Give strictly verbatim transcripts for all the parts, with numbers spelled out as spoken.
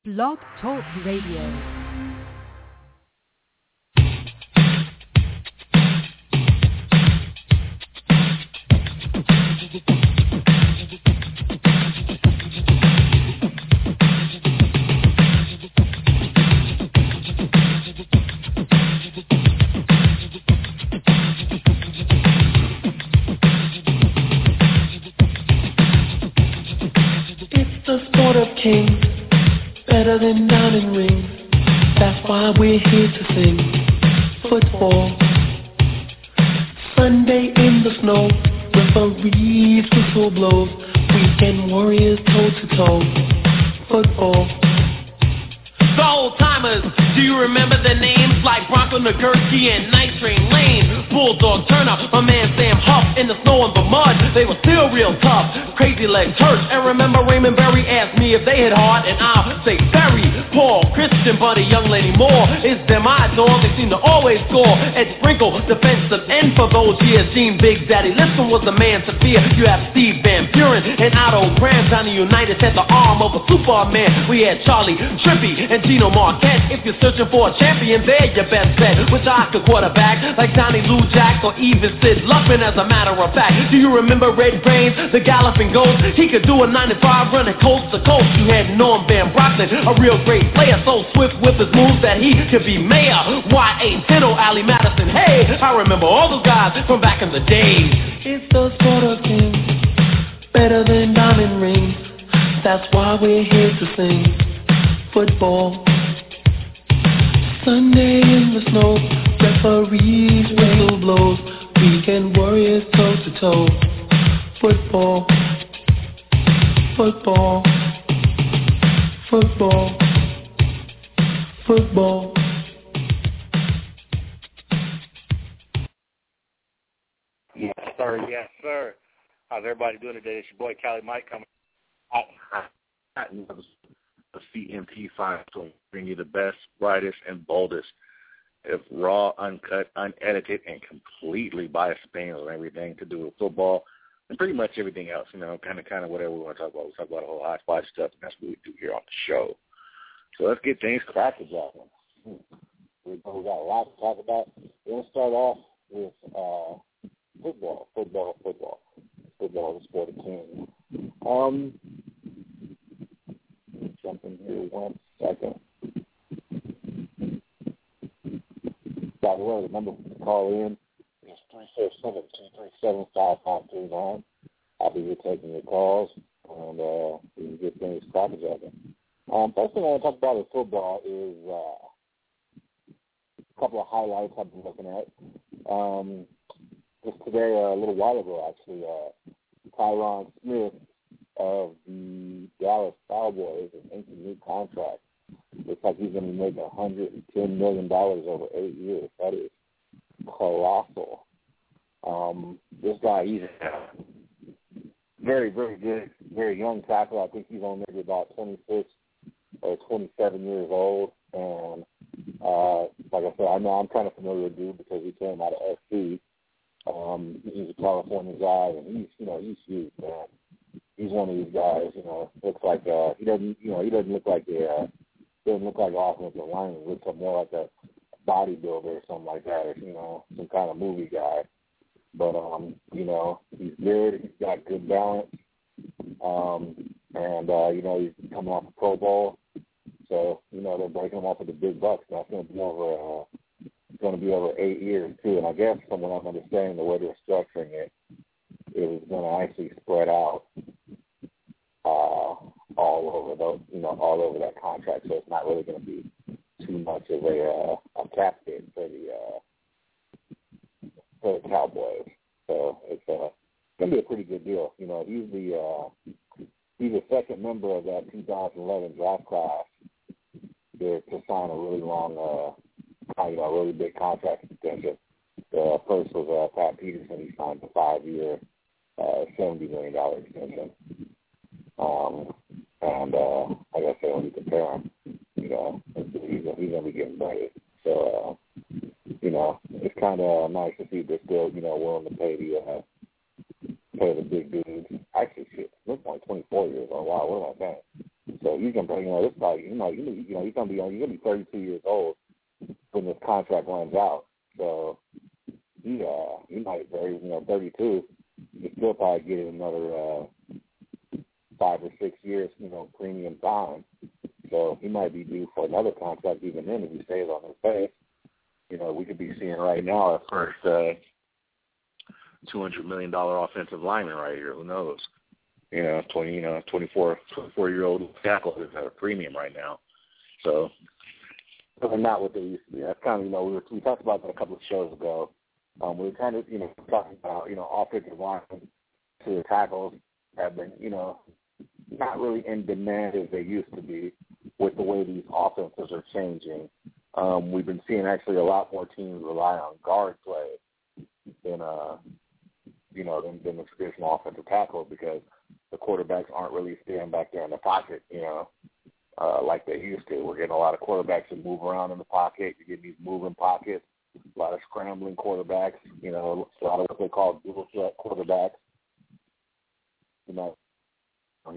Blog Talk Radio. Better than diamond rings. That's why we're here to sing football. Sunday in the snow, referees whistle blows. Weekend warriors toe to toe. Football. The old timers, do you remember the names like Bronco Nagurski and Night Train Lane? Bulldog Turner, my man Sam Huff, in the snow and the mud, they were still real tough. Crazy Legs Hurst, and remember Raymond Berry asked me if they hit hard, and I'll say Berry. Paul, Christian, Buddy, Young Lady Moore, it's them I adore, they seem to always score. Ed Sprinkle, defensive end for those years. Gene Big Daddy Lipson was the man to fear. You have Steve Van Buren and Otto Graham. Johnny Unitas had the arm of a Superman. We had Charlie Trippy and Gino Marquette. If you're searching for a champion, they're your best bet. Which I could quarterback, like Johnny Lou Jack or even Sid Luckman, as a matter of fact. Do you remember Red Brains, the galloping ghost? He could do a ninety-five running coast to coast. You had Norm Van Brocklin, a real great player, so swift with his moves that he could be mayor. Y A Tino, Allie Madison, hey, I remember all those guys from back in the days. It's the sport of kings, better than diamond rings. That's why we're here to sing football. Sunday in the snow, referees whistle blows. Weekend warriors toe to toe. Football, football, football, football. Yes, sir. Yes, sir. How's everybody doing today? It's your boy, Cali Mike, coming out the C M T five to bring you the best, brightest, and boldest, if raw, uncut, unedited, and completely biased opinions on everything to do with football and pretty much everything else, you know, kind of kind of whatever we want to talk about. We talk about a whole hodgepodge stuff, and that's what we do here on the show. So let's get things cracking, Jacqueline. We got a lot to talk about. We're going to start off with uh, football, football, football. Football is the sport of king. Um, jump in here one second. By the way, the number to call in is three four seven, two three seven, five five three nine. I'll be here taking your calls, and uh, we can get things cracking. Um, first thing I want to talk about with football is uh, a couple of highlights I've been looking at. Um, just today, uh, a little while ago, actually, uh, Tyron Smith of the Dallas Cowboys is inked a new contract. Looks like he's going to make one hundred ten million dollars over eight years. That is colossal. Um, this guy, he's a very, very good, very young tackle. I think he's only maybe about twenty-six or twenty-seven years old. And uh, like I said, I know I'm kind of familiar with dude because he came out of S C. Um, he's a California guy, and he's, you know, he's huge, man. He's one of these guys, you know, looks like, uh, he doesn't, you know, he doesn't look like a, uh, doesn't look like an offensive lineman. He looks more like a bodybuilder or something like that, or, you know, some kind of movie guy. But, um, you know, he's good. He's got good balance. Um, and, uh, you know, he's coming off a Pro Bowl. So, you know, they're breaking him off with the big bucks. That's going to be over, uh, it's going to be over eight years, too. And I guess from what I'm understanding, the way they're structuring it, it was going to actually spread out uh, all over those, you know, all over that contract. So it's not really going to be too much of a, uh, a cap hit for the uh, for the Cowboys. So it's uh, going to be a pretty good deal. You know, he's the uh, he's the second member of that two thousand eleven draft class to, to sign a really long, uh, you know, really big contract extension. The first was uh, Pat Peterson. He signed a five-year, uh, seventy million dollars extension. Um, and uh, like I said, when you compare him, you know, he's, he's going to be getting better. So, uh, you know, it's kind of nice to see they're still, you know, willing to pay the uh, pay the big dudes. Actually, shit, he's only twenty-four years old. Wow, what am I saying? So you can, you know, this guy, might, he might, you know, he's gonna be on. He's gonna be thirty-two years old when this contract runs out. So, he, uh, he might very, you know, thirty-two. He still probably get another uh, five or six years, you know, premium time. So he might be due for another contract even then if he stays on his face. You know, we could be seeing right now our first uh, two hundred million dollars offensive lineman right here. Who knows? You know, twenty, you know, twenty-four, twenty-four-year-old tackle is at a premium right now. So, they're not what they used to be. That's kind of, you know, we, were, we talked about that a couple of shows ago. Um, we were kind of, you know, talking about, you know, offensive linemen to the tackles have been, you know, not really in demand as they used to be with the way these offenses are changing. Um, we've been seeing actually a lot more teams rely on guard play than, uh, you know, than, than the traditional offensive tackle because the quarterbacks aren't really staying back there in the pocket, you know, uh, like they used to. We're getting a lot of quarterbacks that move around in the pocket. You're getting these moving pockets, a lot of scrambling quarterbacks, you know, a lot of what they call dual threat quarterbacks. You know, you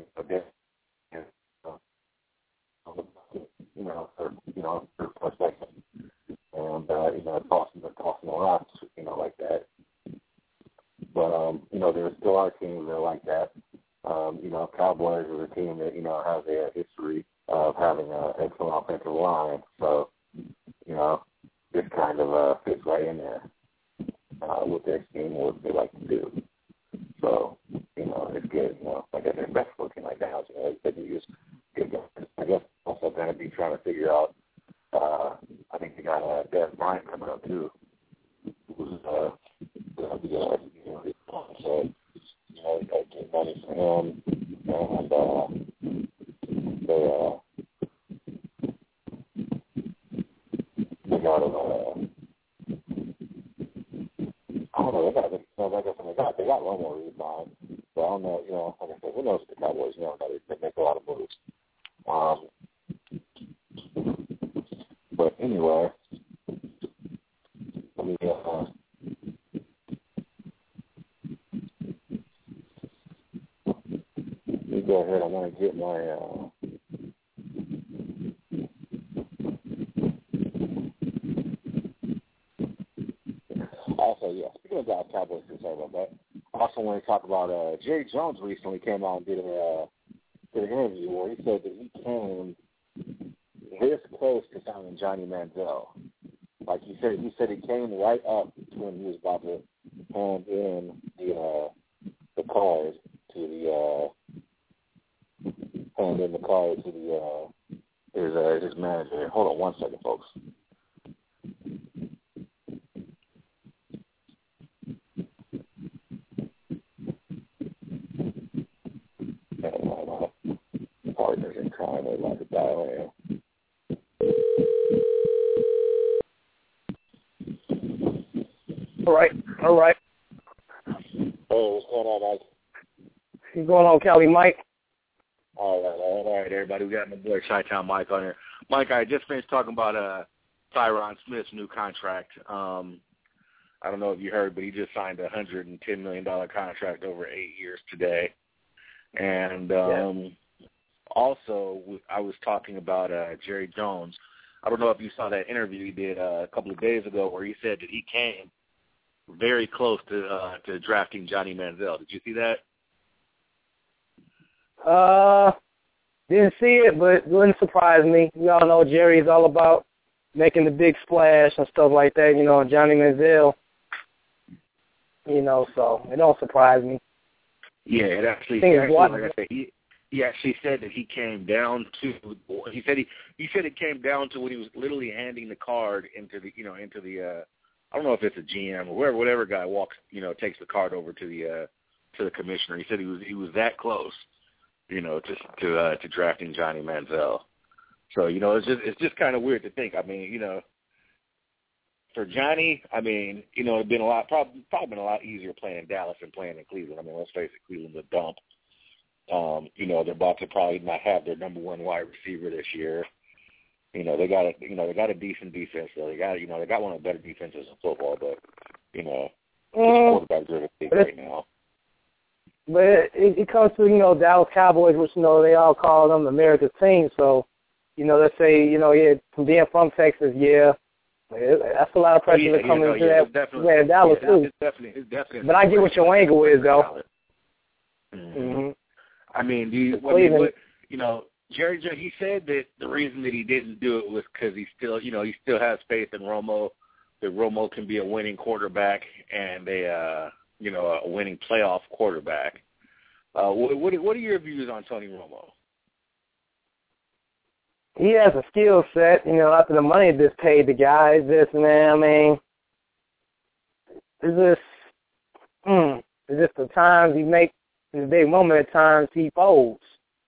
know, for, you know, for perspective. And, uh, you know, tossing the tossing the rocks, you know, like that. But, um, you know, there still are teams that are like that. Um, you know, Cowboys is a team that, you know, has a history of having an excellent offensive line. So, you know, this kind of uh, fits right in there uh, with their scheme, what they like to do. So, you know, it's good. You know, like I said, best looking like that. You know, they can just get them. I guess also going to be trying to figure out, uh, I think they got uh, Dez Bryant coming up, too, who's uh, going to be, uh, you know, so, you know, they got to get money for him. And uh, they, uh, they got a, uh, I don't know, they got, you know, like I said, they got, they got one more resign. So I don't know, you know, like I said, who knows with the Cowboys, you know, they, they make a lot of moves. Um, but anyway, let me, uh, let me go ahead. I want to get my, uh, also, yeah, speaking of Dallas Cowboys, sorry about that. I also want to talk about uh, Jerry Jones recently came out and did a, uh, did an interview where he said that he came this close to signing Johnny Manziel. Like he said, he said he came right up to when he was about to hand in the uh, the card to the uh, hand in the card to the uh, his uh, his manager. Hold on one second, folks. Partners in crime, they like to dial in. All right, all right. Hey, what's going on, Mike? What's going on, Kelly, Mike? All right, all right, everybody. We got my boy Chi-Town Mike on here. Mike, I just finished talking about uh, Tyron Smith's new contract. Um, I don't know if you heard, but he just signed a one hundred ten million dollars contract over eight years today. And um, yeah. also, I was talking about uh, Jerry Jones. I don't know if you saw that interview he did uh, a couple of days ago where he said that he came very close to uh, to drafting Johnny Manziel. Did you see that? Uh, didn't see it, but it wouldn't surprise me. You all know Jerry's all about making the big splash and stuff like that. You know, Johnny Manziel. You know, so it don't surprise me. Yeah, it actually, actually like I said, he, he actually said that he came down to, he said he, he said it came down to when he was literally handing the card into the, you know, into the, uh, I don't know if it's a G M or whatever, whatever guy walks, you know, takes the card over to the, uh, to the commissioner. He said he was, he was that close, you know, to, to, uh, to drafting Johnny Manziel. So, you know, it's just, it's just kind of weird to think. I mean, you know, for Johnny, I mean, you know, it'd been a lot, probably, probably been a lot easier playing in Dallas than playing in Cleveland. I mean, let's face it, Cleveland's a dump. Um, you know, they're about to probably not have their number one wide receiver this year. You know, they got a, you know, they got a decent defense though. They got, you know, they got one of the better defenses in football, but you know, mm, quarterbacks are big right now. But it, it comes to, you know, Dallas Cowboys, which, you know, they all call them America's team. So, you know, let's say, you know, yeah, from being from Texas, yeah, that's a lot of pressure yeah, to come yeah, into no, yeah, that. Yeah, Dallas yeah, too. It's definitely, it's definitely. But I get what your angle is, though. Mm-hmm. Mm-hmm. I mean, do you, I mean, what, you know, Jerry, he said that the reason that he didn't do it was because he still, you know, he still has faith in Romo, that Romo can be a winning quarterback and a, uh, you know, a winning playoff quarterback. Uh, what, what, what are your views on Tony Romo? He has a skill set, you know, after the money that's paid the guy. It's just, man, I mean, it's just, mm, it's just the times he makes his big moment, at times he folds.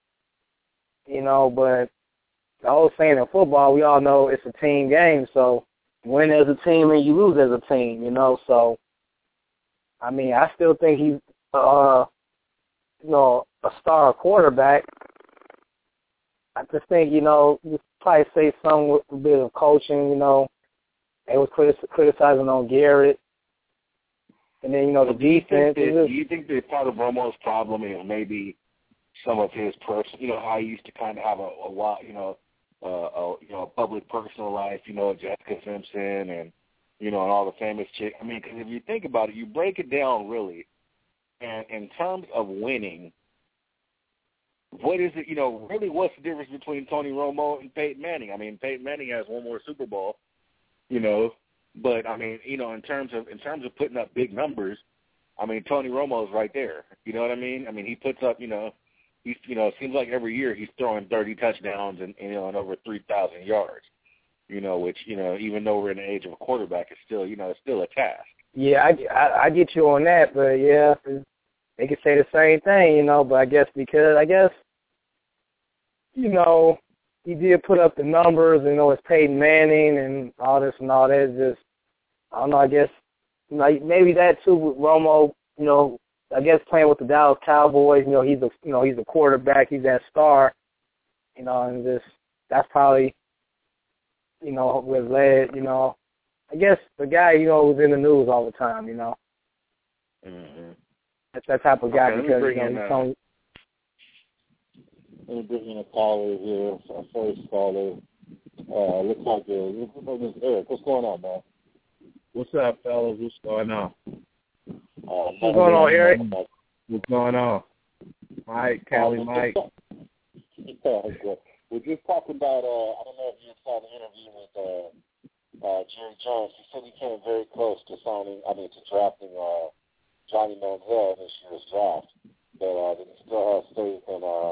You know, but the whole saying in football, we all know it's a team game, so you win as a team and you lose as a team, you know, so, I mean, I still think he's, uh, you know, a star quarterback. I just think, you know, you probably say some with a bit of coaching, you know. They was critic- criticizing on Garrett. And then, you know, the do you defense. Think that, do you think that part of Romo's problem is maybe some of his person, you know, how he used to kind of have a, a lot, you know, uh, a, you know, a public personal life, you know, Jessica Simpson and, you know, and all the famous chicks. I mean, because if you think about it, you break it down really, and in terms of winning, what is it, you know, really what's the difference between Tony Romo and Peyton Manning? I mean, Peyton Manning has one more Super Bowl, you know, but, I mean, you know, in terms of in terms of putting up big numbers, I mean, Tony Romo's right there. You know what I mean? I mean, he puts up, you know, he's, you know, it seems like every year he's throwing thirty touchdowns and, you know, and over three thousand yards, you know, which, you know, even though we're in the age of a quarterback, it's still, you know, it's still a task. Yeah, I, I, I get you on that, but, yeah, they could say the same thing, you know, but I guess because, I guess, you know, he did put up the numbers, you know, it's Peyton Manning and all this and all that. It's just, I don't know, I guess, like maybe that too with Romo, you know, I guess playing with the Dallas Cowboys, you know, he's a, you know, he's a quarterback, he's that star, you know, and just, that's probably, you know, what led, you know, I guess the guy, you know, who's in the news all the time, you know. Mm-hmm. That's that type of guy okay, because, you know, he's on, Let me bring in a caller here, our first caller. Uh, looks like uh, Eric. What's going on, man? What's up, fellas? What's going on? Uh, What's going on, Eric? What's going on? Mike, Callie, Mike. Yeah, we're just talking about, uh, I don't know if you saw the interview with uh, uh, Jerry Jones. He said he came very close to signing, I mean, to drafting uh, Johnny Manziel this year's draft. But uh, that he still has faith in, uh,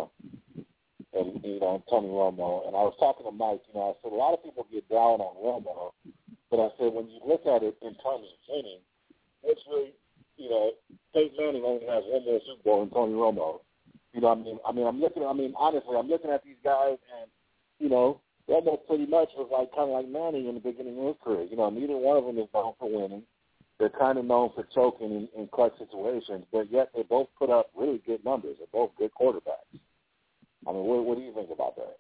in, you know, Tony Romo. And I was talking to Mike, you know, I said a lot of people get down on Romo, but I said when you look at it in terms of winning, it's really, you know, Peyton Manning only has one more Super Bowl than Tony Romo. You know what I mean? I mean, I'm looking, I mean, honestly, I'm looking at these guys and, you know, Romo pretty much was like kind of like Manning in the beginning of his career. You know, neither one of them is known for winning. They're kind of known for choking in, in clutch situations, but yet they both put up really good numbers. They're both good quarterbacks. I mean, what, what do you think about that?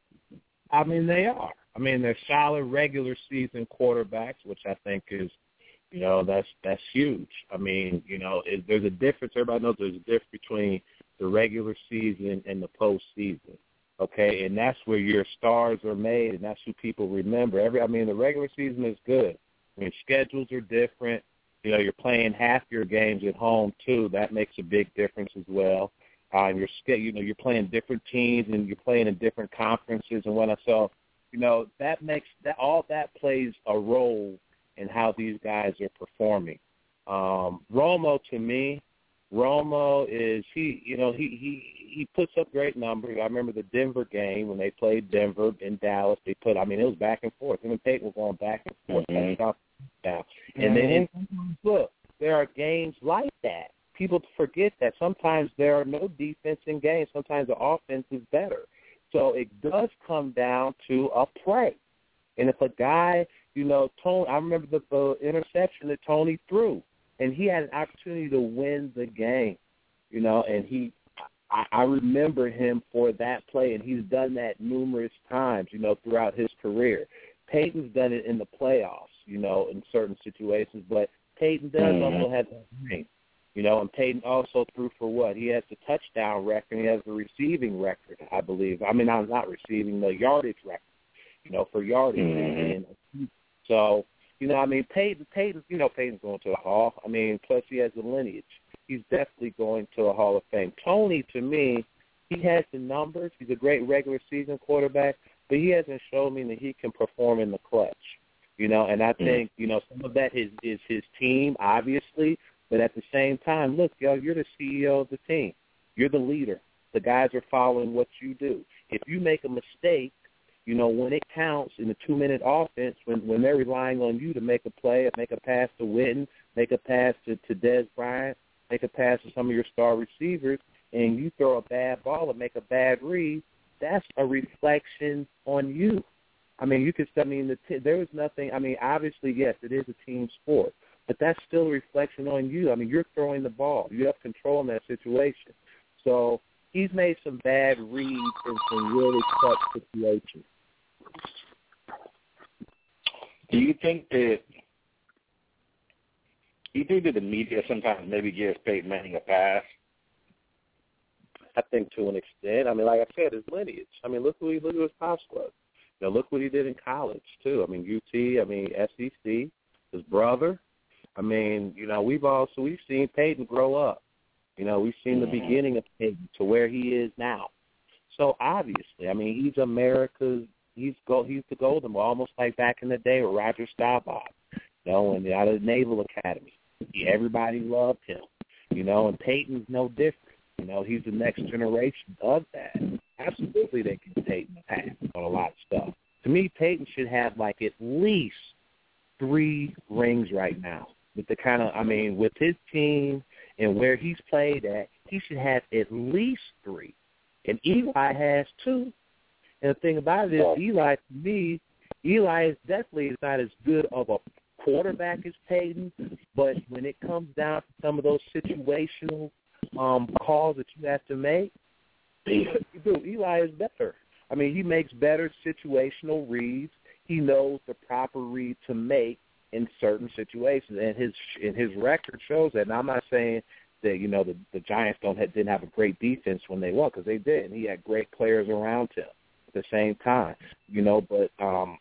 I mean, they are. I mean, they're solid regular season quarterbacks, which I think is, you know, that's that's huge. I mean, you know, it, there's a difference. Everybody knows there's a difference between the regular season and the postseason. Okay, and that's where your stars are made, and that's who people remember. Every, I mean, the regular season is good. I mean, schedules are different. You know, you're playing half your games at home too. That makes a big difference as well. Uh, you're, you know, you're playing different teams and you're playing in different conferences and whatnot. So, you know, that makes that all that plays a role in how these guys are performing. Um, Romo, to me, Romo is he. You know, he he he puts up great numbers. I remember the Denver game when they played Denver in Dallas. They put, I mean, it was back and forth. Him and Peyton were going back and forth. Mm-hmm. Down. And then, look, there are games like that. People forget that sometimes there are no defense in games. Sometimes the offense is better. So it does come down to a play. And if a guy, you know, Tony, I remember the, the interception that Tony threw, and he had an opportunity to win the game, you know, and he, I, I remember him for that play, and he's done that numerous times, you know, throughout his career. Peyton's done it in the playoffs, you know, in certain situations, but Peyton does mm-hmm. also have that ring, you know, and Peyton also threw for what? He has the touchdown record. He has the receiving record, I believe. I mean, I'm not receiving, the yardage record. you know, for yardage. Mm-hmm. And so, you know, I mean, Peyton, Peyton, you know, Peyton's going to the Hall. I mean, plus he has the lineage. He's definitely going to a Hall of Fame. Tony, to me, he has the numbers. He's a great regular season quarterback, but he hasn't shown me that he can perform in the clutch. You know, and I think, you know, some of that is, is his team, obviously, but at the same time, look, yo, you're the C E O of the team. You're the leader. The guys are following what you do. If you make a mistake, you know, when it counts in the two-minute offense, when, when they're relying on you to make a play, make a pass to Witten, make a pass to, to Dez Bryant, make a pass to some of your star receivers, and you throw a bad ball and make a bad read, that's a reflection on you. I mean, you could, I mean, the t- there was nothing, I mean, obviously, yes, it is a team sport, but that's still a reflection on you. I mean, you're throwing the ball. You have control in that situation. So he's made some bad reads in some really tough situations. Do you think that do you think that the media sometimes maybe gives Peyton Manning a pass? I think to an extent. I mean, like I said, his lineage. I mean, look who he, look who his pops was. You know, look what he did in college too. I mean, U T. I mean, S E C. His brother. I mean, you know, we've also we've seen Peyton grow up. You know, we've seen the beginning of Peyton to where he is now. So obviously, I mean, he's America's. He's go. He's the golden boy, almost like back in the day with Roger Staubach. You know, and out of the Naval Academy, he, everybody loved him. You know, and Peyton's no different. You know, he's the next generation of that. Absolutely, they can Peyton a pass on a lot of stuff. To me, Peyton should have like at least three rings right now. With the kind of, I mean, with his team and where he's played at, he should have at least three. And Eli has two. And the thing about it is, Eli, to me, Eli is definitely not as good of a quarterback as Peyton, but when it comes down to some of those situational um, calls that you have to make, dude, Eli is better. I mean, he makes better situational reads. He knows the proper read to make in certain situations, and his and his record shows that. And I'm not saying that, you know, the, the Giants don't have, didn't have a great defense when they won, because they did, and he had great players around him at the same time, you know, but um,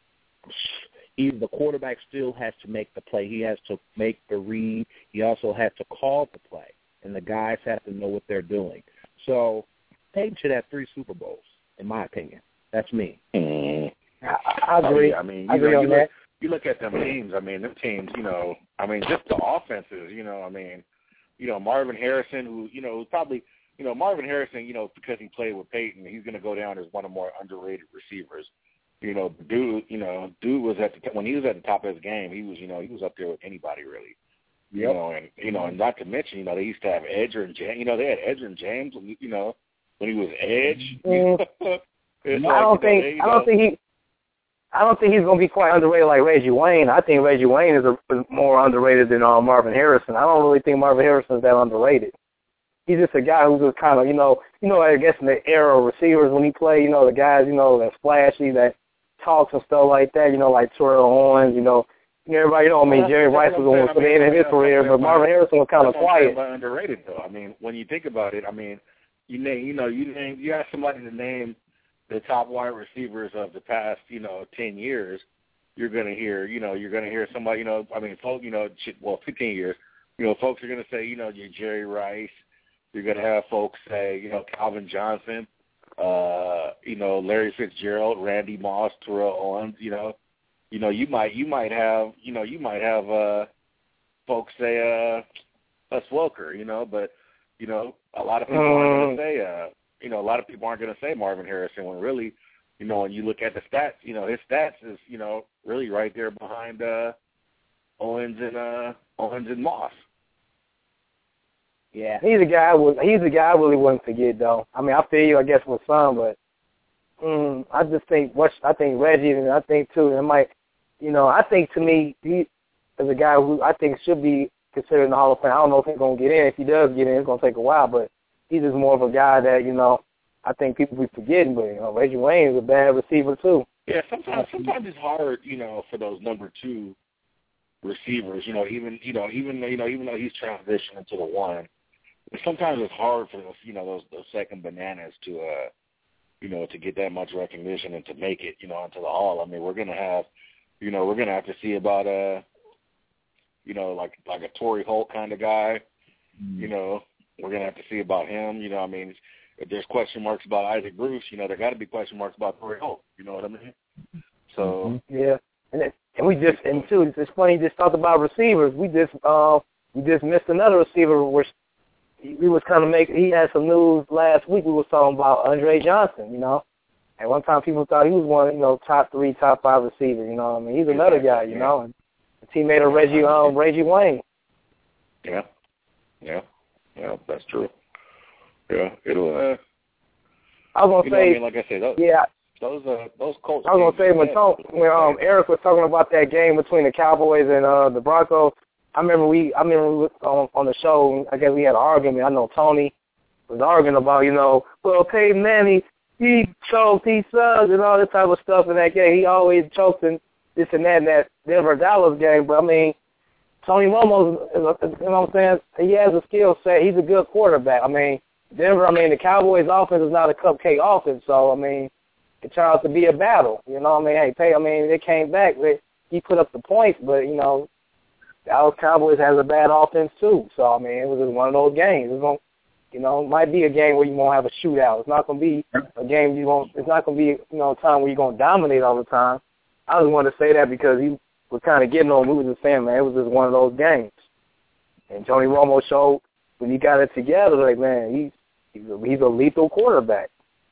even the quarterback still has to make the play. He has to make the read. He also has to call the play, and the guys have to know what they're doing. So Peyton should have three Super Bowls, in my opinion. That's me. Mm. I, I agree. Oh, yeah. I mean, you, I agree know, on you, that. look, you look at them teams. I mean, them teams. You know, I mean, just the offenses. You know, I mean, you know, Marvin Harrison, who you know, probably, you know, Marvin Harrison. You know, because he played with Peyton, he's going to go down as one of the more underrated receivers. You know, dude. You know, dude was at the when he was at the top of his game. He was, you know, he was up there with anybody really. You yep. know, and you know, and not to mention, you know, they used to have Edger and James. You know, they had Edger and James. You know, when he was Edge. Mm. like, I don't think. Know, I don't think he. I don't think he's going to be quite underrated like Reggie Wayne. I think Reggie Wayne is, a, is more underrated than uh, Marvin Harrison. I don't really think Marvin Harrison is that underrated. He's just a guy who's just kind of, you know, you know, I guess in the era of receivers when he played, you know, the guys, you know, that's flashy, that talks and stuff like that, you know, like Terrell Owens, you know, everybody, you know, I mean, Jerry Rice was on for the end of his career, but Marvin Harrison was kind of quiet. Underrated though. I mean, when you think about it, I mean, you name, you know, you name, you ask somebody to name the top wide receivers of the past, you know, ten years, you're going to hear, you know, you're going to hear somebody, you know, I mean, folks, you know, well, fifteen years, you know, folks are going to say, you know, you're Jerry Rice. You're going to have folks say, you know, Calvin Johnson, uh, you know, Larry Fitzgerald, Randy Moss, Terrell Owens, you know. You know, you might, you might have, you know, you might have uh, folks say uh, Les Welker, you know, but, you know, a lot of people um, aren't going to say, uh, you know, a lot of people aren't going to say Marvin Harrison when really, you know, when you look at the stats, you know, his stats is, you know, really right there behind uh, Owens and uh, Owens and Moss. Yeah, he's a guy. He's a guy I really wouldn't forget, though. I mean, I feel you, I guess, with some, but mm, I just think what I think Reggie, and I think too, it might, you know, I think to me he is a guy who I think should be considered in the Hall of Fame. I don't know if he's gonna get in. If he does get in, it's gonna take a while, but he's just more of a guy that, you know, I think people be forgetting, but, you know, Reggie Wayne is a bad receiver, too. Yeah, sometimes sometimes it's hard, you know, for those number two receivers, you know, even, you know, even, you know, even though he's transitioning to the one, sometimes it's hard for those, you know, those, those second bananas to, uh, you know, to get that much recognition and to make it, you know, into the Hall. I mean, we're gonna have, you know, we're gonna have to see about uh, you know, like like a Torrey Holt kind of guy. Mm-hmm. You know, we're gonna have to see about him. You know, I mean, if there's question marks about Isaac Bruce, you know, there got to be question marks about Torrey Holt. You know what I mean? So yeah, and it, and we just and too, it's funny. You just talked about receivers. We just uh, we just missed another receiver. Which we was kind of making. He had some news last week. We was talking about Andre Johnson. You know, at one time people thought he was one, you know, top three, top five receiver. You know, what I mean, he's another guy. You know, and a teammate of Reggie um Reggie Wayne. Yeah, yeah, yeah. That's true. Yeah, it'll. Uh, I was gonna say, know, I mean, like I said, those, yeah. Those uh, those Colts. I was gonna say when Tom, when um Eric was talking about that game between the Cowboys and uh the Broncos, I remember we I remember we was on on the show. I guess we had an argument. I know Tony was arguing about, you know, well, Peyton Manning, he choked, he sucked, and all this type of stuff in that game. He always choked and this and that in that Denver Dallas game. But I mean, Tony Romo, you know what I'm saying? He has a skill set. He's a good quarterback. I mean, Denver. I mean, the Cowboys' offense is not a cupcake offense. So I mean, it turned out to be a battle. You know what I mean? Hey, Pay. I mean, they came back. They, he put up the points, but you know, Dallas Cowboys has a bad offense too. So I mean, it was just one of those games. It's gonna, you know, it might be a game where you won't have a shootout. It's not gonna be a game you won't. It's not gonna be, you know, a time where you're gonna dominate all the time. I just wanted to say that because he was kind of getting on. We was just saying, man, it was just one of those games. And Tony Romo showed when he got it together, like, man, he's he's a, he's a lethal quarterback.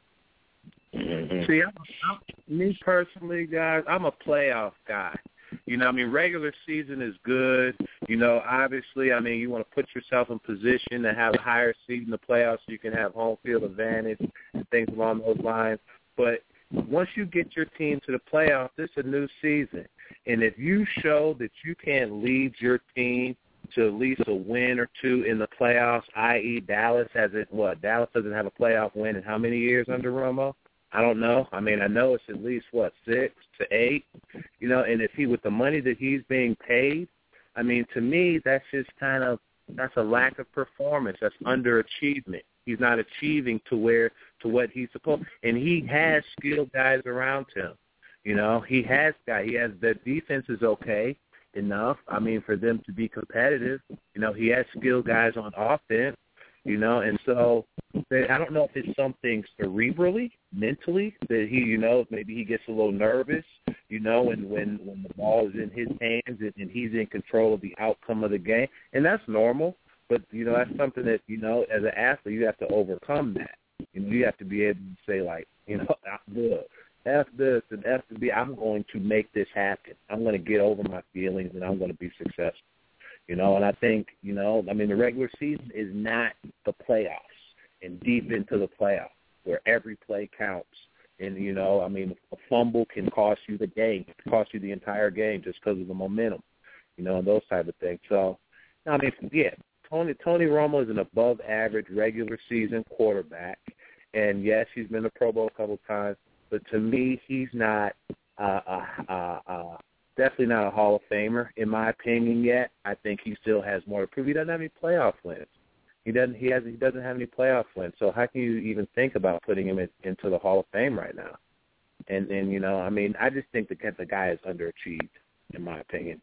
Mm-hmm. See, I'm, I'm, me personally, guys, I'm a playoff guy. You know, I mean, regular season is good. You know, obviously, I mean, you want to put yourself in position to have a higher seed in the playoffs so you can have home field advantage and things along those lines. But once you get your team to the playoffs, this is a new season. And if you show that you can lead your team to at least a win or two in the playoffs, that is. Dallas has it, what, Dallas doesn't have a playoff win in how many years under Romo? I don't know. I mean, I know it's at least, what, six to eight? You know, and if he, with the money that he's being paid, I mean, to me, that's just kind of, that's a lack of performance. That's underachievement. He's not achieving to where, to what he's supposed, and he has skilled guys around him. You know, he has guys. He has, the defense is okay enough, I mean, for them to be competitive. You know, he has skilled guys on offense, you know, and so I don't know if it's something cerebrally, mentally, that he, you know, maybe he gets a little nervous, you know, and when, when the ball is in his hands and, and he's in control of the outcome of the game, and that's normal, but, you know, that's something that, you know, as an athlete, you have to overcome that. You know, you have to be able to say, like, you know, look, F this and F to B, I'm going to make this happen. I'm going to get over my feelings, and I'm going to be successful. You know, and I think, you know, I mean, the regular season is not the playoffs and deep into the playoffs where every play counts. And, you know, I mean, a fumble can cost you the game, it can cost you the entire game just because of the momentum, you know, and those type of things. So, I mean, yeah, Tony, Tony Romo is an above-average regular season quarterback. And, yes, he's been to Pro Bowl a couple of times. But to me, he's not uh, uh, uh, uh, definitely not a Hall of Famer, in my opinion, yet. I think he still has more to prove. He doesn't have any playoff wins. He doesn't. He has. He doesn't have any playoff wins. So how can you even think about putting him in, into the Hall of Fame right now? And and you know, I mean, I just think that the guy is underachieved, in my opinion,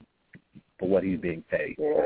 for what he's being paid. Yeah,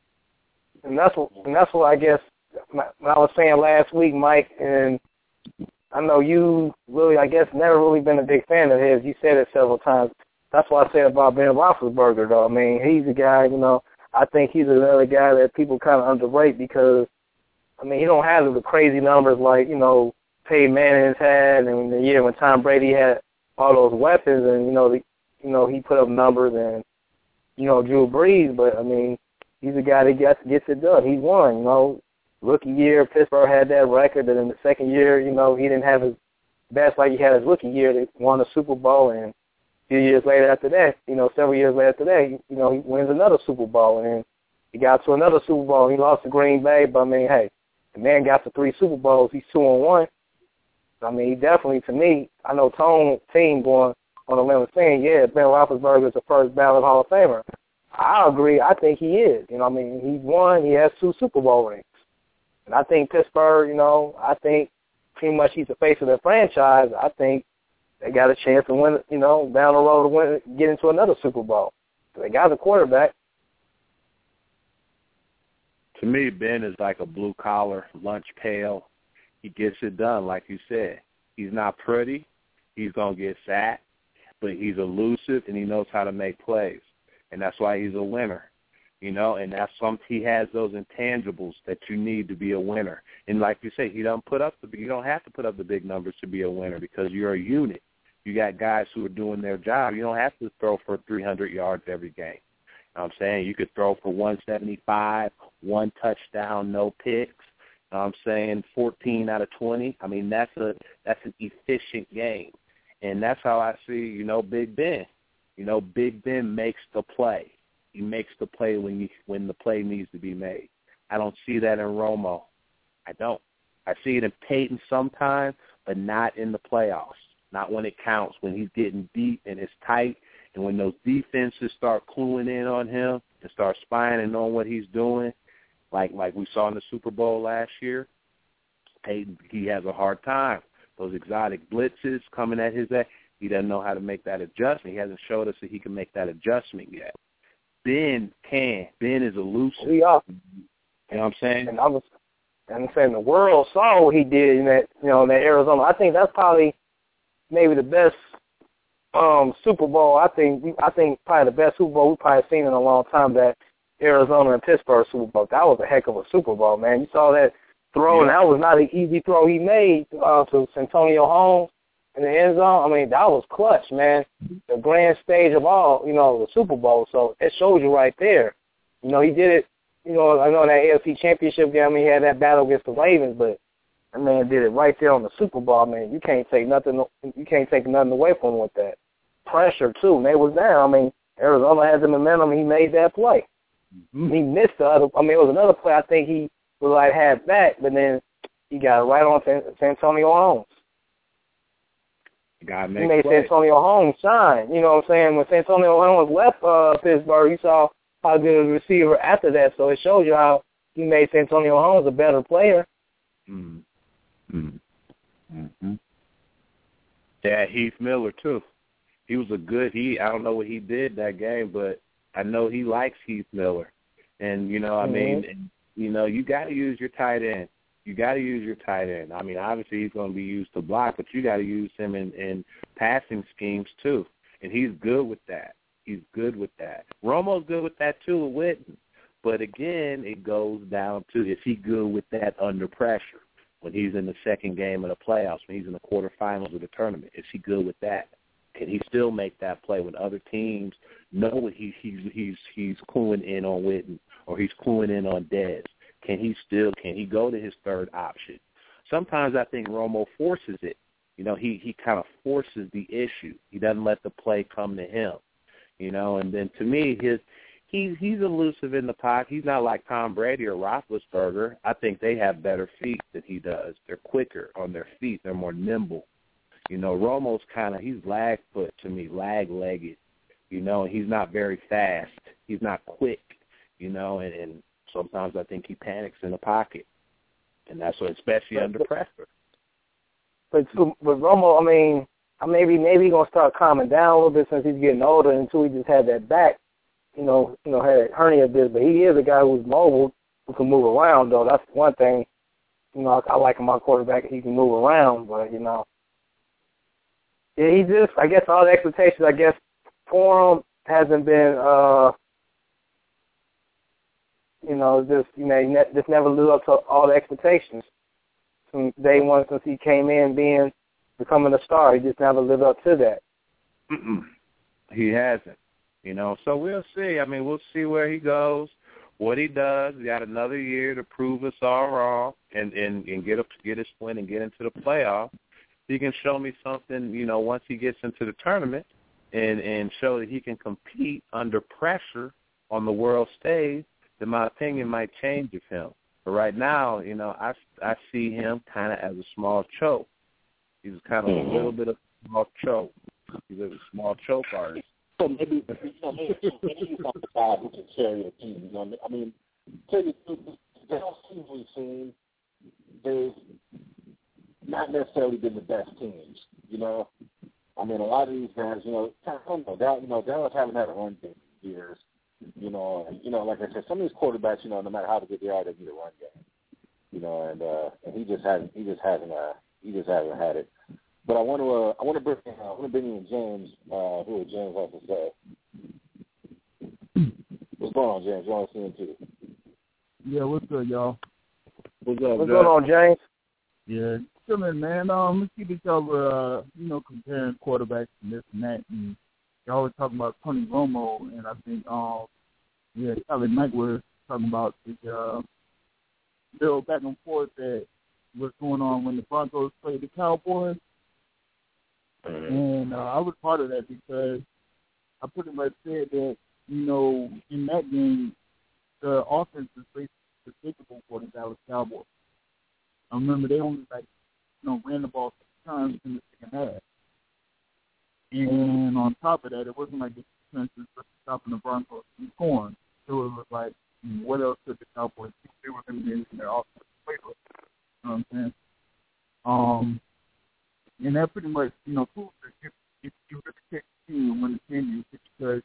and that's what. And that's what I guess. When I was saying last week, Mike, and I know you really, I guess, never really been a big fan of his. You said it several times. That's what I said about Ben Roethlisberger, though. I mean, he's a guy, you know, I think he's another guy that people kind of underrate because, I mean, he don't have the crazy numbers like, you know, Peyton Manning's had, and the year when Tom Brady had all those weapons, and, you know, the, you know, he put up numbers, and, you know, Drew Brees, but, I mean, he's a guy that gets, gets it done. He won, you know. Rookie year, Pittsburgh had that record, and in the second year, you know, he didn't have his best like he had his rookie year. They won a Super Bowl, and a few years later after that, you know, several years later after that, you know, he wins another Super Bowl, and he got to another Super Bowl. He lost to Green Bay, but, I mean, hey, the man got to three Super Bowls. He's two and one. I mean, he definitely, to me, I know Tone team going on a limb saying, yeah, Ben Roethlisberger is the first ballot Hall of Famer. I agree. I think he is. You know, I mean, he's won. He has two Super Bowl rings. And I think Pittsburgh, you know, I think pretty much he's the face of their franchise, I think they got a chance to win, you know, down the road to win, get into another Super Bowl. They got the quarterback. To me, Ben is like a blue-collar lunch pail. He gets it done, like you said. He's not pretty. He's going to get sacked, but he's elusive, and he knows how to make plays, and that's why he's a winner. You know, and that's some he has those intangibles that you need to be a winner. And like you say, he don't put up the you don't have to put up the big numbers to be a winner because you're a unit. You got guys who are doing their job. You don't have to throw for three hundred yards every game. You know what I'm saying? You could throw for one seventy-five, one touchdown, no picks. You know what I'm saying? fourteen out of twenty. I mean, that's a that's an efficient game. And that's how I see, you know, Big Ben. You know, Big Ben makes the play. He makes the play when you, when the play needs to be made. I don't see that in Romo. I don't. I see it in Peyton sometimes, but not in the playoffs. Not when it counts, when he's getting deep and it's tight, and when those defenses start cluing in on him and start spying and knowing what he's doing, like like we saw in the Super Bowl last year. Peyton, he has a hard time. Those exotic blitzes coming at his head, he doesn't know how to make that adjustment. He hasn't showed us that he can make that adjustment yet. Ben can. Ben is elusive. We are. You know what I'm saying? And I was, I'm saying the world saw what he did in that, you know, in that Arizona. I think that's probably maybe the best um, Super Bowl. I think I think probably the best Super Bowl we've probably seen in a long time. That Arizona and Pittsburgh Super Bowl. That was a heck of a Super Bowl, man. You saw that throw, yeah. And that was not an easy throw he made uh, to Santonio Holmes in the end zone. I mean, that was clutch, man. The grand stage of all, you know, the Super Bowl. So it shows you right there. You know, he did it, you know, I know in that A F C Championship game, I mean, he had that battle against the Ravens, but that man did it right there on the Super Bowl, man. You can't take nothing, you can't take nothing away from him with that. Pressure, too. And they was down. I mean, Arizona had the momentum, and he made that play. Mm-hmm. He missed the other, I mean, it was another play I think he was like half back, but then he got it right on San, Santonio Holmes. He made play. Santonio Holmes shine. You know what I'm saying? When Santonio Holmes left uh, Pittsburgh, you saw how good of a receiver after that. So it shows you how he made Santonio Holmes a better player. Mm-hmm. Mm-hmm. Yeah, Heath Miller, too. He was a good he. I don't know what he did that game, but I know he likes Heath Miller. And, you know, I mm-hmm. mean, you know, you got to use your tight end. You got to use your tight end. I mean, obviously he's going to be used to block, but you got to use him in, in passing schemes too. And he's good with that. He's good with that. Romo's good with that too with Witten. But again, it goes down to is he good with that under pressure when he's in the second game of the playoffs, when he's in the quarterfinals of the tournament. Is he good with that? Can he still make that play when other teams know he, he's he's he's cluing in on Witten or he's cluing in on Dez? Can he still, can he go to his third option? Sometimes I think Romo forces it. You know, he, he kind of forces the issue. He doesn't let the play come to him, you know. And then to me, his he's, he's elusive in the pocket. He's not like Tom Brady or Roethlisberger. I think they have better feet than he does. They're quicker on their feet. They're more nimble. You know, Romo's kind of, he's lag foot to me, lag-legged. You know, and he's not very fast. He's not quick, you know, and, and sometimes I think he panics in the pocket, and that's what, especially under pressure. But with Romo, I mean, maybe maybe he's gonna start calming down a little bit since he's getting older. Until he just had that back, you know, you know, had hernia disc. But he is a guy who's mobile, who can move around. Though that's one thing. You know, I, I like him, my quarterback. He can move around, but you know, yeah, he just. I guess all the expectations, I guess, for him hasn't been. uh You know, just you know, ne- just never lived up to all the expectations from day one since he came in, being becoming a star. He just never lived up to that. Mm-mm. He hasn't, you know. So we'll see. I mean, we'll see where he goes, what he does. He got another year to prove us all wrong and and, and get up get his win and get into the playoff. He can show me something, you know, once he gets into the tournament and and show that he can compete under pressure on the world stage. Then my opinion might change of him. But right now, you know, I, I see him kind of as a small choke. He's kind of mm-hmm. a little bit of a small choke. He's a small choke artist. So maybe, you know, maybe, maybe he's not the guy who can carry a team. You know, I mean, tell you the whole team we've seen, they not necessarily been the best teams. You know, I mean, a lot of these guys, you know, I don't know, Dallas, you know, Dallas haven't had a run game in years. You know, and, you know, like I said, some of these quarterbacks, you know, no matter how good they are, they need a run game. You know, and uh, and he just hasn't, he just hasn't, uh, he just hasn't had it. But I want to, uh, I want to bring, uh, I want to bring in James, uh, who James has to say. What's going on, James? You want to see him too? Yeah, what's good, y'all? What's up, What's Jack? going on, James? Yeah, chilling, man. Um, let's keep each other, uh, you know, comparing quarterbacks and this and that. And y'all always talking about Tony Romo, and I think, um, yeah, Charlie Mike was talking about the uh, little back and forth that was going on when the Broncos played the Cowboys. Mm-hmm. And uh, I was part of that because I pretty much said that, you know, in that game, the offense is basically predictable for the Dallas Cowboys. I remember they only, like, you know, ran the ball six times in the second half. And on top of that, it wasn't like the defense was just stopping the Broncos from scoring. So it was like, what else could the Cowboys do? They were going to be in their offensive playbook. You know what I'm saying? Um, and that pretty much, you know, proves that if, if you really take the team and win the championship, because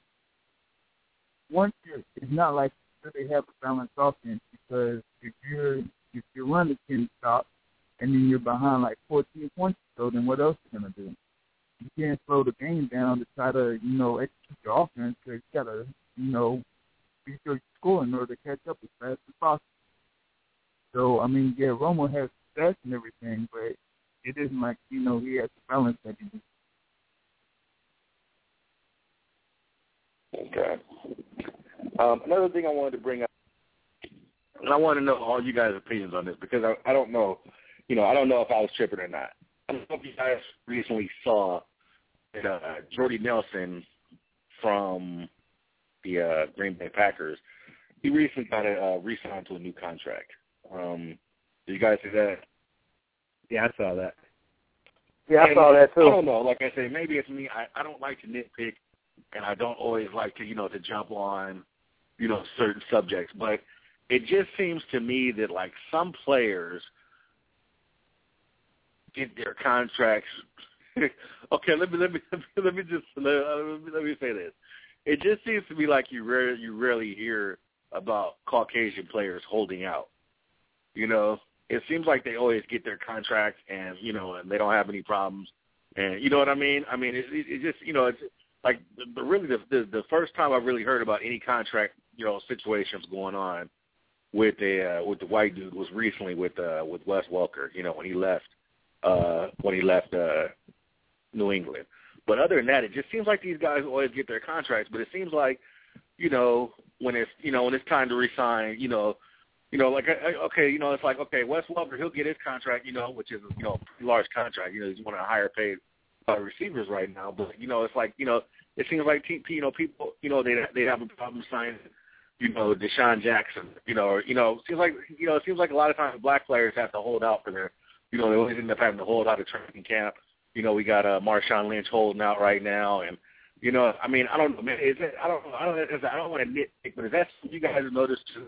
once you're, it's not like they have a balanced offense, because if you're if you run the ten stop and then you're behind like fourteen points, so then what else are you gonna do? You can't slow the game down to try to, you know, execute your offense, because you gotta, you know, be sure you score in order to catch up as fast as possible. So I mean, yeah, Romo has stats and everything, but it isn't like, you know, he has the balance that he needs. Okay. Um, another thing I wanted to bring up, and I want to know all you guys' opinions on this, because I, I don't know, you know, I don't know if I was tripping or not. I don't know if you guys recently saw that uh, Jordy Nelson from the uh, Green Bay Packers, he recently got a, uh, re-signed to a new contract. Um, did you guys see that? Yeah, I saw that. Yeah, I and saw that too. I don't know. Like I say, maybe it's me. I, I don't like to nitpick, and I don't always like to, you know, to jump on, you know, certain subjects. But it just seems to me that, like, some players get their contracts. okay, let me let me let me just let, let, me, let me say this. It just seems to me like you rarely you rarely hear about Caucasian players holding out. You know, it seems like they always get their contract, and you know, and they don't have any problems. And you know what I mean? I mean, it, it, it just, you know, it's like the, the really the, the the first time I've really heard about any contract, you know, situations going on with a uh, with the white dude was recently with uh, with Wes Welker. You know, when he left uh, when he left uh, New England. But other than that, it just seems like these guys always get their contracts. But it seems like, you know, when it's you know when it's time to resign, you know. You know, like, okay, you know, it's like, okay, Wes Welker, he'll get his contract, you know, which is, you know, a pretty large contract. You know, he's one of the higher paid uh, receivers right now. But, you know, it's like, you know, it seems like, you know, people, you know, they they have a problem signing, you know, Deshaun Jackson, you know, or, you know, it seems like, you know, it seems like a lot of times black players have to hold out for their, you know, they always end up having to hold out of training camp. You know, we got uh, Marshawn Lynch holding out right now. And, you know, I mean, I don't know, man, is it, I don't know, I don't, I don't want to nitpick, but is that something you guys have noticed too?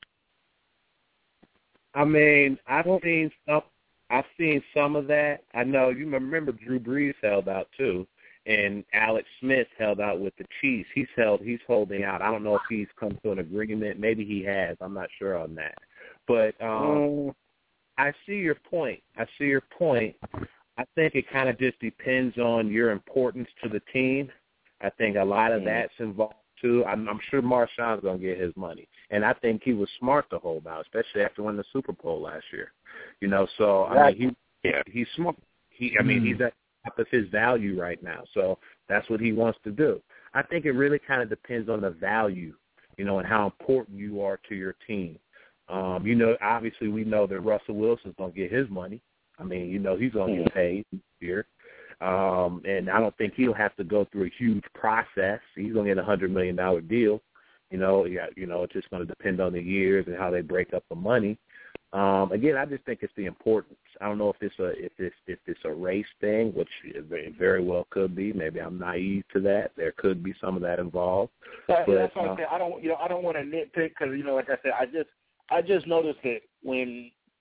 I mean, I've seen some. I've seen some of that. I know you remember Drew Brees held out too, and Alex Smith held out with the Chiefs. He's held. He's holding out. I don't know if he's come to an agreement. Maybe he has. I'm not sure on that. But um, I see your point. I see your point. I think it kind of just depends on your importance to the team. I think a lot of that's involved too. I'm, I'm sure Marshawn's going to get his money. And I think he was smart to hold out, especially after winning the Super Bowl last year. You know, so, I mean, he yeah, he's smart. He, I mean, he's at the top of his value right now. So that's what he wants to do. I think it really kind of depends on the value, you know, and how important you are to your team. Um, you know, obviously we know that Russell Wilson's going to get his money. I mean, you know, he's going to get paid this year. Um, and I don't think he'll have to go through a huge process. He's going to get a one hundred million dollars deal. You know, yeah, you know, it's just going to depend on the years and how they break up the money. Um, again, I just think it's the importance. I don't know if it's a if it's if it's a race thing, which it very well could be. Maybe I'm naive to that. There could be some of that involved. That, but, that's what uh, I say. I don't, you know, I don't want to nitpick because, you know, like I said, I just I just noticed that when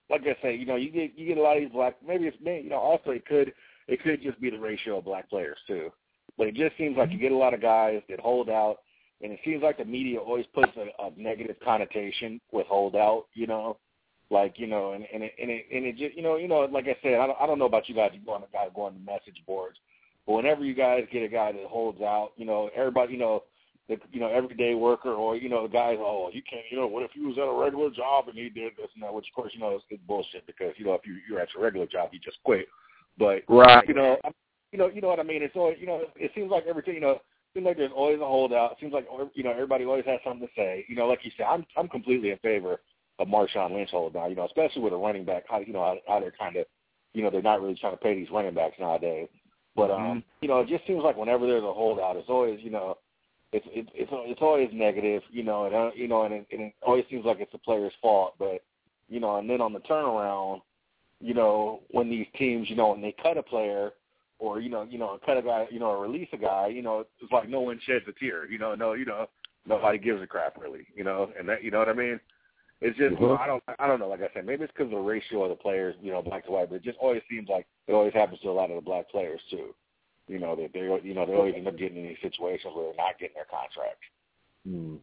like I say, you know, you get you get a lot of these black. Maybe it's me. You know, also it could it could just be the ratio of black players too. But it just seems like you get a lot of guys that hold out, and it seems like the media always puts a, a negative connotation with holdout. You know, like you know, and and it and it, and it just you know you know like I said, I don't I don't know about you guys. You go on the guy go on the message boards, but whenever you guys get a guy that holds out, you know, everybody you know. The, you know, everyday worker, or you know, the guys. Oh, you can't. You know, what if he was at a regular job and he did this and that? Which, of course, you know, it's, it's bullshit because you know, if you you're at your regular job, you just quit. But right, you know, you know, you know what I mean. It's always, you know, it seems like everything. You know, it seems like there's always a holdout. It seems like you know, everybody always has something to say. You know, like you said, I'm I'm completely in favor of Marshawn Lynch holding out. You know, especially with a running back. How you know how, how they're kind of, you know, they're not really trying to pay these running backs nowadays. But um, mm-hmm. you know, it just seems like whenever there's a holdout, it's always you know. It's it's it's it's always negative, you know, and uh, you know, and it, and it always seems like it's the player's fault. But you know, and then on the turnaround, you know, when these teams, you know, when they cut a player, or you know, you know, cut a guy, you know, or release a guy, you know, it's like no one sheds a tear, you know, no, you know, nobody gives a crap really, you know, and that, you know what I mean? It's just, mm-hmm. you know, I don't, I don't know. Like I said, maybe it's because of the ratio of the players, you know, black to white, but it just always seems like it always happens to a lot of the black players too. You know, that they, you know, they always end up getting in these situations where they're not getting their contracts. Mm.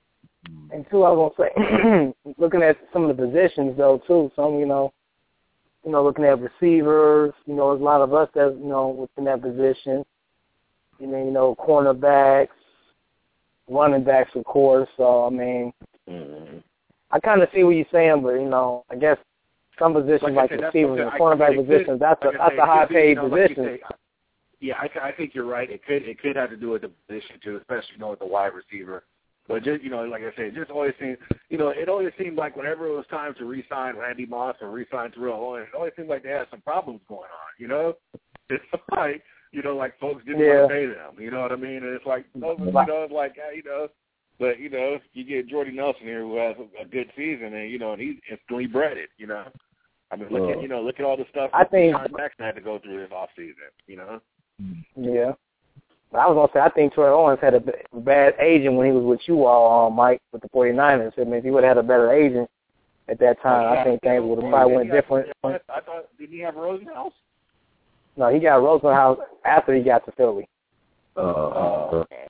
And two, I was gonna say, looking at some of the positions though too. Some, you know, you know, looking at receivers. You know, there's a lot of us that you know within that position. You know, you know, cornerbacks, running backs, of course. So I mean, mm-hmm. I kind of see what you're saying, but you know, I guess some positions like, like receivers and cornerback positions, that's a that's a high paid position. Yeah, I, I think you're right. It could it could have to do with the position too, especially you know with the wide receiver. But just you know, like I said, it just always seemed you know it always seemed like whenever it was time to re-sign Randy Moss or re-sign Terrell Owens, it always seemed like they had some problems going on. You know, it's like you know like folks didn't yeah. want to pay them. You know what I mean? And it's like you know it's like you know, but you know you get Jordy Nelson here who has a, a good season and you know and he's instantly breaded. You know, I mean look uh, at you know look at all the stuff I think Sean Jackson had to go through this off season. You know. Yeah. I was going to say, I think Troy Owens had a b- bad agent when he was with you all, um, Mike, with the 49ers. I mean, if he would have had a better agent at that time, yeah, I think things would have probably went different. I thought, did he have Rosenhaus? No, he got Rosenhaus after he got to Philly. Uh, oh, okay.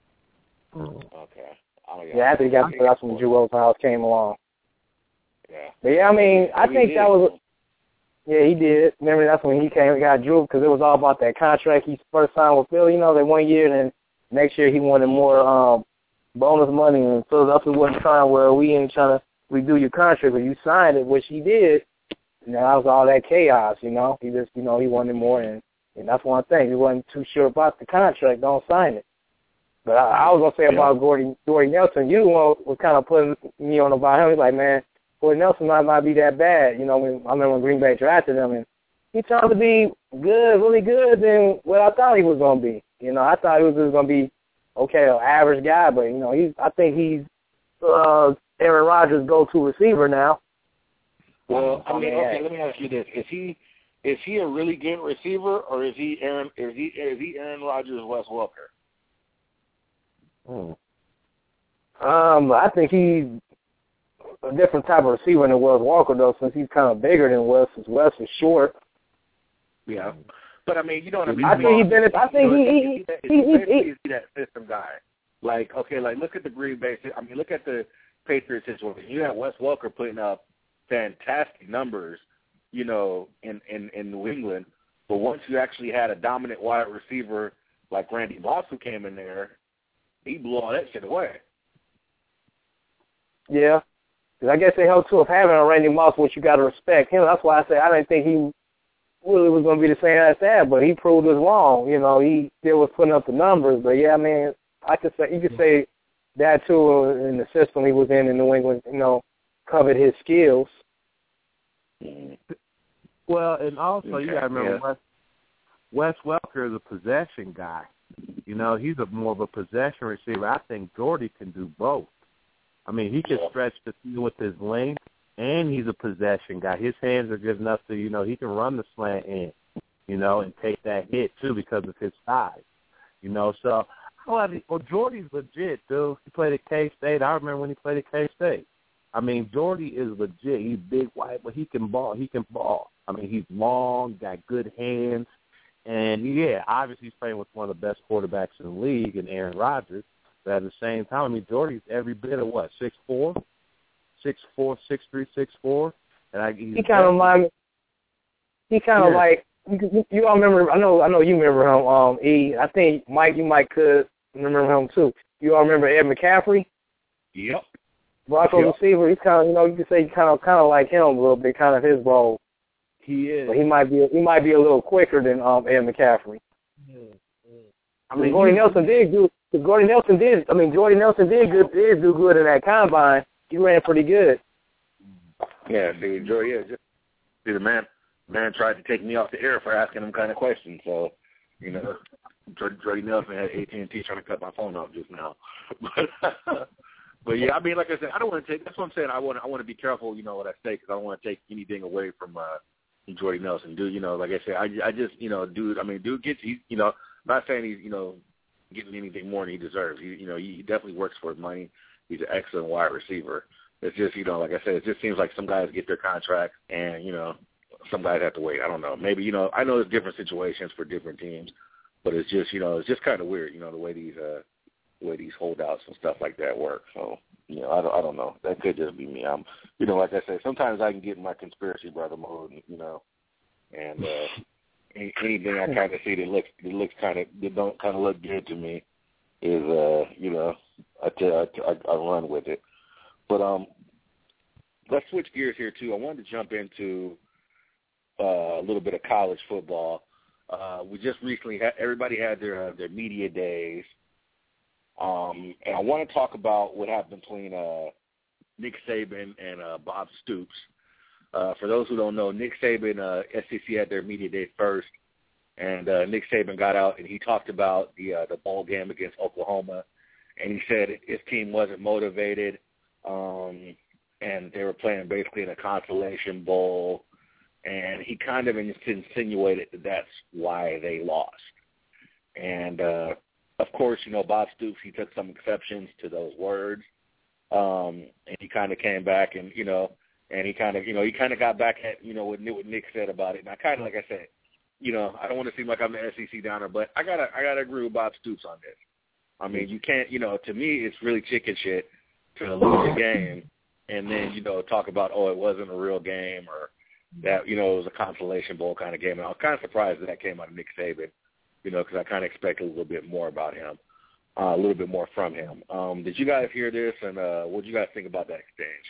Okay. Oh, yeah. yeah, after he got to Philly, that's when Drew Rosenhaus came along. Yeah. But, yeah, I mean, I think that was – yeah, he did. Remember, that's when he came and got Drew because it was all about that contract he first signed with Philly, you know, that one year, and then next year he wanted more um, bonus money, and Philadelphia wasn't trying, well, we ain't trying to redo your contract, but you signed it, which he did, and that was all that chaos, you know. He just, you know, he wanted more, and, and that's one thing. He wasn't too sure about the contract, don't sign it. But I, I was going to say yeah. about Gordy, Gordy Nelson, you were kind of putting me on about him. He's like, man, Gordy Nelson might not be that bad. You know, when, I remember when Green Bay drafted him, and he turned to be good, really good than what I thought he was going to be. You know, I thought he was just going to be, okay, an average guy, but, you know, he's. I think he's uh, Aaron Rodgers' go-to receiver now. Well, I mean, okay, let me ask you this. Is he is he a really good receiver, or is he Aaron is he is he Aaron Rodgers' Wes Welker? Hmm. Um, I think he's a different type of receiver than Wes Walker, though, since he's kind of bigger than Wes. Since Wes is short. Yeah, but I mean, you know what I mean. I think he's been. I think he he he he's that system guy. Like, okay, like look at the Green Bay. I mean, look at the Patriots situation. You have Wes Welker putting up fantastic numbers, you know, in, in, in New England. But once you actually had a dominant wide receiver like Randy Moss who came in there, he blew all that shit away. Yeah. Because I guess they helped too of having a Randy Moss, which you got to respect him. That's why I say I didn't think he really was going to be the same as that, but he proved us wrong. You know, he still was putting up the numbers. But, yeah, I mean, I could say you could say that, too, in the system he was in in New England, you know, covered his skills. Well, and also okay, you got to remember yeah. Wes, Wes Welker is a possession guy. You know, he's a more of a possession receiver. I think Gordy can do both. I mean, he can stretch the field with his length, and he's a possession guy. His hands are good enough to, you know, he can run the slant in, you know, and take that hit, too, because of his size. You know, so, well, Jordy's legit, dude. He played at K-State. I remember when he played at K-State. I mean, Jordy is legit. He's big, white, but he can ball. He can ball. I mean, he's long, got good hands. And, yeah, obviously he's playing with one of the best quarterbacks in the league in Aaron Rodgers. But at the same time, I mean, Jordy's every bit of what, six four, six four, six three, six four. And I, he kind of remind me. He kind of yeah. like you, you all remember. I know. I know you remember him. Um, E. I think Mike. You might could remember him too. You all remember Ed McCaffrey? Yep. Broncos yep. receiver. He's kind of, you know, you could say kind of, kind of like him a little bit, kind of his role. He is. But he might be. He might be a little quicker than um Ed McCaffrey. Mm-hmm. I mean, Jordy Nelson did do. Jordy Nelson did. I mean, Jordy Nelson did good. Did do good in that combine. He ran pretty good. Yeah, see, Jordy. Yeah, just see the man. Man tried to take me off the air for asking him kind of questions. So, you know, Jordy Nelson had A T and T trying to cut my phone off just now. But, but yeah, I mean, like I said, I don't want to take. That's what I'm saying. I want. I want to be careful, you know, what I say, because I don't want to take anything away from uh, Jordy Nelson. Dude, you know, like I said, I, I just, you know, dude. I mean, dude gets. He, you know, I'm not saying he's, you know, getting anything more than he deserves. He, you know, he definitely works for his money. He's an excellent wide receiver. It's just, you know, like I said, it just seems like some guys get their contracts and, you know, some guys have to wait. I don't know. Maybe, you know, I know there's different situations for different teams, but it's just, you know, it's just kind of weird, you know, the way these uh, the way these holdouts and stuff like that work. So, you know, I don't, I don't know. That could just be me. I'm, you know, like I said, sometimes I can get in my conspiracy brother mode, you know, and uh, anything I kind of see that looks that looks kind of that don't kind of look good to me is, uh, you know, I tell I, I, I run with it. But um, let's switch gears here too. I wanted to jump into Uh, a little bit of college football. Uh, we just recently had, everybody had their uh, their media days, um, and I want to talk about what happened between uh, Nick Saban and uh, Bob Stoops. Uh, for those who don't know, Nick Saban, uh, S E C had their media day first, and uh, Nick Saban got out and he talked about the uh, the bowl game against Oklahoma, and he said his team wasn't motivated, um, and they were playing basically in a consolation bowl. And he kind of insinuated that that's why they lost. And, uh, of course, you know, Bob Stoops, he took some exceptions to those words. Um, and he kind of came back and, you know, and he kind of, you know, he kind of got back at, you know, what, what Nick said about it. And I kind of, like I said, you know, I don't want to seem like I'm an S E C downer, but I got to I gotta agree with Bob Stoops on this. I mean, you can't, you know, to me, it's really chicken shit to lose a game and then, you know, talk about, oh, it wasn't a real game or, that, you know, it was a consolation bowl kind of game. And I was kind of surprised that that came out of Nick Saban, you know, because I kind of expected a little bit more about him, uh, a little bit more from him. Um, did you guys hear this, and uh, what did you guys think about that exchange?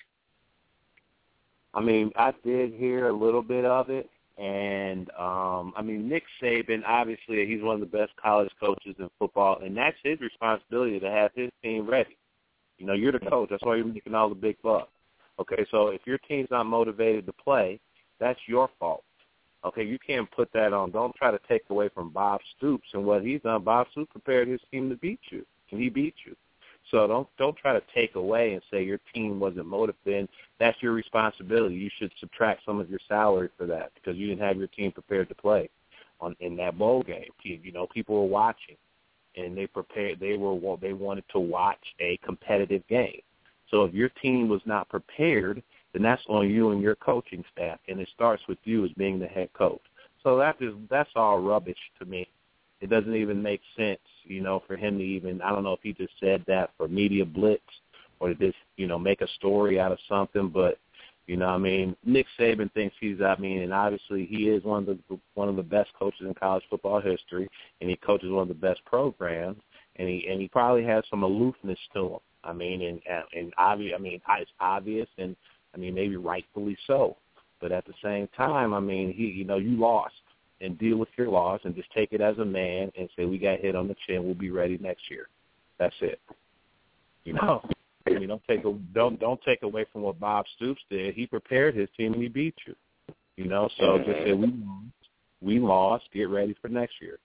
I mean, I did hear a little bit of it, and, um, I mean, Nick Saban, obviously, he's one of the best college coaches in football, and that's his responsibility to have his team ready. You know, you're the coach. That's why you're making all the big bucks. Okay, so if your team's not motivated to play, that's your fault. Okay, you can't put that on. Don't try to take away from Bob Stoops and what he's done. Bob Stoops prepared his team to beat you, and he beat you. So don't don't try to take away and say your team wasn't motivated. That's your responsibility. You should subtract some of your salary for that because you didn't have your team prepared to play on in that bowl game. You know, people were watching, and they prepared. They were they wanted to watch a competitive game. So if your team was not prepared, then that's on you and your coaching staff, and it starts with you as being the head coach. So that is that's all rubbish to me. It doesn't even make sense, you know, for him to even, I don't know if he just said that for media blitz or to just, you know, make a story out of something, but, you know, I mean, Nick Saban thinks he's, I mean, and obviously he is one of the one of the best coaches in college football history, and he coaches one of the best programs, and he and he probably has some aloofness to him. I mean, and and obvious, I mean, it's obvious and. I mean, maybe rightfully so. But at the same time, I mean, he, you know, you lost, and deal with your loss and just take it as a man and say, we got hit on the chin, we'll be ready next year. That's it. You know, I mean, don't take a, don't don't take away from what Bob Stoops did. He prepared his team and he beat you. You know, so just say we lost, we lost. Get ready for next year.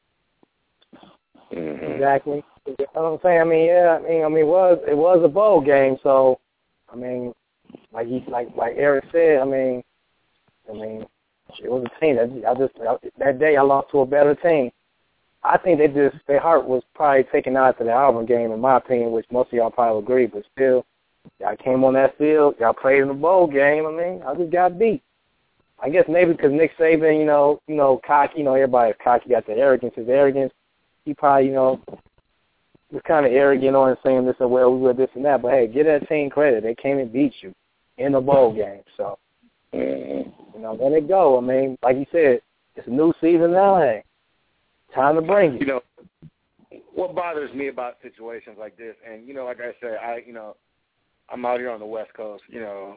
Exactly. You know what I'm saying? I mean, yeah. I mean, I mean, it was it was a bowl game, so I mean. Like he, like like Eric said, I mean, I mean, it was a team that I just that day I lost to a better team. I think they just their heart was probably taken out to the Auburn game, in my opinion, which most of y'all probably agree. But still, Y'all came on that field. Y'all played in the bowl game. I mean, I just got beat. I guess maybe because Nick Saban, you know, you know, cocky. You know, everybody's cocky. Got the arrogance. His arrogance. He probably, you know, was kind of arrogant on saying this and well, we were this and that. But hey, give that team credit. They came and beat you in the bowl game. So, you know, let it go. I mean, like you said, it's a new season now. Hey, time to bring it. You know, what bothers me about situations like this, and you know, like I said, I, you know, I'm out here on the West Coast. You know,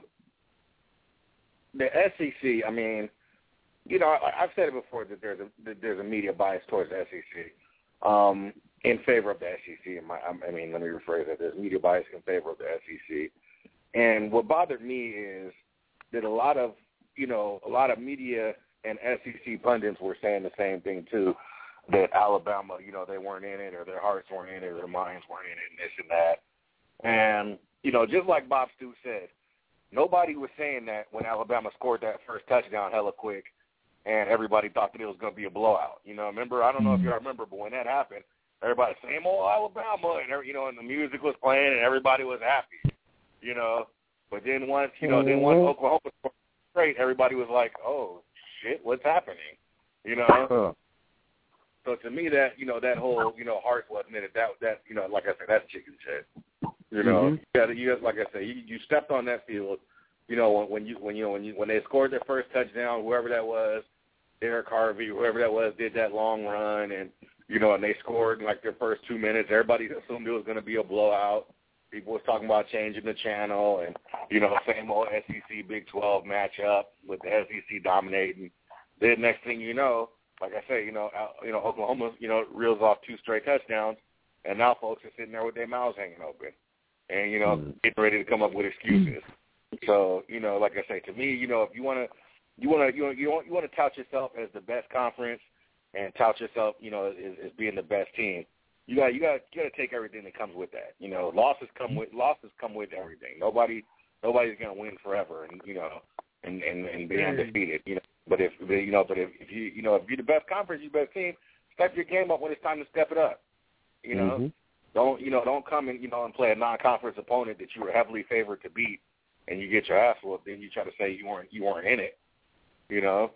the S E C. I mean, you know, I, I've said it before that there's a that there's a media bias towards the S E C, um, in favor of the S E C. In my, I mean, let me rephrase that. There's media bias in favor of the S E C, and what bothered me is that a lot of, you know, a lot of media and S E C pundits were saying the same thing too, that Alabama, you know, they weren't in it, or their hearts weren't in it, or their minds weren't in it, and this and that. And, you know, just like Bob Stoops said, nobody was saying that when Alabama scored that first touchdown hella quick, and everybody thought that it was going to be a blowout. You know, remember, I don't know if you remember, but when that happened, everybody, same old Alabama, and, you know, and the music was playing, and everybody was happy, you know. But then once, you know, then once Oklahoma scored straight, everybody was like, oh, shit, what's happening? You know? Huh. So to me, that, you know, that whole, you know, heart wasn't in it. That, that, you know, like I said, that's chicken shit. You know, Mm-hmm. you gotta, you gotta, like I said, you, you stepped on that field. You know, when, when you, when you know, when you, when they scored their first touchdown, whoever that was, Derek Harvey, whoever that was, did that long run, and you know, and they scored in like their first two minutes. Everybody assumed it was going to be a blowout. People was talking about changing the channel, and you know, same old S E C Big twelve matchup with the S E C dominating. Then next thing you know, like I say, you know, you know, Oklahoma, you know, reels off two straight touchdowns, and now folks are sitting there with their mouths hanging open, and you know, mm. getting ready to come up with excuses. So, you know, like I say, to me, you know, if you want to, you want to, you want, you want, you want to tout yourself as the best conference, and tout yourself, you know, as, as being the best team. You got, you got, you got to take everything that comes with that. You know, losses come with losses come with everything. Nobody, nobody's gonna win forever, and you know, and and, and be undefeated. You know. But if you know, but if, if you you know if you're the best conference, you're the best team, step your game up when it's time to step it up. You know, mm-hmm. don't you know don't come and you know and play a non-conference opponent that you were heavily favored to beat, and you get your ass whooped. Then you try to say you weren't you weren't in it. You know.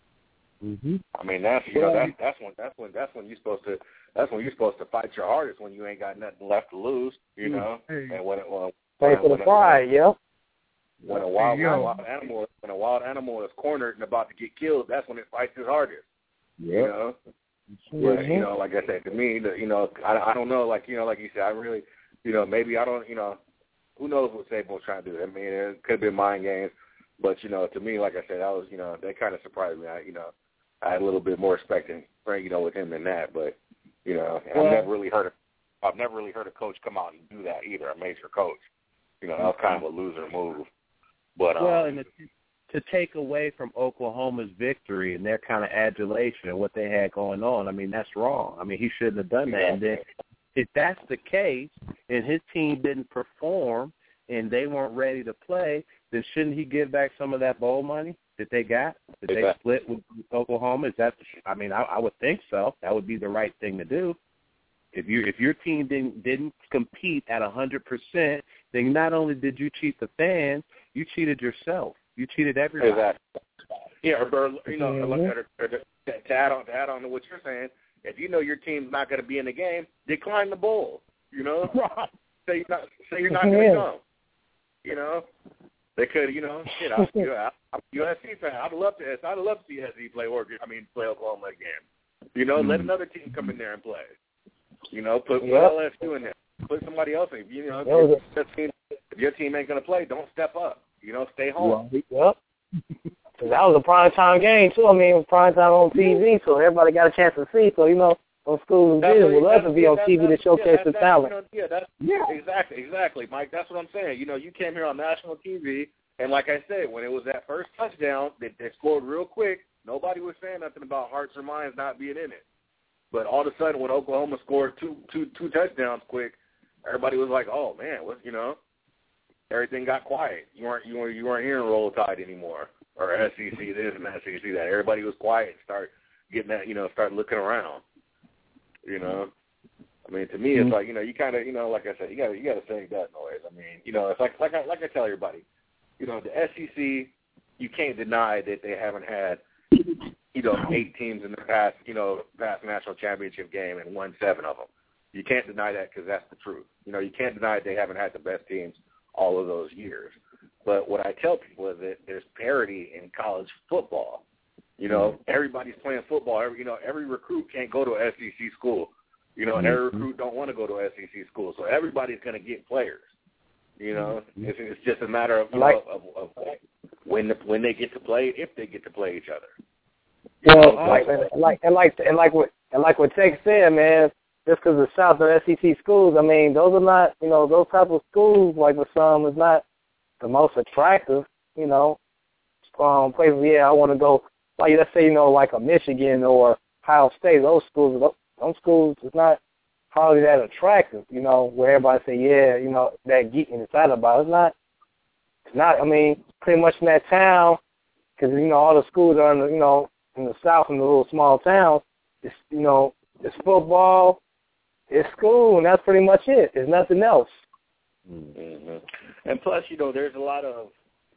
Mm-hmm. I mean that's you know that's that's when that's when that's when you're supposed to that's when you're supposed to fight your hardest, when you ain't got nothing left to lose. You know, hey. and when it well, play for the pride, yeah. When a wild, hey, wild animal, when a wild animal is cornered and about to get killed, that's when it fights its hardest. Yep. You know, yeah, you know, like I said, to me, the, you know, I, I don't know, like you know, like you said, I really, you know, maybe I don't, you know, who knows what Saban was trying to do? I mean, it could have been mind games, but you know, to me, like I said, I was, you know, that kind of surprised me. I, you know, I had a little bit more respect, in, you know, with him than that, but you know, well, I've never really heard, a, I've never really heard a coach come out and do that either. A major coach, you know, that was kind of a loser move. But, um, well, and to, to take away from Oklahoma's victory and their kind of adulation and what they had going on, I mean, that's wrong. I mean, he shouldn't have done that. Yeah. And then if that's the case and his team didn't perform and they weren't ready to play, then shouldn't he give back some of that bowl money that they got, that exactly. they split with Oklahoma? Is that? I mean, I, I would think so. That would be the right thing to do. If you if your team didn't didn't compete at a hundred percent, then not only did you cheat the fans, you cheated yourself. You cheated everybody. Exactly. Yeah, or, you know, mm-hmm. to add on to add on to what you're saying, if you know your team's not going to be in the game, decline the bowl. You know, right. say you're not say you're not going to come. You know, they could. You know, shit. I, you know, I'm a U S C fan. I'd love to. I'd love to see S E C play Oregon. I mean, play Oklahoma again. You know, mm-hmm. let another team come in there and play. You know, put yep. L S U in there. Put somebody else in. You know, if your, your team, if your team ain't going to play, don't step up. You know, stay home. Yep. Cause that was a prime time game too. I mean, it was prime time on T V, so everybody got a chance to see. So you know, those schools and business would love to be on T V to showcase yeah, the talent. You know, yeah, that's yeah, exactly, exactly, Mike. That's what I'm saying. You know, you came here on national T V, and like I said, when it was that first touchdown, they, they scored real quick. Nobody was saying nothing about hearts or minds not being in it. But all of a sudden, when Oklahoma scored two, two, two touchdowns quick, everybody was like, "Oh man, what you know?" Everything got quiet. You weren't you weren't you weren't hearing Roll Tide anymore, or S E C this and S E C that. Everybody was quiet and start getting that, you know, start looking around. You know. I mean, to me, it's like, you know, you kind of, you know, like I said, you got to you got to save that noise. I mean, you know, it's like like I, like I tell everybody, you know, the S E C, you can't deny that they haven't had, you know, eight teams in the past, you know, past national championship game and won seven of them. You can't deny that because that's the truth. You know, you can't deny they haven't had the best teams all of those years. But what I tell people is that there's parity in college football. You know, everybody's playing football. Every, you know, every recruit can't go to an S E C school. You know, and every recruit don't want to go to an S E C school. So everybody's going to get players. You know, it's, it's just a matter of, you know, of, of when the, when they get to play, if they get to play each other. Well, know, like, and like and like and like what and like what Tech said, man. Just because the South are S E C schools, I mean, those are not, you know, those type of schools like with some is not the most attractive. You know, um, places. Yeah, I want to go. Like let's say, you know, like a Michigan or Ohio State. Those schools, those, those schools is not hardly that attractive. You know, where everybody say, yeah, you know, that geeking inside about it. It's not. It's not. I mean, pretty much in that town, because you know all the schools are in the, you know, in the South in the little small towns. It's, you know, it's football, it's school, and that's pretty much it. There's nothing else. Mm-hmm. And plus, you know, there's a lot of,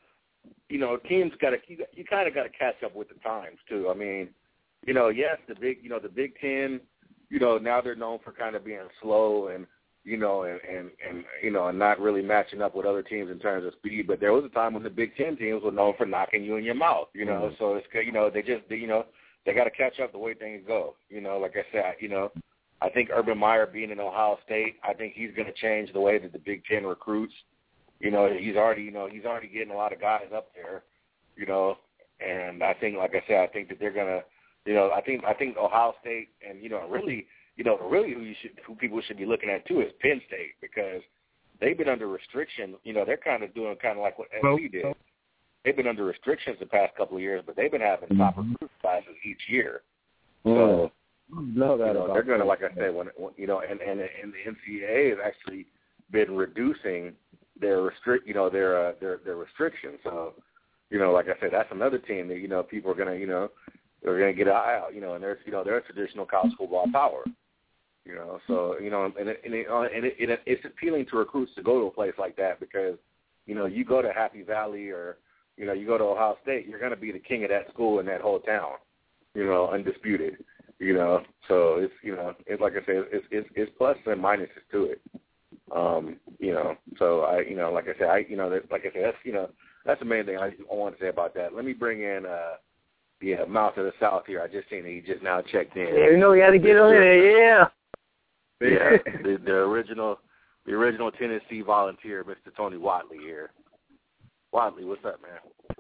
you know, teams got to, you, you kind of got to catch up with the times too. I mean, you know, yes, the big, you know, the Big Ten, you know, now they're known for kind of being slow and, you know, and, and, and, you know, and not really matching up with other teams in terms of speed. But there was a time when the Big Ten teams were known for knocking you in your mouth, you know. Mm-hmm. So it's, you know, they just, they, you know, they got to catch up the way things go. You know, like I said, you know, I think Urban Meyer being in Ohio State, I think he's going to change the way that the Big Ten recruits. You know, he's already, you know, he's already getting a lot of guys up there, you know, and I think, like I said, I think that they're going to, you know, I think, I think Ohio State and, you know, really, you know, really who you should, who people should be looking at too is Penn State, because they've been under restriction. You know, they're kind of doing kind of like what S C did. They've been under restrictions the past couple of years, but they've been having top mm-hmm. recruit classes each year. So, know that you know, about they're going to, like I said, when, when you know, and, and and the N C double A has actually been reducing their restrict, you know, their uh, their their restrictions. So, you know, like I said, that's another team that, you know, people are going to, you know, they're going to get an eye out, you know, and there's, you know, they're a traditional college football power, you know. So, you know, and it, and, it, and it, it, it's appealing to recruits to go to a place like that because, you know, you go to Happy Valley or, you know, you go to Ohio State, you're going to be the king of that school in that whole town, you know, undisputed, you know. So it's, you know, it's like I said, it's it's, it's plus and minuses to it, um, you know. So I, you know, like I said, I, you know, like I said, that's, you know, that's the main thing I want to say about that. Let me bring in, uh, yeah, Mouth of the South here. I just seen it. He just now checked in. Yeah, you know, you got to get on there. Yeah. Yeah, the, the original, the original Tennessee Volunteer, Mister Tony Watley here. Watley, what's up, man?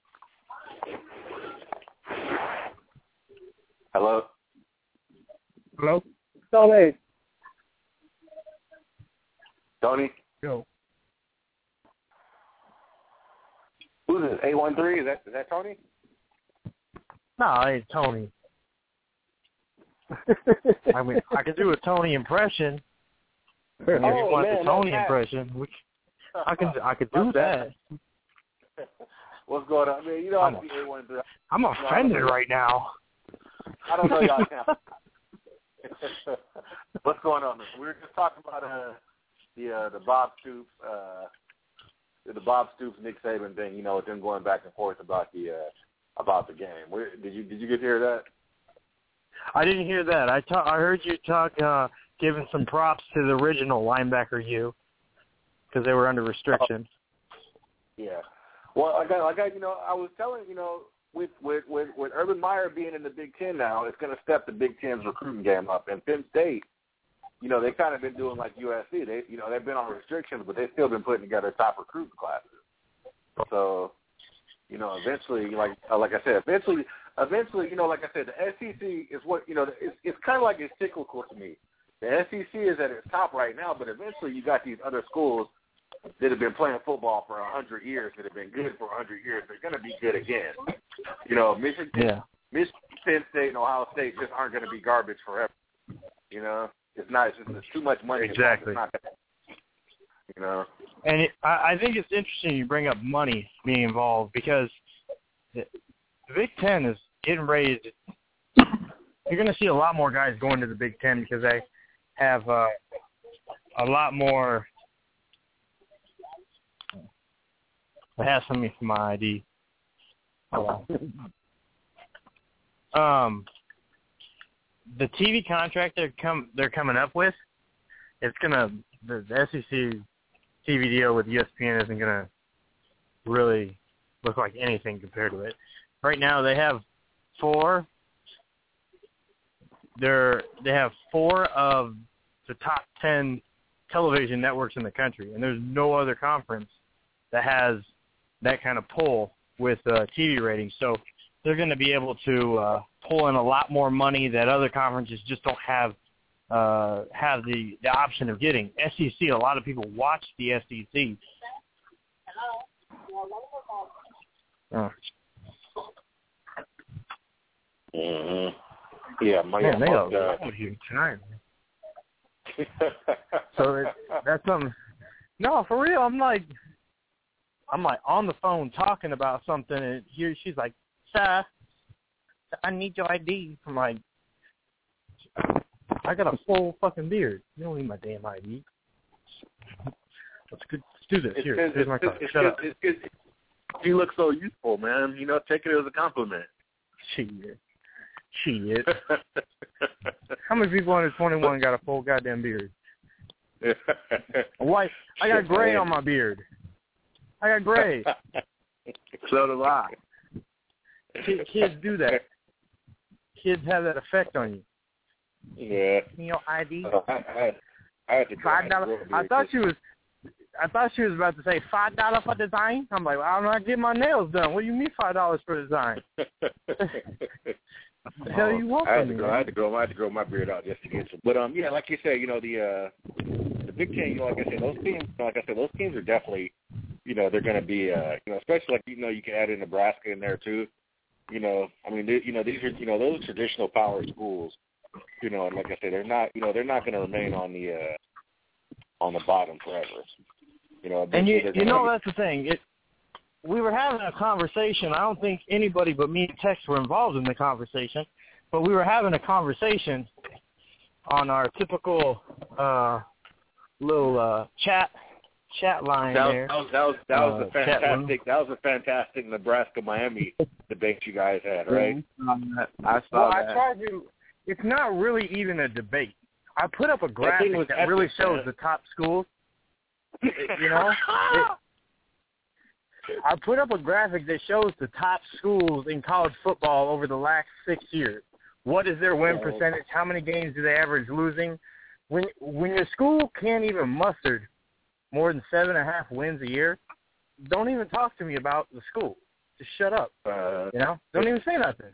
Hello? Hello? Tony. Tony? Yo. Who's this? eight one three? Is that, is that Tony? No, it's Tony. I mean, I could do a Tony impression. If you oh, want man, the Tony impression, which I can, I could do that. What's going on? I mean, you know, I'm, I'm eight one three. I'm offended no, right now. I don't know y'all now. What's going on? We were just talking about uh, the uh, the Bob Stoops, uh, the Bob Stoops Nick Saban thing. You know, with them going back and forth about the uh, about the game. Where, did you did you get to hear that? I didn't hear that. I ta- I heard you talk, uh, giving some props to the original linebacker U, because they were under restriction. Oh. Yeah. Well, I got, I got, you know, I was telling, you know, with with with, with Urban Meyer being in the Big Ten now, it's going to step the Big Ten's recruiting game up. And Penn State, you know, they've kind of been doing like U S C. They, you know, they've been on restrictions, but they've still been putting together top recruiting classes. So, you know, eventually, like like I said, eventually, eventually, you know, like I said, the S E C is what, you know, it's, it's kind of like it's cyclical to me. The S E C is at its top right now, but eventually you got these other schools that have been playing football for a hundred years, that have been good for a hundred years. They're going to be good again. You know, Michigan, yeah. Michigan, Penn State, and Ohio State just aren't going to be garbage forever. You know, it's not. It's, just, it's too much money. Exactly. It's not, you know. And it, I, I think it's interesting you bring up money being involved, because the, the Big Ten is getting ready to – you're going to see a lot more guys going to the Big Ten because they have uh, a lot more. It has something for my I D. Oh, wow. Um, the T V contract they're come they're coming up with, it's gonna the, the S E C T V deal with E S P N isn't gonna really look like anything compared to it. Right now they have four. They're they have four of the top ten television networks in the country, and there's no other conference that has that kind of pull with uh, T V ratings. So they're going to be able to uh, pull in a lot more money that other conferences just don't have uh, have the, the option of getting. S E C, a lot of people watch the S E C. Oh. Mm-hmm. Yeah, my Man, they are uh, loud here tonight. So it, that's something. No, for real. I'm like, I'm like on the phone talking about something, and here she's like, "Sir, I need your I D." I'm like, I got a full fucking beard. You don't need my damn I D. Let's, let's do this. It's Here, good, here's my it's, card. it's, Shut good, up. it's good. You look so youthful, man. You know, take it as a compliment. Shit. Shit. How many people under twenty-one got a full goddamn beard? White. I got gray on my beard. I got gray. So do I. Kids, kids do that. Kids have that effect on you. Yeah. You know, I D. Uh, I, I, I had to Five dollars. I thought she was. I thought she was about to say five dollars for design. I'm like, well, I'm not getting my nails done. What do you mean five dollars for design? The hell you want I had from to me? grow, I had to grow. I had to grow my beard out just to get some. But um, yeah, like you said, you know the uh, the Big Ten. You know, like I said, those teams. Like I said, those teams are definitely, you know, they're going to be, uh, you know, especially like you know, you can add in Nebraska in there too. You know, I mean, they, you know, these are, you know, those traditional power schools. You know, and like I said, they're not, you know, they're not going to remain on the uh, on the bottom forever. You know, and you, you know, be, that's the thing. It, we were having a conversation. I don't think anybody but me and Tex were involved in the conversation, but we were having a conversation on our typical uh, little uh, chat chat line that was, there. That was that was, that was uh, a fantastic that was a fantastic Nebraska Miami debate you guys had, right? I saw well, that. I tried to. It's not really even a debate. I put up a graphic that, that really epic, shows man. the top schools. You know, it, I put up a graphic that shows the top schools in college football over the last six years. What is their win percentage? How many games do they average losing? When when your school can't even muster more than seven and a half wins a year, don't even talk to me about the school. Just shut up. Uh, You know, don't even say nothing.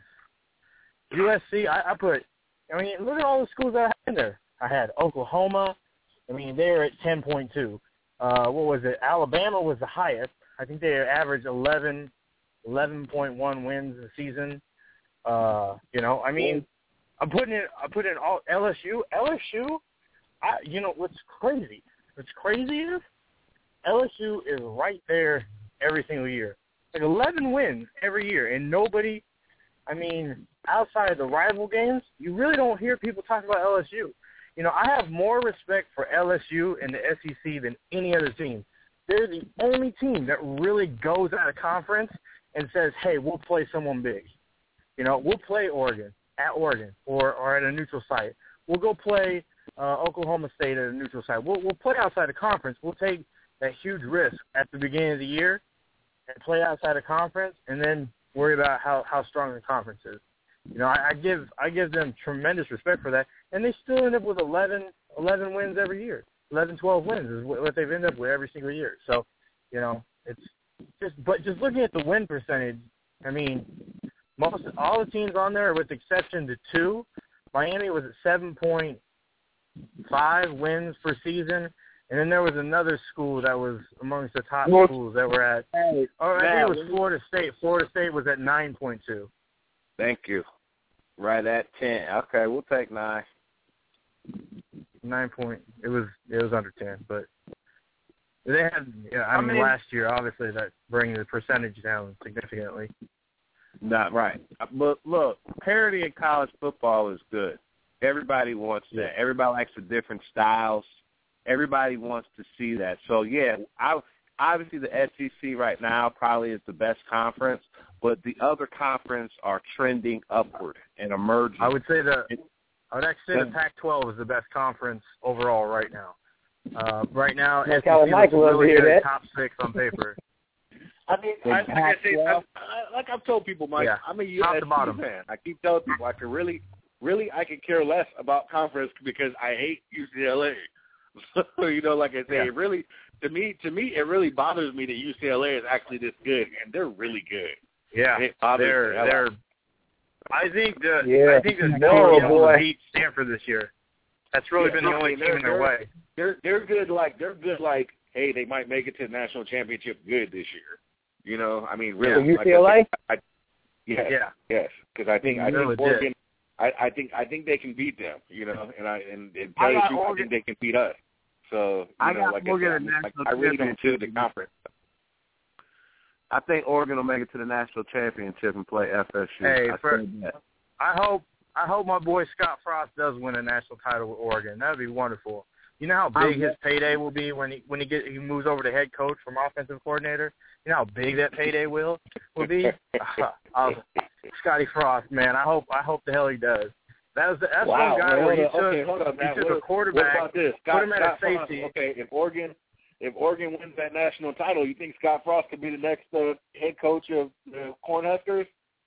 U S C, I, I put. I mean, look at all the schools that I had in there. I had Oklahoma. I mean, they're at ten point two. Uh, what was it? Alabama was the highest. I think they averaged eleven, eleven point one wins a season. Uh, you know, I mean, I'm putting in, I put in all L S U. L S U, I, you know, what's crazy? What's crazy is L S U is right there every single year. Like eleven wins every year, and nobody, I mean, outside of the rival games, you really don't hear people talk about L S U. You know, I have more respect for L S U and the S E C than any other team. They're the only team that really goes out of conference and says, hey, we'll play someone big. You know, we'll play Oregon at Oregon or, or at a neutral site. We'll go play uh, Oklahoma State at a neutral site. We'll, we'll play outside of conference. We'll take that huge risk at the beginning of the year and play outside of conference and then worry about how, how strong the conference is. You know, I, I give I give them tremendous respect for that, and they still end up with eleven, eleven wins every year. eleven, twelve wins is what they've ended up with every single year. So, you know, it's just – but just looking at the win percentage, I mean, most all the teams on there, with the exception to two, Miami was at seven point five wins per season, and then there was another school that was amongst the top North, schools that were at – oh, I think it was Florida State. Florida State was at nine point two. Thank you. Right at ten. Okay, we'll take nine. Nine point. It was it was under ten, but they had. Yeah, I, I mean, mean, last year obviously that bringing the percentage down significantly. Not right. But look, parity in college football is good. Everybody wants that. Everybody likes the different styles. Everybody wants to see that. So, yeah, I, obviously the S E C right now probably is the best conference, but the other conference are trending upward and emerging. I would say that I would actually say the Pac twelve is the best conference overall right now. Uh, right now, S E C is really good, top six on paper. I mean, I, like I say, I, I, like I've told people, Mike, yeah. I'm a U S C fan. I keep telling people I can really, really, I could care less about conference because I hate U C L A. So, you know, like I say, yeah. it really, to me, to me, it really bothers me that U C L A is actually this good, and they're really good. Yeah, it they're the they're. I think the yeah. I think the no will beat Stanford this year. That's really yeah, been the only team in their way. They're they're good. Like they're good. Like hey, they might make it to the national championship good this year. You know, I mean, really. Yeah. U C L A? Like, I, I, yes, yeah, yes, because I think I think Oregon. I, I think I think they can beat them. You know, and I and, and tell you the truth, I think they can beat us. So you I know, got like Oregon I, said, I, I really don't feel the conference. I think Oregon will make it to the national championship and play F S U. Hey, I, for, I hope I hope my boy Scott Frost does win a national title with Oregon. That would be wonderful. You know how big his payday will be when he when he get he moves over to head coach from offensive coordinator. You know how big that payday will will be. uh, Scotty Frost, man. I hope I hope the hell he does. That was the, that's wow. one guy well, where he on, took okay, hold on, he man. took what, a quarterback, what about this? Scott, put him at Scott a safety. Frost, okay, if Oregon if Oregon wins that national title, you think Scott Frost could be the next uh, head coach of the Cornhuskers?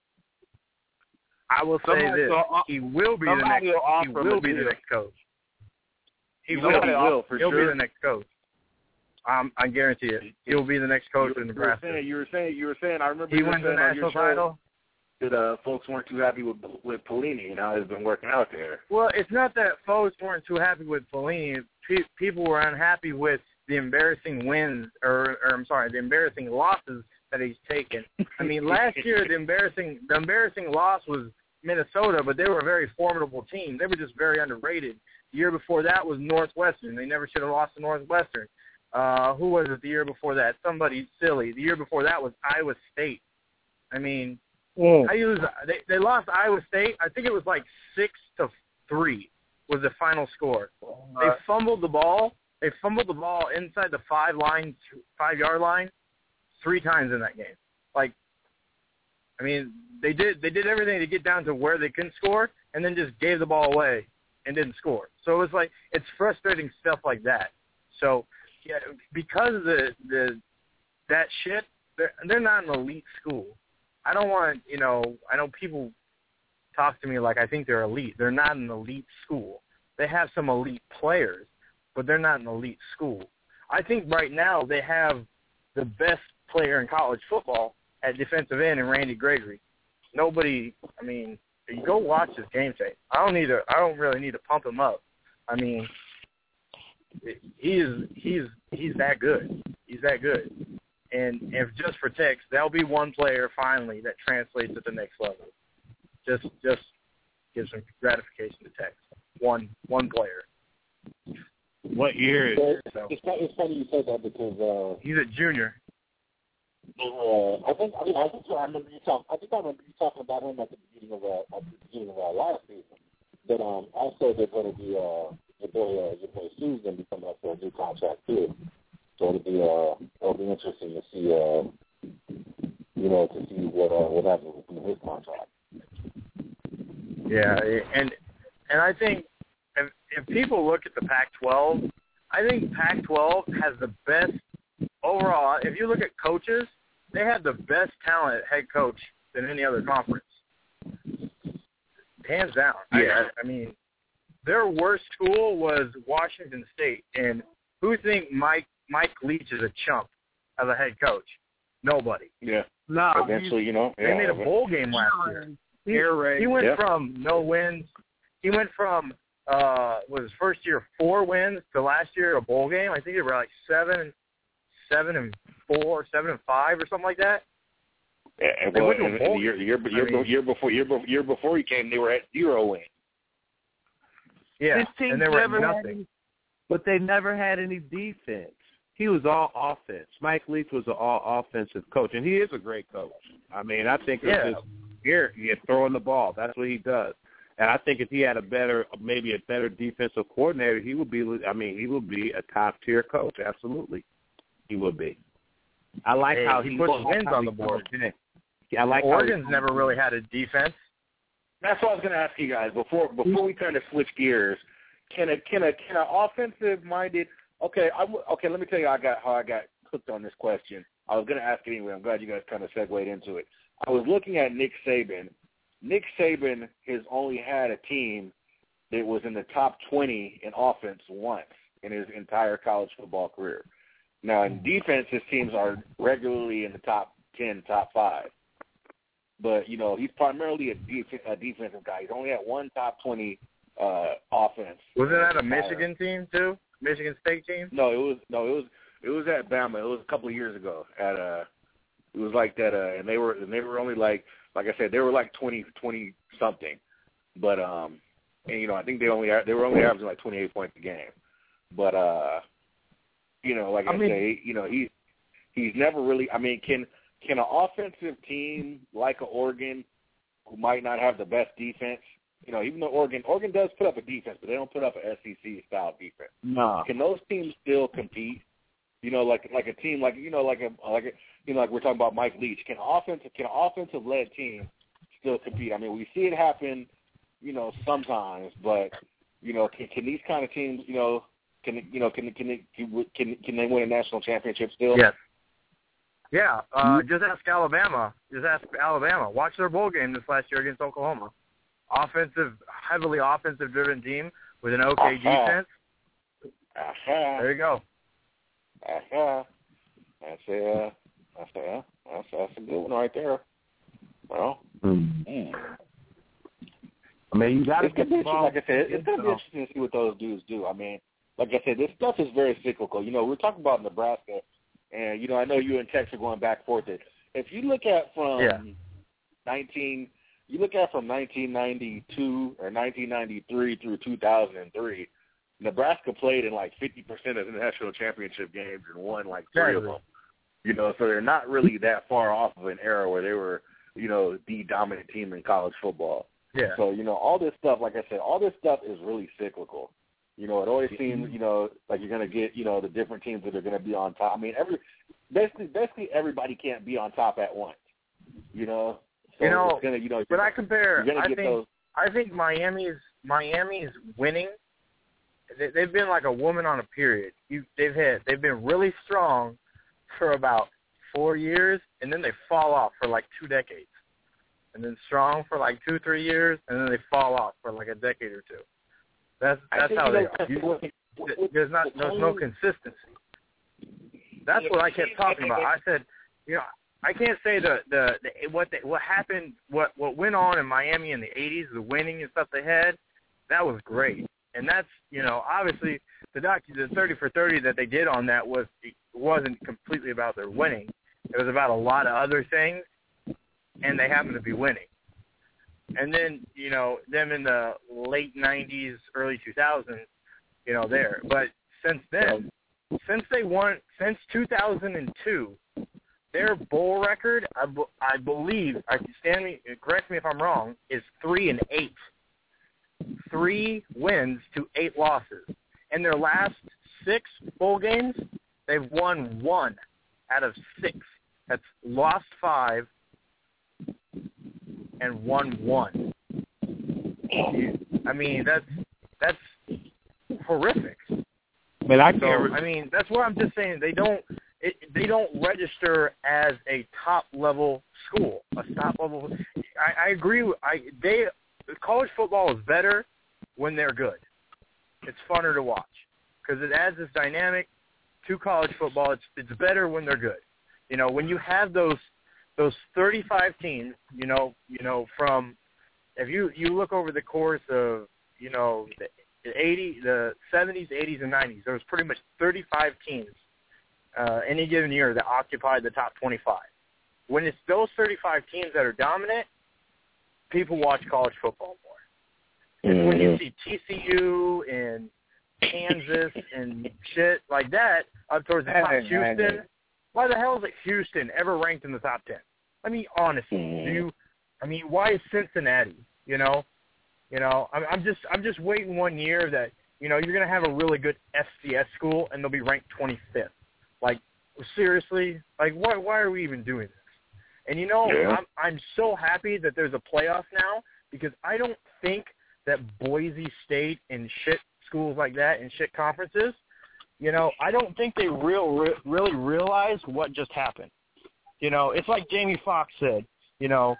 I will say somebody this: will, he will be the next. He will be the next coach. He will. He will for He'll sure. be the next coach. Um, I guarantee it. He'll be the next coach you, in Nebraska. You were saying. You were saying. You were saying. I remember he you were wins the saying on national your show title. That uh, folks weren't too happy with with Pelini and how it's been working out there. Well, it's not that folks weren't too happy with Pelini. Pe- people were unhappy with the embarrassing wins, or, or I'm sorry, the embarrassing losses that he's taken. I mean, last year the embarrassing the embarrassing loss was Minnesota, but they were a very formidable team. They were just very underrated. The year before that was Northwestern. They never should have lost to Northwestern. Uh, who was it the year before that? Somebody silly. The year before that was Iowa State. I mean, mm. I use they they lost Iowa State. I think it was like six to three was the final score. They fumbled the ball. They fumbled the ball inside the five line, five yard line, three times in that game. Like, I mean, they did they did everything to get down to where they couldn't score, and then just gave the ball away and didn't score. So it was like it's frustrating stuff like that. So yeah, because of the the that shit, they're they're not an elite school. I don't want you know. I know people talk to me like I think they're elite. They're not an elite school. They have some elite players, but they're not an elite school. I think right now they have the best player in college football at defensive end in Randy Gregory. Nobody, I mean, you go watch his game tape. I don't need to. I don't really need to pump him up. I mean, he is he's he's that good. He's that good. And if just for Tex, there'll be one player finally that translates at the next level. Just just give some gratification to Tex. One one player. What year is it? So. It's, it's funny you said that because uh, he's a junior. Uh, I think I mean I think I remember you talking. I think I remember you talking about him at the beginning of uh, at the beginning of our last season. But um, also they're going to be uh, your boy uh, your boy Sue's going to be coming up for a new contract too. So it'll be uh, it'll be interesting to see uh, you know, to see what uh, what happens with his contract. Yeah, and and I think if, if people look at the Pac twelve, I think Pac twelve has the best overall. If you look at coaches, they have the best talent at head coach than any other conference, hands down. Yeah, I, I mean, their worst school was Washington State, and who think Mike Mike Leach is a chump as a head coach? Nobody. Yeah. No. Eventually, you know, they yeah, made a bowl game last year. He, he went yeah. from no wins. He went from uh was his first year four wins to last year a bowl game. I think they were like seven, seven and four, seven and five, or something like that. Yeah, and, well, and, and the year, year, year, year, year before year, year before he came, they were at zero wins. Yeah, and they were at nothing. Any, but they never had any defense. He was all offense. Mike Leach was an all offensive coach, and he is a great coach. I mean, I think it's yeah. just here, you're throwing the ball. That's what he does. And I think if he had a better, maybe a better defensive coordinator, he would be. I mean, he would be a top tier coach. Absolutely, he would be. I like hey, how he, he puts how wins how on he the board. I like Oregon's how never really had a defense. That's what I was going to ask you guys before before we kind of switch gears. Can a can a can an offensive minded? Okay, I, okay. Let me tell you how I got how I got hooked on this question. I was going to ask it anyway. I'm glad you guys kind of segued into it. I was looking at Nick Saban. Nick Saban has only had a team that was in the top twenty in offense once in his entire college football career. Now, in defense, his teams are regularly in the top ten, top five. But, you know, he's primarily a, def- a defensive guy. He's only had one top twenty uh, offense. Wasn't that a Michigan team, too? Michigan State team? No, it was no, it was it was at Bama. It was a couple of years ago. At uh, it was like that, uh, and they were and they were only like like I said, they were like twenty, twenty something. But um, and you know, I think they only they were only averaging like twenty-eight points a game. But uh, you know, like I, I mean, say, you know, he he's never really. I mean, can can an offensive team like a Oregon, who might not have the best defense, you know, even though Oregon Oregon does put up a defense, but they don't put up an S E C style defense. No. Can those teams still compete? You know, like like a team like you know like a like a, you know like we're talking about Mike Leach. Can offensive can an offensive led team still compete? I mean, we see it happen, you know, sometimes, but you know, can, can these kind of teams, you know, can you know can can they, can can they win a national championship still? Yes. Yeah, uh, just ask Alabama. Just ask Alabama. Watch their bowl game this last year against Oklahoma. Offensive, heavily offensive-driven team with an okay uh-huh. defense. Uh-huh. There you go. Uh-huh. That's a, that's a, that's, that's a good one right there. Well, mm. Mm. I mean, you got to get the ball. Like I said, it's going to be interesting to see what those dudes do. I mean, like I said, this stuff is very cyclical. You know, we're talking about Nebraska. And, you know, I know you and Tex are going back and forth. If you look at from yeah. nineteen, you look at from nineteen ninety-two or nineteen ninety-three through two thousand three, Nebraska played in like fifty percent of the national championship games and won like three exactly. of them. You know, so they're not really that far off of an era where they were, you know, the dominant team in college football. Yeah. So, you know, all this stuff, like I said, all this stuff is really cyclical. You know, it always seems, you know, like you're going to get, you know, the different teams that are going to be on top. I mean, every basically, basically everybody can't be on top at once. You know, so you know, it's gonna, you know, when I compare, I think those... I think Miami's Miami's winning. They, they've been like a woman on a period. You, they've had they've been really strong for about four years, and then they fall off for like two decades, and then strong for like two, three years, and then they fall off for like a decade or two. That's that's think, how you they know, are. You, what, what, there's not there's no consistency. That's what I kept talking about. I said, you know, I can't say the the, the what the, what happened, what what went on in Miami in the eighties, the winning and stuff they had, that was great. And that's, you know, obviously the doc, the thirty for thirty that they did on that was it wasn't completely about their winning. It was about a lot of other things, and they happened to be winning. And then, you know, them in the late nineties, early two thousands, you know, there. But since then, since they won, since two thousand two, their bowl record, I, b- I believe, I stand me, correct me if I'm wrong, is three and eight. Three wins to eight losses. In their last six bowl games, they've won one out of six. That's lost five and won one. I mean, that's that's horrific. But I can't. So, I mean, that's what I'm just saying. They don't. It, they don't register as a top level school. A top level. I, I agree. I they college football is better when they're good. It's funner to watch because it adds this dynamic to college football. It's it's better when they're good. You know, when you have those those thirty-five teams. You know, you know from if you you look over the course of you know the, the eighty, the seventies, eighties, and nineties, there was pretty much thirty-five teams. Uh, any given year that occupy the top twenty-five. When it's those thirty-five teams that are dominant, people watch college football more. And mm-hmm. when you see T C U and Kansas and shit like that up towards the top, Houston, why the hell is it Houston ever ranked in the top ten? I mean, honestly, mm-hmm. do you? I mean, why is Cincinnati? You know, You know, I'm, I'm just I'm just waiting one year that, you know, you're going to have a really good F C S school and they'll be ranked twenty-fifth. Like, seriously? Like, why why are we even doing this? And, you know, yeah. I'm, I'm so happy that there's a playoff now because I don't think that Boise State and shit schools like that and shit conferences, you know, I don't think they real re- really realize what just happened. You know, it's like Jamie Foxx said, you know,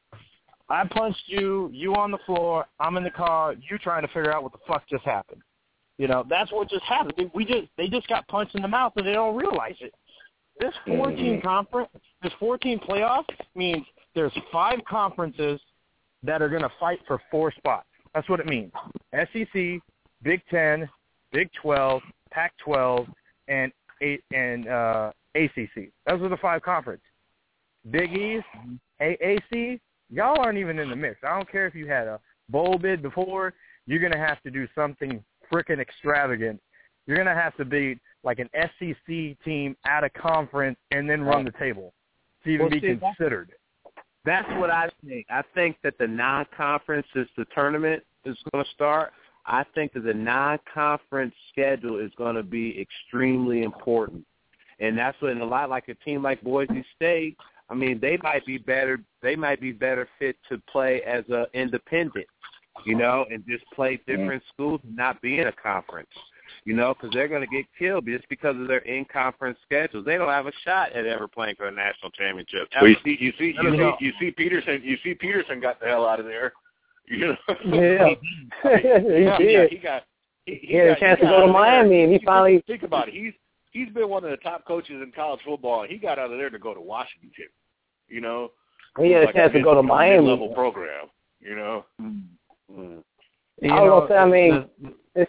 I punched you, you on the floor, I'm in the car, you trying to figure out what the fuck just happened. You know, that's what just happened. We just they just got punched in the mouth and they don't realize it. This four-team conference, this four-team playoff means there's five conferences that are going to fight for four spots. That's what it means. S E C, Big Ten, Big twelve, Pac twelve, and a- and uh, A C C. Those are the five conferences. Big East, A A C, y'all aren't even in the mix. I don't care if you had a bowl bid before. You're going to have to do something freaking extravagant. You're going to have to beat like an S E C team at a conference and then run the table to even well, be see, considered. That's what I think. I think that the non-conference is the tournament is going to start. I think that the non-conference schedule is going to be extremely important. And that's what, and a lot like a team like Boise State, I mean, they might be better. They might be better fit to play as an independent, you know, and just play different mm-hmm. schools and not be in a conference, you know, because they're going to get killed just because of their in-conference schedules. They don't have a shot at ever playing for a national championship. Well, you see, you see, you see, you see Peterson. You see, Peterson got the hell out of there. You know, yeah, he, he, he, did. he got. He, he, he had got, a chance he to go to Miami, there. and he finally think about it. He's he's been one of the top coaches in college football, and he got out of there to go to Washington. You know, he had a like chance a to go to Miami. Level program. You know. Mm-hmm. You I was gonna say, I mean, the,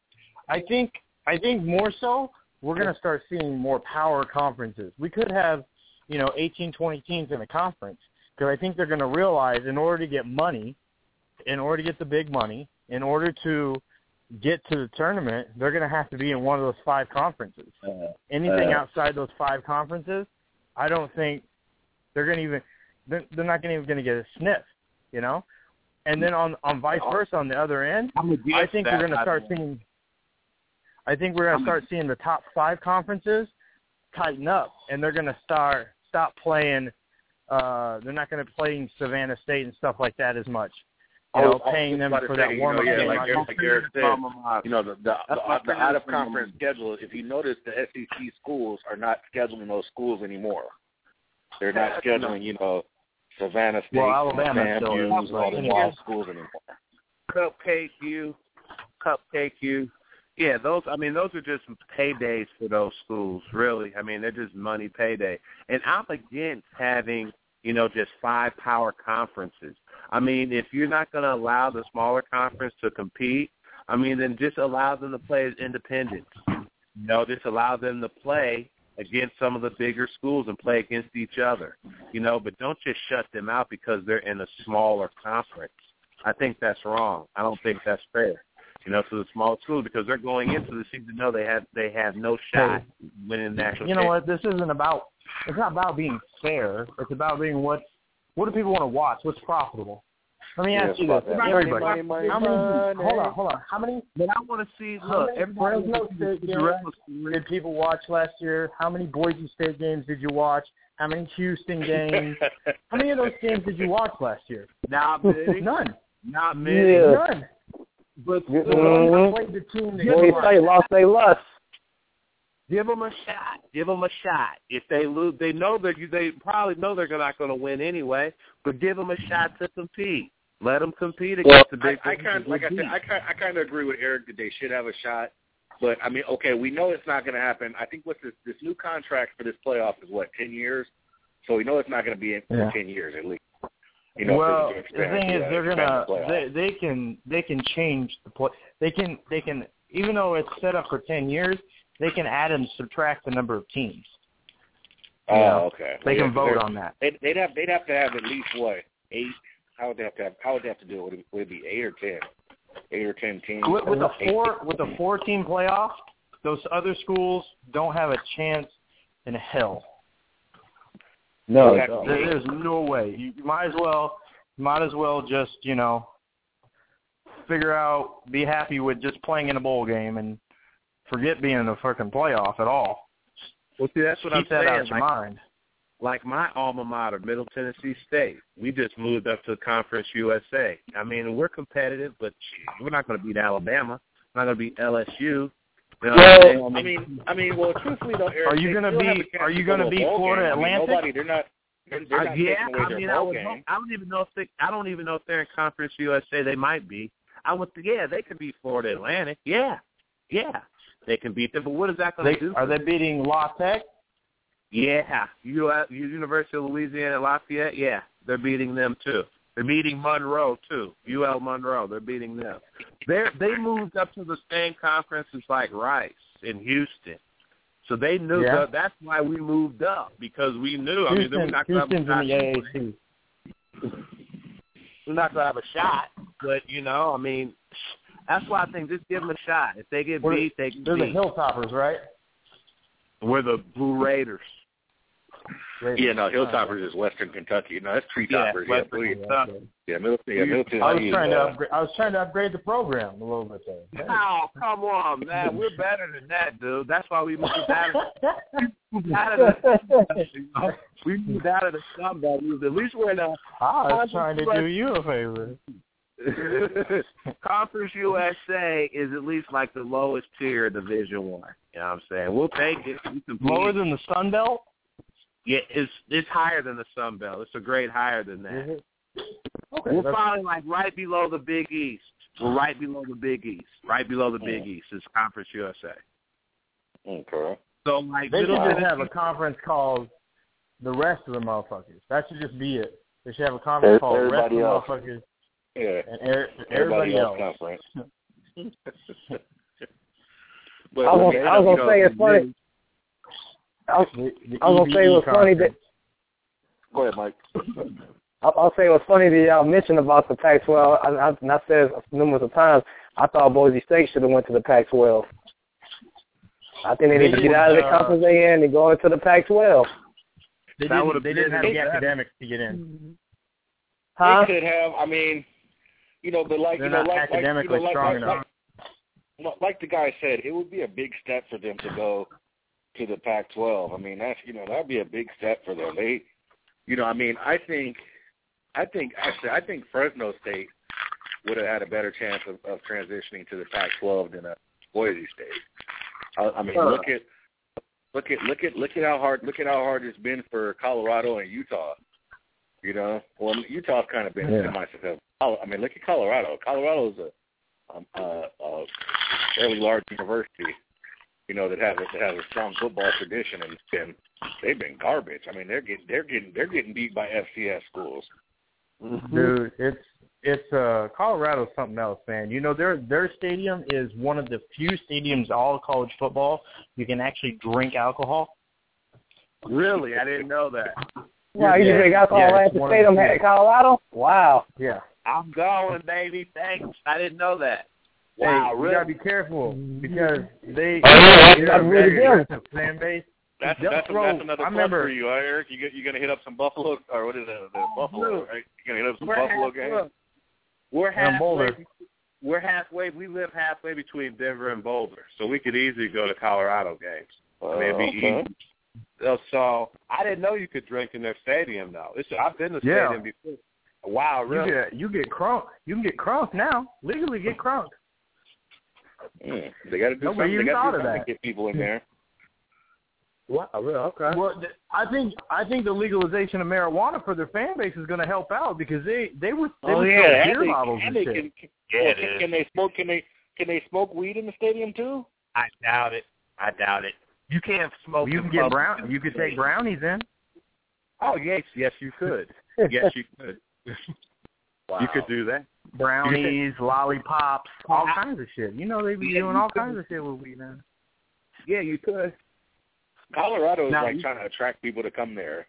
I think I think more so we're gonna start seeing more power conferences. We could have, you know, eighteen, twenty teams in a conference because I think they're gonna realize in order to get money, in order to get the big money, in order to get to the tournament, they're gonna have to be in one of those five conferences. Uh, Anything uh, outside those five conferences, I don't think they're gonna even they're, they're not gonna even gonna get a sniff, you know. And then on, on vice versa, on the other end, I think we're going to start seeing. I think we're going to start seeing the top five conferences tighten up, and they're going to start stop playing. Uh, they're not going to play Savannah State and stuff like that as much. You know, oh, paying them for say, that warm up you know, game. Yeah, like, Eric, like Eric said, you know, the the, the, the out of conference schedule. If you notice, the S E C schools are not scheduling those schools anymore. They're not scheduling, you know. Savannah State, well, Alabama Sam still Hughes, is, all the wild schools anymore. Cupcake U, Cupcake U. Yeah, those, I mean, those are just paydays for those schools, really. I mean, they're just money payday. And I'm against having, you know, just five power conferences. I mean, if you're not going to allow the smaller conference to compete, I mean, then just allow them to play as independents. You know, just allow them to play against some of the bigger schools and play against each other, you know, but don't just shut them out because they're in a smaller conference. I think that's wrong. I don't think that's fair, you know, to the small schools because they're going into the season know they have they have no shot winning national. You know what? This isn't about. It's not about being fair. It's about being what. What do people want to watch? What's profitable? Let me ask yeah, you this, everybody. Money, money, how many? money. Hold on, hold on. How many? But I want to see. Look, everybody. Did people watch last year? How many Boise State games did you watch? How many Houston games? How many of those games did you watch last year? Not many. None. Not many. Yeah. None. But mm-hmm. I played the team that Boise State lost they lust. Give them a shot. Give them a shot. If they lose, they know that you. They probably know they're not going to win anyway. But give them a shot to compete. Let them compete against well, the big. I, I kind like I said, I kind I kind of agree with Eric that they should have a shot. But I mean, okay, we know it's not going to happen. I think what's this this new contract for this playoff is what ten years, so we know it's not going to be in yeah. ten years at least. You know, well, the thing is, uh, they're gonna the they they can they can change the play. They can they can even though it's set up for ten years, they can add and subtract the number of teams. Oh, you know, okay. They well, can yeah, vote on that. They'd, they'd have they'd have to have at least what eight. How would they have to have? How would they have to do it? Would it, would it be eight or ten? Eight or ten teams. With, with a four with a four team playoff, those other schools don't have a chance in hell. No, there, there's no way. You might as well might as well just you know figure out, be happy with just playing in a bowl game and forget being in a fucking playoff at all. Well, see, that's what Keep I'm that saying. out of your like, mind. like my alma mater, Middle Tennessee State, we just moved up to Conference U S A. I mean, we're competitive, but we're not going to beat Alabama. We're not going to beat L S U. You know well, I mean, I mean, well, truthfully though, Eric, are you going to be? Are you going to beat Florida Atlantic? I mean, nobody, they're not. They're, they're not uh, yeah, taking away I their mean, bowl I, would, game. I don't even know if they. I don't even know if they're in Conference U S A. They might be. I would. Yeah, they could beat Florida Atlantic. Yeah, yeah, they can beat them. But what is that going to do? Are they beating La Tech? Yeah, U- University of Louisiana Lafayette. Yeah, they're beating them too. They're beating Monroe too. U L Monroe. They're beating them. They they moved up to the same conference as like Rice in Houston. So they knew yeah. that. That's why we moved up, because we knew. Houston, I mean, they were not going to Houston's in the A A C. We're not going to have a shot, but you know, I mean, that's why I think just give them a shot. If they get We're, beat, they get they're beat. the Hilltoppers, right? We're the Blue Raiders. Raiders. Yeah, no, Hilltoppers is Western Kentucky. No, that's Treetoppers. Yeah, Yeah, Western please. Kentucky. Yeah, Middle, yeah, Middle Tennessee. I was is, trying to uh, upgrade. I was trying to upgrade the program a little bit there. Oh, come on, man. We're better than that, dude. That's why we moved out of, out of the we moved out of the Sun Belt. At least we're in a I was trying to do you a favor. Conference U S A is at least like the lowest tier of Division One. You know what I'm saying? We'll take it. We can Lower than the Sun Belt? Yeah, it's it's higher than the Sun Belt. It's a grade higher than that. Mm-hmm. Okay, We're that's... probably like right below the Big East. We're right below the Big East. Right below the Big East is Conference U S A. Okay. So like They should Middle just Tennessee, have a conference called the rest of the motherfuckers. That should just be it. They should have a conference called the rest of the else. motherfuckers. Yeah. And er- everybody, everybody else else. conference. But, I was, I was gonna say it's funny. I was, the, the I was gonna say it was funny that. Go ahead, Mike. I'll, I'll say it was funny that y'all mentioned about the Pac twelve. I, I, and I said numerous of times, I thought Boise State should have went to the Pac twelve. I think they need to get out of the conference they in and go into the Pac twelve. They didn't, they didn't have the academics to get in. Huh? They could have. I mean, you know, but like They're you know, not like academically like, you know, strong like, enough. Like, like the guy said, it would be a big step for them to go to the Pac twelve. I mean, that's you know that'd be a big step for them. They, you know, I mean, I think, I think actually, I think Fresno State would have had a better chance of, of transitioning to the Pac twelve than a Boise State. I, I mean, look at, look at, look at, look at how hard, look at how hard it's been for Colorado and Utah. You know, well, Utah's kind of been Yeah. semi-successful. I mean, look at Colorado. Colorado's a, um, a, a fairly large university, you know, that has a, that has a strong football tradition, and been, they've been garbage. I mean, they're getting they're getting they're getting beat by F C S schools. Dude, it's it's uh Colorado's something else, man. You know, their their stadium is one of the few stadiums all of college football you can actually drink alcohol. Really, I didn't know that. Wow, you Yeah. drink alcohol Yeah, at it's the one of stadium the- at Colorado? Wow. Yeah. I'm going, baby. Thanks. I didn't know that. Hey, Wow, you really? gotta be careful because they Oh, yeah, they're that's a really very good. aggressive fan base. That's They'll that's, throw- that's another I plus remember- for you, huh, Eric. You get, you're gonna hit up some Buffalo or what is it? The Buffalo, right? You're gonna hit up some We're Buffalo half- games. look, We're And Boulder. halfway. We're halfway. We live halfway between Denver and Boulder, so we could easily go to Colorado games. I mean, it'd be okay. easy. Uh, So I didn't know you could drink in their stadium, though. It's, I've been to the Yeah. stadium before. Wow, You really? get you get crunk. You can get crunk now. Legally get crunk. Mm, they got to do Nobody something. They even got thought to of do something that. to get people in there. Wow, really? Okay. Well, th- I think I think the legalization of marijuana for their fan base is going to help out because they they were they Oh were yeah, beer and they, bottles and and they shit. can. Can, Yeah, well, it can, is. can they smoke? Can they can they smoke weed in the stadium too? I doubt it. I doubt it. You can't smoke. You in can get public. brown. You could take brownies in. Oh yes, yes you could. Yes you could. Wow. You could do that. Brownies, lollipops, all I- kinds of shit. You know they be Yeah, doing you all could. kinds of shit with weed now. Yeah, you could. Colorado is Now, like you- trying to attract people to come there.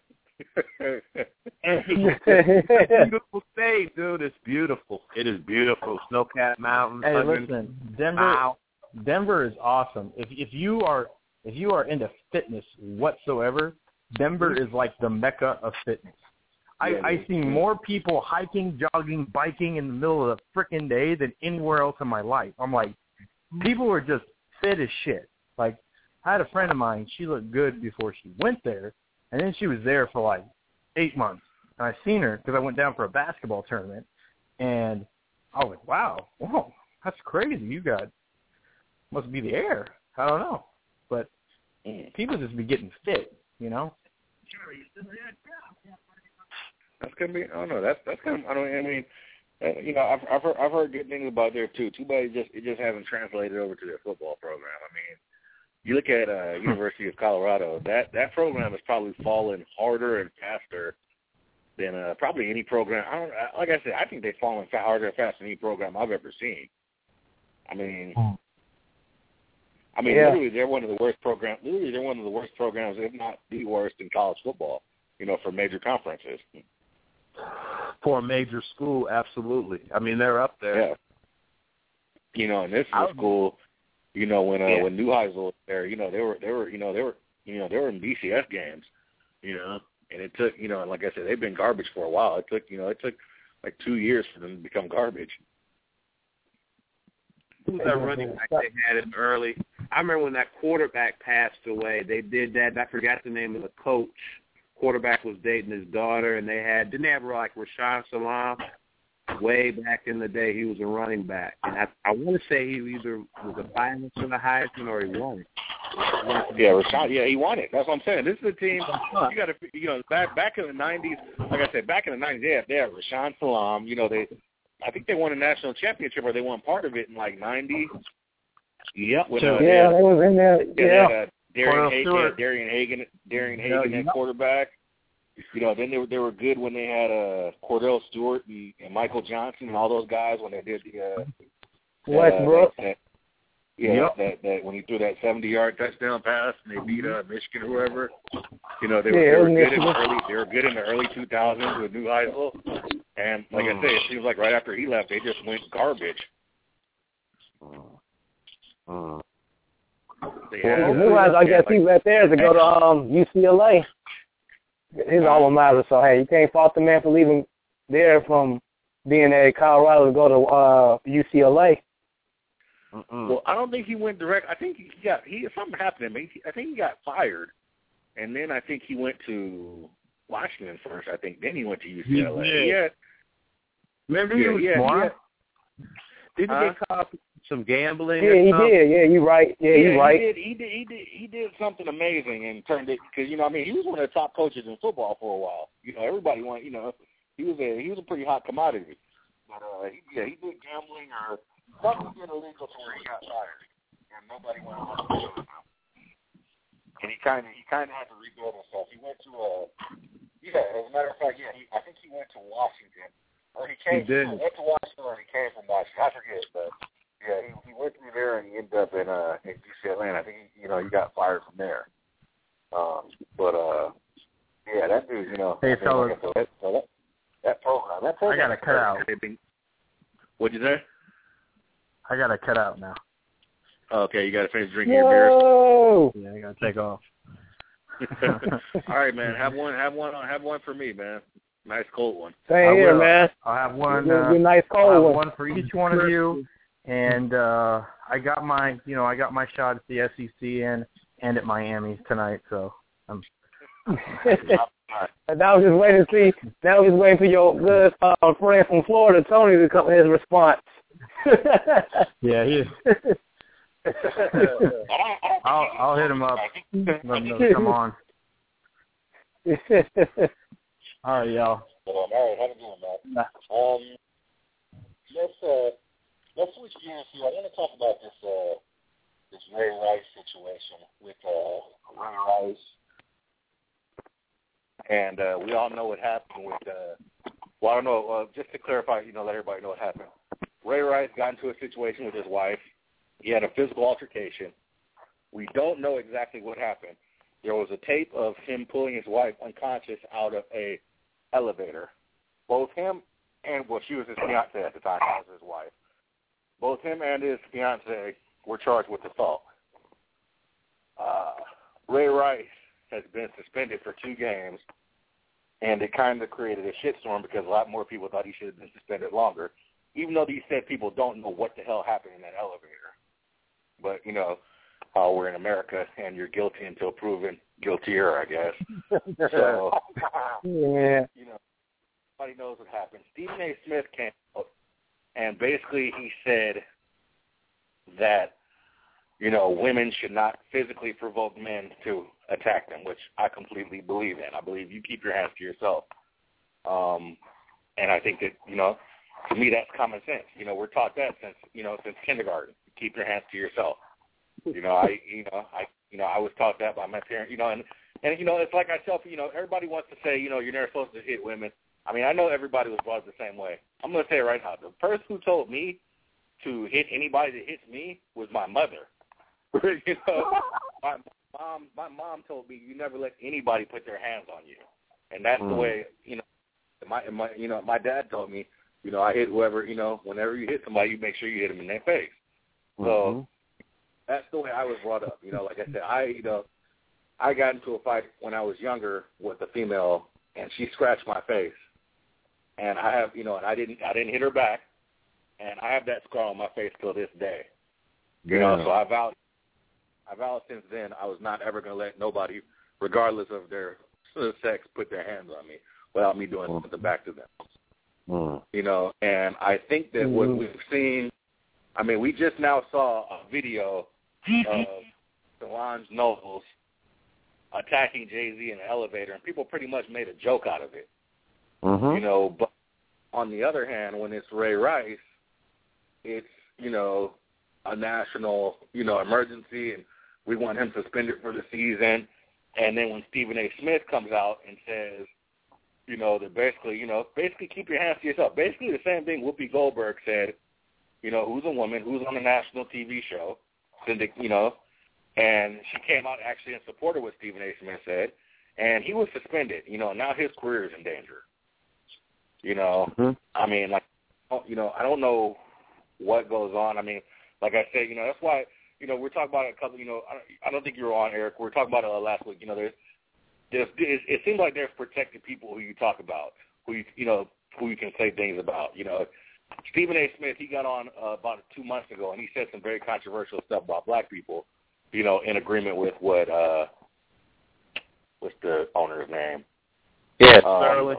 Beautiful state, dude. It's beautiful. It is beautiful. Snow-capped mountains. Hey, hundred listen, Denver. miles. Denver is awesome. If if you are if you are into fitness whatsoever, Denver is like the mecca of fitness. I, Yeah, I seen more people hiking, jogging, biking in the middle of the frickin' day than anywhere else in my life. I'm like, people were just fit as shit. Like, I had a friend of mine, she looked good before she went there, and then she was there for like eight months. And I seen her because I went down for a basketball tournament, and I was like, wow, whoa, that's crazy. You got, must be the air. I don't know. But people just be getting fit, you know? That's gonna be. I don't know. That's that's kind of. I don't. I mean, uh, you know, I've I've heard, I've heard good things about there too. Too bad it just it just hasn't translated over to their football program. I mean, you look at uh, University of Colorado. That that program has probably fallen harder and faster than uh, probably any program. I don't. Like I said, I think they've fallen harder and faster than any program I've ever seen. I mean. I mean, Yeah. literally, they're one of the worst programs. Literally, they're one of the worst programs, if not the worst, in college football. You know, for major conferences. For a major school, absolutely. I mean, they're up there. Yeah. You know, and this is a school. You know, when uh, Yeah. when Neuheisel was there, you know, they were they were you know they were you know they were in B C S games. You know, and it took you know, like I said, they've been garbage for a while. It took you know it took like two years for them to become garbage. Who's that running back they had it early? I remember when that quarterback passed away, they did that. I forgot the name of the coach. Quarterback was dating his daughter, and they had, didn't they have like Rashaan Salam? Way back in the day, he was a running back. And I, I want to say he either was a finalist for the Heisman or he won it. Yeah, Rashaan, yeah, he won it. That's what I'm saying. This is a team, you got to, you know, back back in the nineties, like I said, back in the nineties, they had, they had Rashaan Salam. You know, they, I think they won a national championship, or they won part of it in like ninety. Yep. When, Yeah, uh, they was in there. Yeah, Yeah. they had, uh, Darian Cordell Hagan, Stewart. Darian Hagan, Darian Yeah, Hagan at yep. quarterback. You know, then they were they were good when they had uh, Cordell Stewart and, and Michael Johnson and all those guys when they did the uh, Westbrook. That, that, yeah, Yep. that that when he threw that seventy-yard touchdown pass and they beat uh, Michigan or whoever. You know, they Yeah, were they were it was good in the Michigan. early they were good in the early two thousands with Neuheisel. And like I say, it seems like right after he left, they just went garbage. Uh, They Yeah, had, New Orleans, I guess like, he went there to go to um, U C L A. His alma mater. So hey, you can't fault the man for leaving there from being at Colorado to go to uh, U C L A. Well, I don't think he went direct. I think he got he something happened to him. He, I think he got fired, and then I think he went to Washington first. I think then he went to U C L A. He did. Yeah, Remember yeah, he was yeah, smart? Didn't Huh? he get caught for some gambling Yeah, or he something? did. Yeah, you right. Yeah, you right. He did. He did. He did. He did something amazing and turned it because you know I mean he was one of the top coaches in football for a while. You know everybody wanted. You know he was a he was a pretty hot commodity. But uh, he, yeah, he did gambling or something did illegal to where he got fired, and nobody wanted to deal with him. And he kind of he kind of had to rebuild himself. He went to a yeah. As a matter of fact, yeah, he, I think he went to Washington, or he came. He did. He went to Washington, or he came from Washington. I forget, but yeah, he, he went through there and he ended up in uh in U C L A. And I think he, you know he got fired from there. Um, but uh, yeah, that dude, you know, Hey, I mean, fellas. like I said, that, so that that program, that program. I gotta cut out. What'd you say? I gotta cut out now. Okay, you got to finish drinking your beers. Whoa! Yeah, I gotta take off. All right, man. Have one. Have one. Have one for me, man. Nice cold one. Same I here, will. man. I'll have one. Good, Uh, good, nice I'll have cold one. one for each one of you, and uh, I got my, you know, I got my shot at the S E C and and at Miami tonight. So I'm. And now I'm just waiting to see. Now I'm just waiting for your good uh, friend from Florida, Tony, to come his response. Yeah, he. I'll I'll hit him up. Let him know to come on. All right, y'all. Um, all right, how you doing, man? Um, let's uh, let's switch gears here. I want to talk about this uh, this Ray Rice situation with uh, Ray Rice, and uh, we all know what happened with. Uh, well, I don't know. Uh, just to clarify, you know, let everybody know what happened. Ray Rice got into a situation with his wife. He had a physical altercation. We don't know exactly what happened. There was a tape of him pulling his wife unconscious out of a elevator. Both him and, well, she was his fiancée at the time. That was his wife. Both him and his fiancée were charged with assault. Uh, Ray Rice has been suspended for two games, and it kind of created a shitstorm because a lot more people thought he should have been suspended longer, even though these said people don't know what the hell happened in that elevator. But, you know, uh, we're in America, and you're guilty until proven guiltier, I guess. So, yeah. you know, nobody knows what happened. Stephen A. Smith came out, and basically he said that, you know, women should not physically provoke men to attack them, which I completely believe in. I believe you keep your hands to yourself. Um, and I think that, you know, to me that's common sense. You know, we're taught that since, you know, since kindergarten. Keep your hands to yourself. You know, I, you know, I, you know, I was taught that by my parents, you know, and, and, you know, it's like I tell people, you know, everybody wants to say, you know, you're never supposed to hit women. I mean, I know everybody was brought up the same way. I'm going to say it right now. The person who told me to hit anybody that hits me was my mother. You know, my mom, my mom told me you never let anybody put their hands on you, and that's mm. the way. You know, my, my, you know, my dad told me, you know, I hit whoever, you know, whenever you hit somebody, you make sure you hit them in their face. So mm-hmm. that's the way I was brought up. You know, like I said, I, you know, I got into a fight when I was younger with a female, and she scratched my face, and I have, you know, and I didn't, I didn't hit her back, and I have that scar on my face till this day. You yeah. know, so I vowed. I vowed since then I was not ever going to let nobody, regardless of their sex, put their hands on me without me doing something back to them. Mm. You know, and I think that what we've seen, I mean, we just now saw a video of Solange Knowles attacking Jay-Z in an elevator, and people pretty much made a joke out of it. Mm-hmm. You know, but on the other hand, when it's Ray Rice, it's, you know, a national, you know, emergency, and we want him suspended for the season. And then when Stephen A. Smith comes out and says, you know, that basically, you know, basically keep your hands to yourself. Basically the same thing Whoopi Goldberg said, you know, who's a woman, who's on a national T V show, you know, and she came out actually in support of what Stephen A. Smith said, and he was suspended. You know, now his career is in danger. You know, mm-hmm. I mean, like, you know, I don't know what goes on. I mean, like I said, you know, that's why, you know, we're talking about it a couple, you know, I don't, I don't think you were on, Eric. We were talking about it last week. You know, there's, there's, it, it seems like there's protected people who you talk about, who you, you know, who you can say things about. You know, Stephen A. Smith, he got on uh, about two months ago, and he said some very controversial stuff about black people, you know, in agreement with what, uh, what's the owner's name? Yeah, um, Sterling.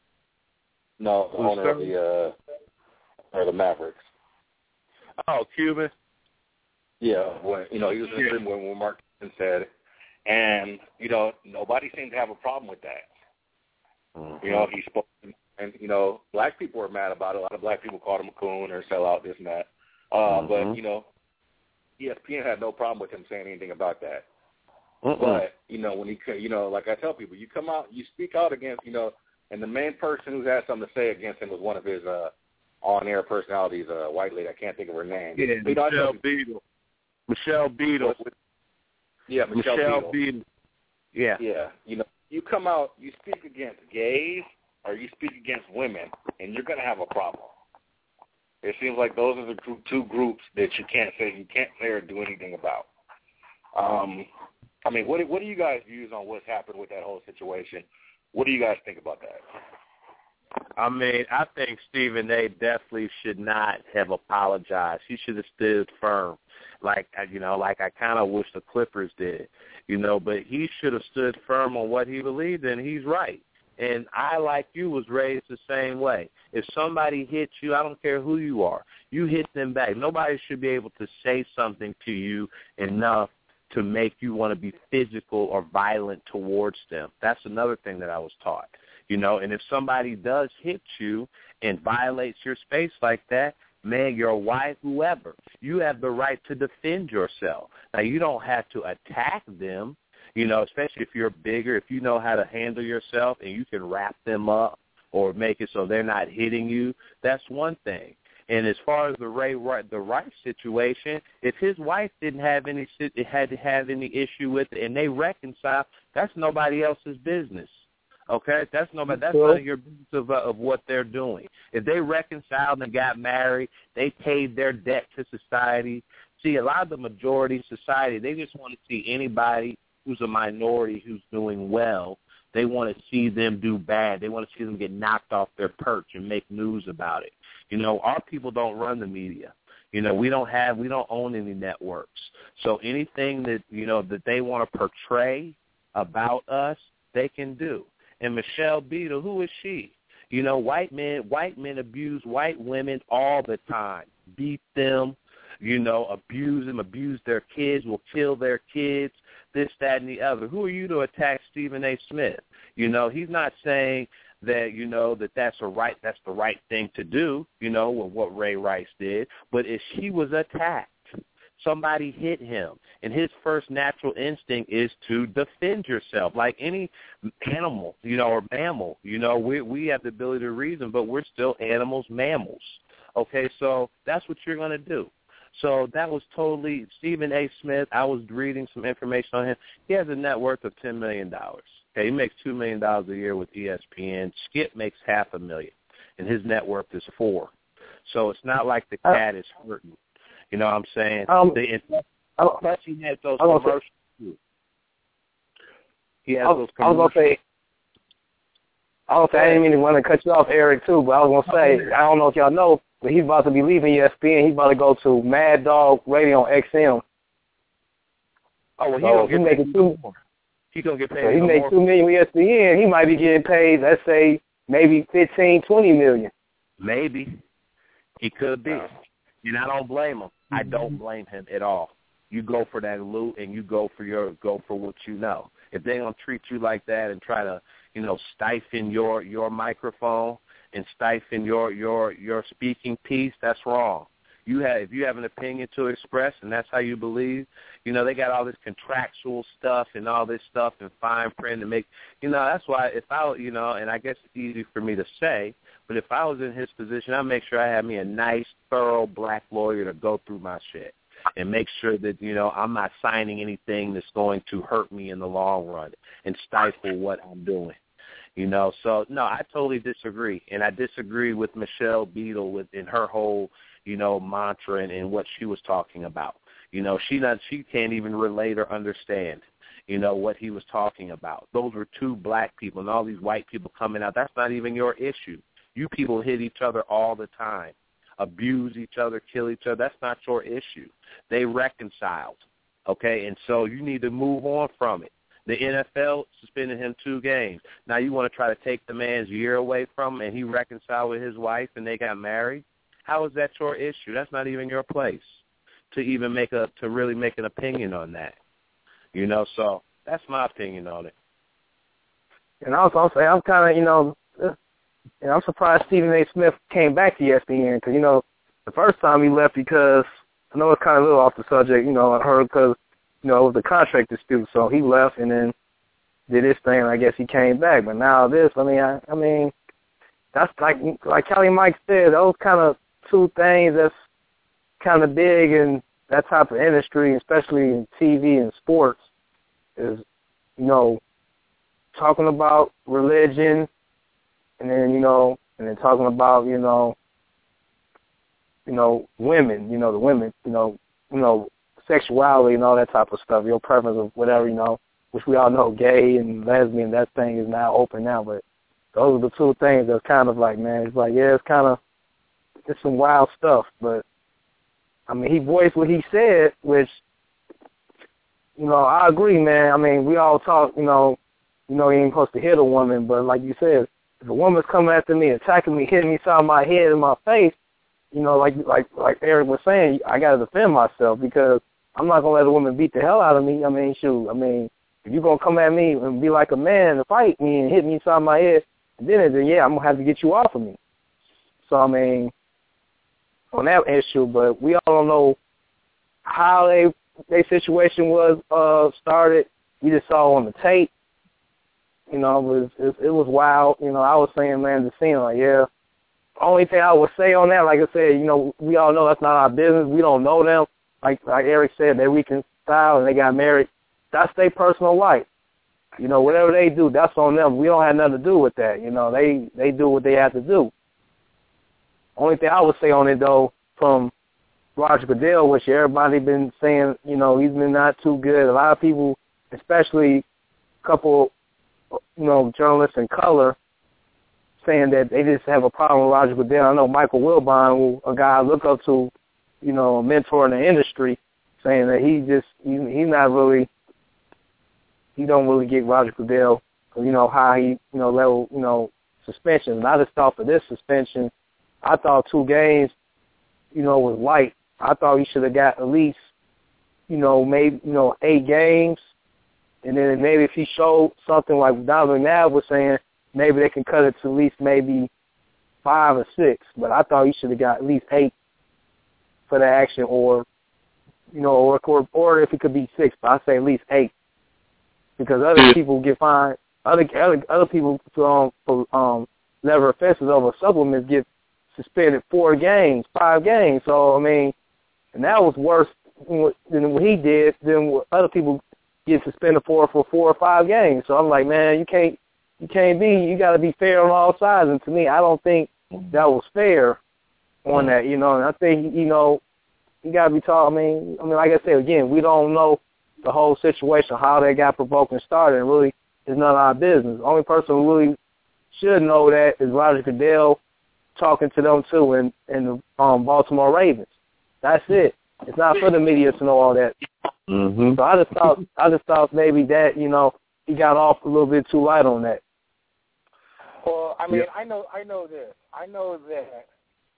No, the Who's owner Sterling? of the, uh, or the Mavericks. Oh, Cuban. Yeah, when, you know, he was in agreement with what Mark said, and, you know, nobody seemed to have a problem with that. Mm-hmm. You know, he spoke, and, you know, black people were mad about it. A lot of black people called him a coon or sell out, this and that. Uh, mm-hmm. But, you know, E S P N had no problem with him saying anything about that. Mm-mm. But, you know, when he, you know, like I tell people, you come out, you speak out against, you know, and the main person who had something to say against him was one of his uh, on-air personalities, a white lady. I can't think of her name. Yeah, you know, Michelle Beadle. Michelle Beadle. Yeah, Michelle, Michelle Beadle. Beadle. Yeah. Yeah. You know, you come out, you speak against gays or you speak against women, and you're going to have a problem. It seems like those are the two groups that you can't say you can't say or do anything about. Um, I mean, what what do you guys' views on what's happened with that whole situation? What do you guys think about that? I mean, I think Stephen A. definitely should not have apologized. He should have stood firm, like you know, like I kind of wish the Clippers did, you know. But he should have stood firm on what he believed in. He's right, and I, like you, was raised the same way. If somebody hits you, I don't care who you are, you hit them back. Nobody should be able to say something to you enough to make you want to be physical or violent towards them. That's another thing that I was taught. You know, and if somebody does hit you and violates your space like that, man, your wife, whoever, you have the right to defend yourself. Now, you don't have to attack them, you know, especially if you're bigger, if you know how to handle yourself and you can wrap them up or make it so they're not hitting you, that's one thing. And as far as the Ray the Rice situation, if his wife didn't have any had to have any issue with it and they reconciled, that's nobody else's business. Okay, that's nobody. That's none of your business of, uh, of what they're doing. If they reconciled and got married, they paid their debt to society. See, a lot of the majority society, they just want to see anybody who's a minority who's doing well They want to see them do bad. They want to see them get knocked off their perch and make news about it. You know, our people don't run the media. You know, we don't have, we don't own any networks. So anything that, you know, that they want to portray about us, they can do. And Michelle Beadle, who is she? You know, white men, white men abuse white women all the time, beat them, you know, abuse them, abuse their kids, will kill their kids, this, that, and the other. Who are you to attack Stephen A. Smith? You know, he's not saying that, you know, that that's a right, that's the right thing to do, you know, with what Ray Rice did. But if he was attacked, somebody hit him, and his first natural instinct is to defend yourself, like any animal, you know, or mammal. You know, we we have the ability to reason, but we're still animals, mammals. Okay, so that's what you're going to do. So that was totally Stephen A. Smith. I was reading some information on him. He has a net worth of ten million dollars. Okay, he makes two million dollars a year with E S P N. Skip makes half a million, and his net worth is four. So it's not like the cat is hurting. You know what I'm saying? Um, the, plus he has those I was commercials too. He has I was, those I was commercials. gonna say, I was gonna say I didn't mean to want to cut you off, Eric, too, but I was gonna say I don't know if y'all know, but he's about to be leaving E S P N. He's about to go to Mad Dog Radio on X M. Oh well, he so don't he get making two. more. He gonna get paid. So he no makes more. two million with E S P N. He might be getting paid, let's say, maybe fifteen, twenty million. Maybe he could be. And I don't blame him. I don't blame him at all. You go for that loot, and you go for your go for what you know. If they don't treat you like that and try to, you know, stifle your your microphone and stifle your your your speaking piece, that's wrong. You have if you have an opinion to express, and that's how you believe. You know, they got all this contractual stuff and all this stuff and fine print to make. You know, that's why if I, you know, and I guess it's easy for me to say. But if I was in his position, I'd make sure I had me a nice, thorough black lawyer to go through my shit and make sure that, you know, I'm not signing anything that's going to hurt me in the long run and stifle what I'm doing. You know, so, no, I totally disagree. And I disagree with Michelle Beadle with, in her whole, you know, mantra and, and what she was talking about. You know, she not she can't even relate or understand, you know, what he was talking about. Those were two black people, and all these white people coming out. That's not even your issue. You people hit each other all the time, abuse each other, kill each other. That's not your issue. They reconciled, okay? And so you need to move on from it. The N F L suspended him two games. Now you want to try to take the man's year away from him, and he reconciled with his wife and they got married? How is that your issue? That's not even your place to even make a to really make an opinion on that. You know, so that's my opinion on it. And also, I'll say I'm kind of, you know, and I'm surprised Stephen A. Smith came back to E S P N because, you know, the first time he left because, I know it's kind of a little off the subject, you know, I heard because, you know, it was a contract dispute, so he left and then did his thing, and I guess he came back. But now this, I mean, I, I mean, that's like, like Kelly Mike said, those kind of two things that's kind of big in that type of industry, especially in T V and sports, is, you know, talking about religion, and then, you know, and then talking about, you know, you know, women, you know, the women, you know, you know, sexuality and all that type of stuff, your preference of whatever, you know, which we all know gay and lesbian, that thing is now open now, but those are the two things that's kind of like, man, it's like, yeah, it's kind of, it's some wild stuff, but, I mean, he voiced what he said, which, you know, I agree, man. I mean, we all talk, you know, you know, you ain't supposed to hit a woman, but like you said, if a woman's coming after me, attacking me, hitting me side of my head and my face, you know, like like like Eric was saying, I got to defend myself because I'm not going to let a woman beat the hell out of me. I mean, shoot, I mean, if you're going to come at me and be like a man and fight me and hit me side of my head, then, then yeah, I'm going to have to get you off of me. So, I mean, on that issue, but we all don't know how they their situation was uh, started. We just saw on the tape. You know, it was it, it was wild. You know, I was saying, man, the scene, like, yeah. Only thing I would say on that, like I said, you know, we all know that's not our business. We don't know them. Like like Eric said, they reconciled and they got married. That's their personal life. You know, whatever they do, that's on them. We don't have nothing to do with that. You know, they, they do what they have to do. Only thing I would say on it, though, from Roger Goodell, which everybody been saying, you know, he's been not too good. A lot of people, especially a couple you know, journalists in color saying that they just have a problem with Roger Goodell. I know Michael Wilbon, who, a guy I look up to, you know, a mentor in the industry, saying that he just, he, he's not really, he don't really get Roger Goodell, you know, how he, you know, level, you know, suspension. And I just thought for this suspension, I thought two games, you know, was light. I thought he should have got at least, you know, maybe, you know, eight games. And then maybe if he showed something like Donovan McNabb was saying, maybe they can cut it to at least maybe five or six. But I thought he should have got at least eight for the action, or, you know, or, or, or if it could be six, but I say at least eight. Because other people get fined, other other, other people um, for um, level offenses over supplements get suspended four games, five games. So, I mean, and that was worse than what he did, than what other people get suspended for for four or five games. So I'm like, man, you can't, you can't be, you got to be fair on all sides. And to me, I don't think that was fair on that, you know. And I think, you know, you got to be taught. I mean, I mean, like I said again, we don't know the whole situation, how they got provoked and started, and really, it's none of our business. The only person who really should know that is Roger Goodell talking to them too, and and the um, Baltimore Ravens. That's it. It's not for the media to know all that. Mm-hmm. So I just thought, I just thought maybe that, you know, he got off a little bit too light on that. Well, I mean, Yep. I know, I know this. I know that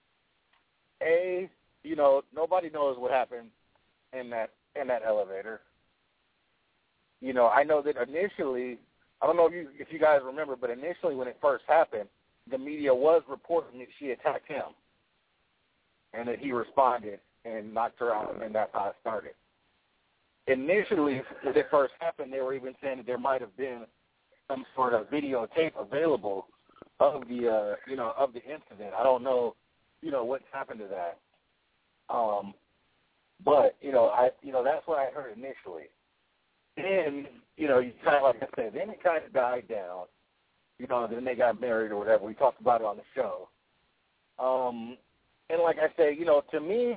a, you know, nobody knows what happened in that in that elevator. You know, I know that initially, I don't know if you if you guys remember, but initially when it first happened, the media was reporting that she attacked him, and that he responded and knocked her out, and that's how it started. Initially, when it first happened, they were even saying that there might have been some sort of videotape available of the, uh, you know, of the incident. I don't know, you know, what's happened to that. Um, but you know, I, you know, that's what I heard initially. Then, you know, you kind of, like I said, then it kind of died down. You know, then they got married or whatever. We talked about it on the show. Um, and like I say, you know, to me,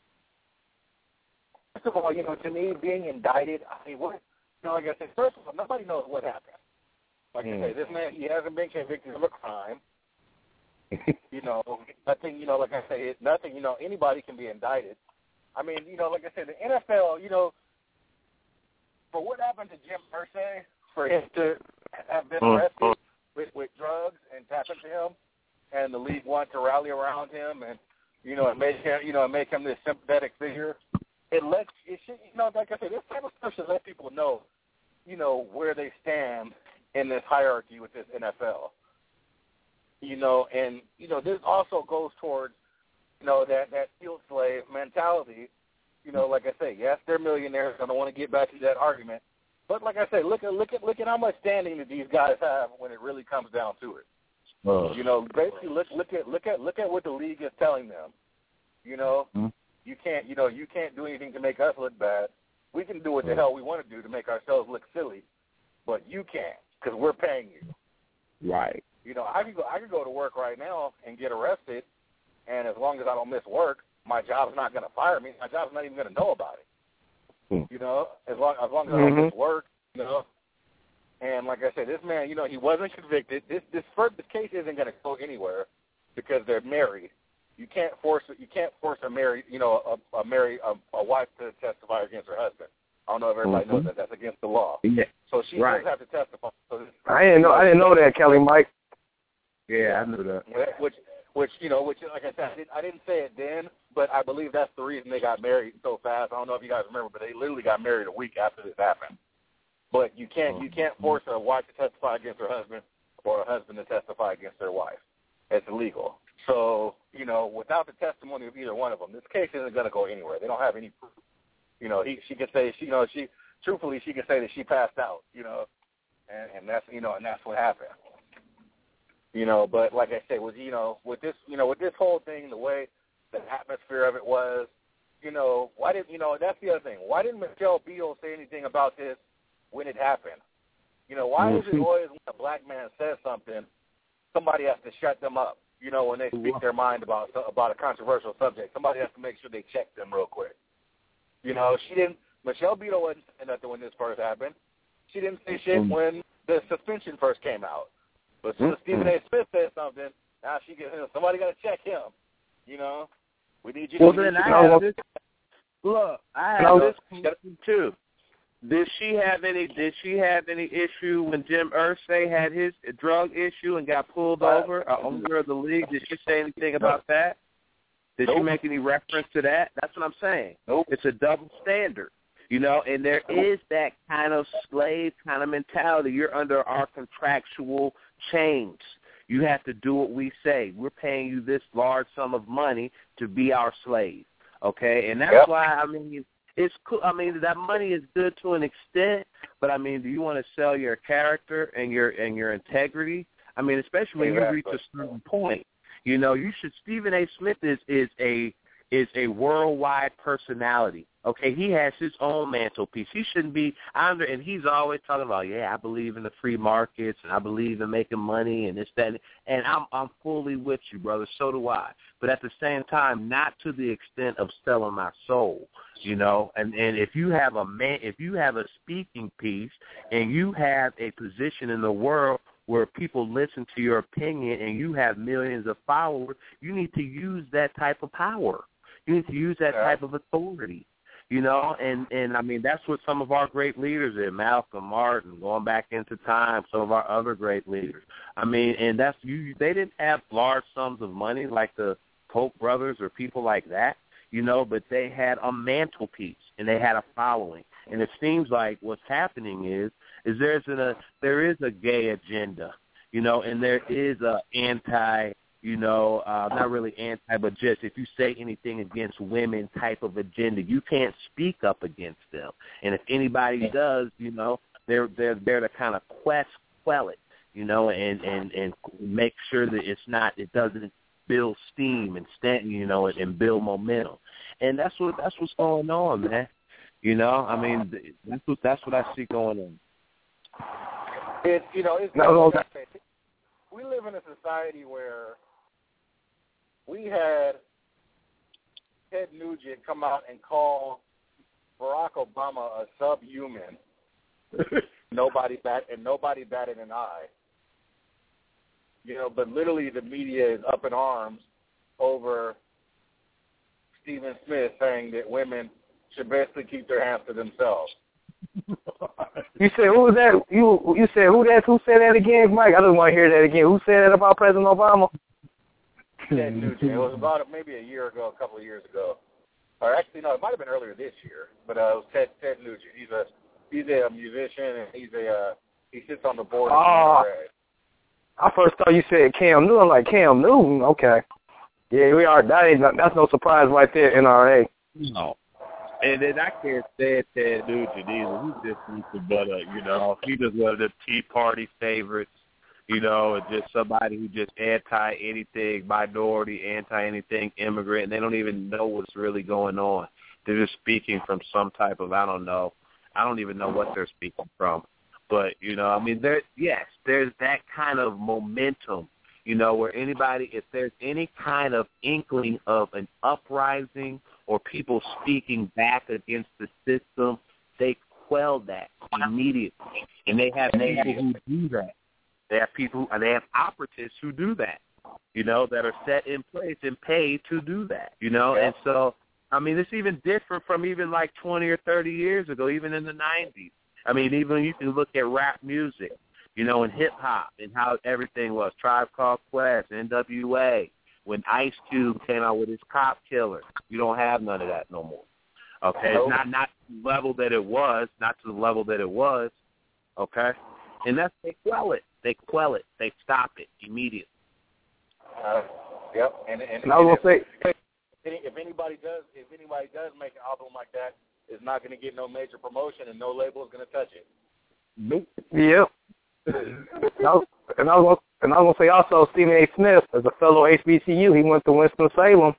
first of all, you know, to me, being indicted, I mean, what, you know, like I said, first of all, nobody knows what happened. Like mm. I say, this man, he hasn't been convicted of a crime. You know, nothing, you know, like I say, it's nothing, you know, anybody can be indicted. I mean, you know, like I said, the N F L, you know, for what happened to Jim Irsay, for him to have been arrested with, with drugs and tap into him, and the league wanted to rally around him, and, you know, and make him, you know, make him this sympathetic figure. It lets, it should, you know, like I said, this type of stuff should let people know, you know, where they stand in this hierarchy with this N F L. You know, and, you know, this also goes towards, you know, that, that field slave mentality. You know, like I say, yes, they're millionaires. I don't want to get back to that argument. But like I say, look at look at look at how much standing that these guys have when it really comes down to it. Uh, you know, basically look look at look at look at what the league is telling them. You know, mm-hmm. you can't you know you can't do anything to make us look bad. We can do what the hell we want to do to make ourselves look silly, but you can't because we're paying you. Right. You know, I could go I could go to work right now and get arrested, and as long as I don't miss work, my job's not going to fire me. My job's not even going to know about it. Hmm. You know, as long as long as mm-hmm. I don't miss work, you know. And like I said, this man, you know, he wasn't convicted. This this first this case isn't going to go anywhere because they're married. You can't force you can't force a married you know a, a married a, a wife to testify against her husband. I don't know if everybody mm-hmm. knows that that's against the law. Yeah. So she right. does have to testify. So this, I didn't know I didn't know that, Kelly Mike. Yeah, I knew that. Which, which you know, which like I said, I didn't, I didn't say it then, but I believe that's the reason they got married so fast. I don't know if you guys remember, but they literally got married a week after this happened. But you can't, you can't force a wife to testify against her husband or a husband to testify against their wife. It's illegal. So, you know, without the testimony of either one of them, this case isn't going to go anywhere. They don't have any proof. You know, he, she could say, she, you know, she, truthfully, she could say that she passed out. You know, and, and that's, you know, and that's what happened. You know, but like I said, with you know, with this, you know, with this whole thing, the way the atmosphere of it was, you know, why didn't you know? That's the other thing. Why didn't Michelle Beal say anything about this when it happened? You know, why is it always when a black man says something, somebody has to shut them up? You know, when they speak their mind about about a controversial subject, somebody has to make sure they check them real quick. You know, she didn't. Michelle Beal wasn't saying nothing when this first happened. She didn't say shit when the suspension first came out. But as soon as mm-hmm. Stephen A. Smith said something, now she get somebody got to check him. You know, we need you. Well, to then you I know, have this. Look, I have no. this question too. Did she have any? Did she have any issue when Jim Irsay had his drug issue and got pulled uh, over, a owner of the league? Did she say anything about that? Did nope. she make any reference to that? That's what I'm saying. Nope. It's a double standard, you know. And there nope. is that kind of slave kind of mentality. You're under our contractual chains. You have to do what we say. We're paying you this large sum of money to be our slave, okay? And that's yep. why I mean. It's cool. I mean, that money is good to an extent, but I mean, do you want to sell your character and your and your integrity? I mean, especially when exactly. you reach a certain point. You know, you should. Stephen A. Smith is is a is a worldwide personality. Okay, he has his own mantelpiece. He shouldn't be under, and he's always talking about, yeah, I believe in the free markets, and I believe in making money, and this, that, and I'm I'm fully with you, brother. So do I. But at the same time, not to the extent of selling my soul, you know. And and if you have a man, if you have a speaking piece, and you have a position in the world where people listen to your opinion, and you have millions of followers, you need to use that type of power. You need to use that yeah. type of authority. You know, and, and I mean, that's what some of our great leaders did, Malcolm, Martin, going back into time, some of our other great leaders. I mean, and that's you. They didn't have large sums of money like the Koch brothers or people like that, you know, but they had a mantelpiece and they had a following. And it seems like what's happening is, is there's an, a, there is a gay agenda, you know, and there is a anti You know, uh, not really anti, but just if you say anything against women type of agenda, you can't speak up against them. And if anybody does, you know, they're they're there to kind of quest quell it, you know, and, and, and make sure that it's not, it doesn't build steam and stand, you know, and, and build momentum. And that's what that's what's going on, man. You know, I mean, that's what that's what I see going on. It's you know, it's no, no, we live in a society where we had Ted Nugent come out and call Barack Obama a subhuman. nobody bat and nobody batted an eye. You know, but literally the media is up in arms over Stephen Smith saying that women should basically keep their hands to themselves. You said who was that? You you said who that? Who said that again, Mike? I just want to hear that again. Who said that about President Obama? Ted Nugent. It was about maybe a year ago, a couple of years ago, or actually no, it might have been earlier this year. But uh, it was Ted Ted Nugent. He's a he's a musician and he's a uh, he sits on the board. Oh, of the I first thought you said Cam Newton. I'm like Cam Newton. Okay, yeah, we are. That ain't that's no surprise right there. N R A. No. And then I can't stand Ted Nugent either. He's just nothing but a, you know, he just one of the Tea Party favorites. You know, and just somebody who just anti-anything minority, anti-anything immigrant, and they don't even know what's really going on. They're just speaking from some type of, I don't know, I don't even know what they're speaking from. But, you know, I mean, there, yes, there's that kind of momentum, you know, where anybody, if there's any kind of inkling of an uprising or people speaking back against the system, they quell that immediately. And they have people who do that. They have people, they have operatives who do that, you know, that are set in place and paid to do that, you know. Yeah. And so, I mean, it's even different from even like twenty or thirty years ago, even in the nineties. I mean, even you can look at rap music, you know, and hip-hop and how everything was. Tribe Called Quest, N W A. When Ice Cube came out with his Cop Killer, you don't have none of that no more. Okay? It's not, not to the level that it was, not to the level that it was, okay? And that's, they quell it. They quell it. They stop it immediately. Uh, yep. And, and, and I was and gonna if, say, if anybody does, if anybody does make an album like that, it's not going to get no major promotion, and no label is going to touch it. Nope. Yep. and, I was, and I was and I was gonna say also Stephen A. Smith, as a fellow H B C U, he went to Winston-Salem.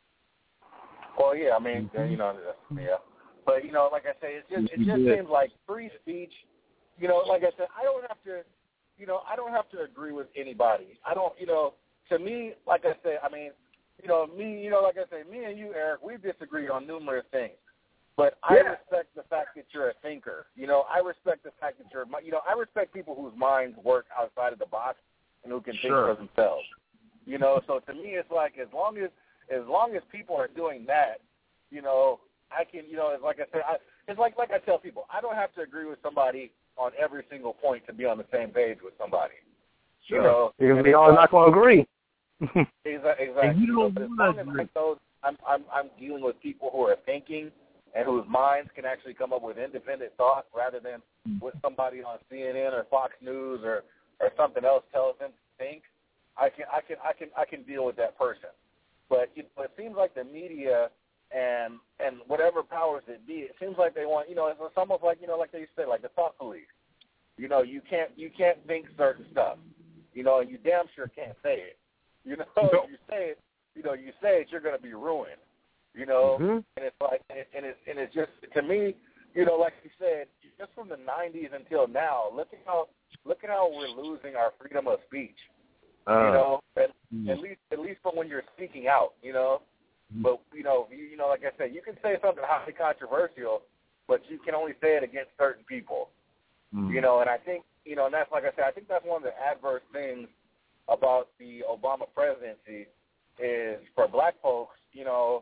Well, yeah. I mean, you know, yeah. But you know, like I say, it just it just seems like free speech. You know, like I said, I don't have to. You know, I don't have to agree with anybody. I don't, you know, to me, like I said, I mean, you know, me, you know, like I say, me and you, Eric, we disagree on numerous things. But I Yeah. respect the fact that you're a thinker. You know, I respect the fact that you're, you know, I respect people whose minds work outside of the box and who can Sure. think for themselves. You know, so to me, it's like as long as as long as people are doing that, you know, I can, you know, it's like I said, I, it's like like I tell people, I don't have to agree with somebody on every single point to be on the same page with somebody. Sure. You know, because we all not going to agree. Exactly. And you don't But as wanna long as agree. I know I'm, I'm I'm dealing with people who are thinking and whose minds can actually come up with independent thought rather than what somebody on C N N or Fox News or, or something else tells them to think. I can I can I can I can deal with that person. But you know, it seems like the media and and whatever powers that be, it seems like they want, you know, it's almost like, you know, like they used to say, like the thought police. You know, you can't you can't think certain stuff. You know, and you damn sure can't say it. You know, if you say it, you know, you say it, you're going to be ruined. You know, Mm-hmm. and it's like, and it's and it's just, to me, you know, like you said, just from the nineties until now, look at how look at how we're losing our freedom of speech. Uh, you know, at, mm-hmm. at least at least from when you're speaking out. You know, but you know, you, you know, like I said, you can say something highly controversial, but you can only say it against certain people. Mm-hmm. You know, and I think, you know, and that's, like I said, I think that's one of the adverse things about the Obama presidency is for black folks, you know,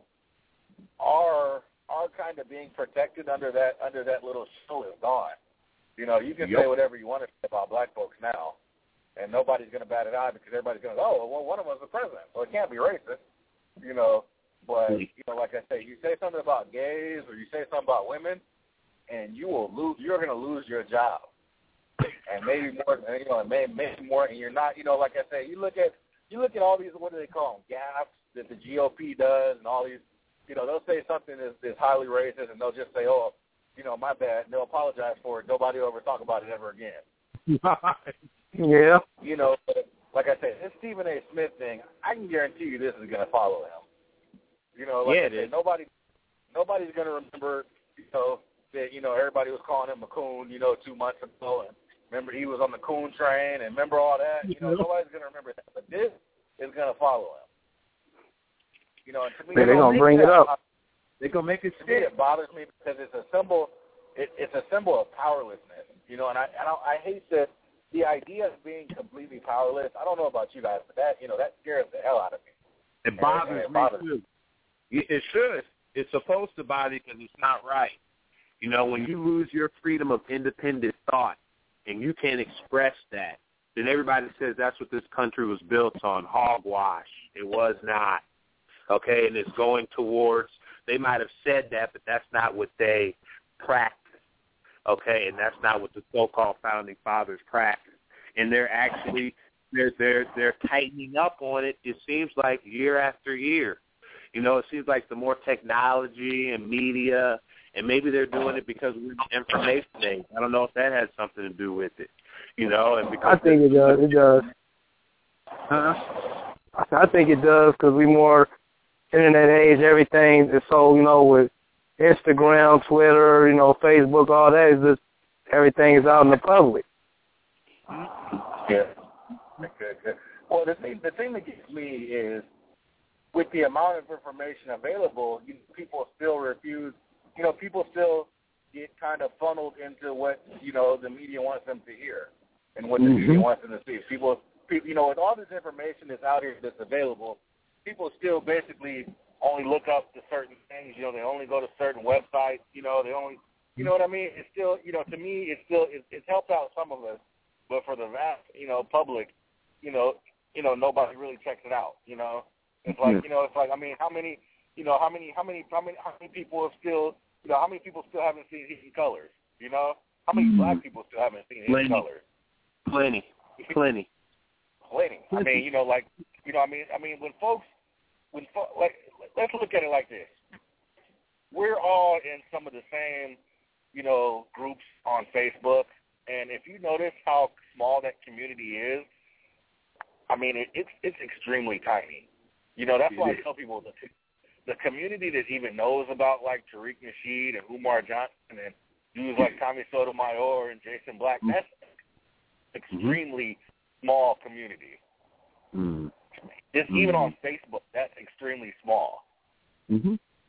our our kind of being protected under that under that little show is gone. You know, you can Yep. say whatever you want to say about black folks now, and nobody's going to bat an eye because everybody's going to go, oh, well, one of us is the president, so it can't be racist. You know, but, you know, like I say, you say something about gays or you say something about women, and you will lose. You're going to lose your job, and maybe more. You know, maybe, maybe more. And you're not. You know, like I say, you look at you look at all these. What do they call them? Gaffes that the G O P does, and all these. You know, they'll say something is, is highly racist, and they'll just say, "Oh, you know, my bad." And they'll apologize for it. Nobody will ever talk about it ever again. Yeah. You know, but like I said, this Stephen A. Smith thing, I can guarantee you this is going to follow him. You know, like Yeah, I it said, is. nobody, nobody's going to remember. You know. That, you know, everybody was calling him a coon, you know, two months ago, and remember he was on the coon train, and remember all that. You know, nobody's going to remember that, but this is going to follow him. You know, and to me, Yeah, they're gonna bring it up. They're gonna make it to me, stick. it bothers me because it's a symbol. It, it's a symbol of powerlessness. You know, and I, I don't, I hate that the idea of being completely powerless. I don't know about you guys, but that, you know, that scares the hell out of me. It And- bothers and it me bothers too. It should. It's supposed to bother you because it's not right. You know, when you lose your freedom of independent thought and you can't express that, then everybody says that's what this country was built on, hogwash. It was not. Okay, and it's going towards, they might have said that, but that's not what they practice. Okay, and that's not what the so-called founding fathers practice. And they're actually, they're, they're, they're tightening up on it, it seems like, year after year. You know, it seems like the more technology and media, and maybe they're doing it because we're in the information age. I don't know if that has something to do with it. You know, and because I think it does. It does. Huh? I think it does because we more internet age. Everything is so, you know, with Instagram, Twitter, you know, Facebook, all that is just everything is out in the public. Yeah. Good, good. Well, the thing, the thing that gets me is with the amount of information available, you, people still refuse. You know, people still get kind of funneled into what, you know, the media wants them to hear and what the Mm-hmm. media wants them to see. People, people, you know, with all this information that's out here that's available, people still basically only look up to certain things. You know, they only go to certain websites. You know, they only, you know what I mean? It's still, you know, to me, it's still, it's, it's helped out some of us, but for the vast, you know, public, you know, you know, nobody really checks it out. You know, it's like, you know, it's like, I mean, how many, you know, how many, how many, how many, how many people have still, you know, how many people still haven't seen Hidden Colors? You know, how many black people still haven't seen Hidden Plenty. Colors? Plenty. Plenty. Plenty. I mean, you know, like, you know, I mean, I mean, when folks, when fo- like, let's look at it like this: we're all in some of the same, you know, groups on Facebook, and if you notice how small that community is, I mean, it, it's it's extremely tiny. You know, that's why I tell people the the community that even knows about like Tariq Nasheed and Umar Johnson and dudes like Tommy Sotomayor and Jason Black, that's extremely small community. Mm-hmm. Just even on Facebook, that's extremely small. Mm-hmm.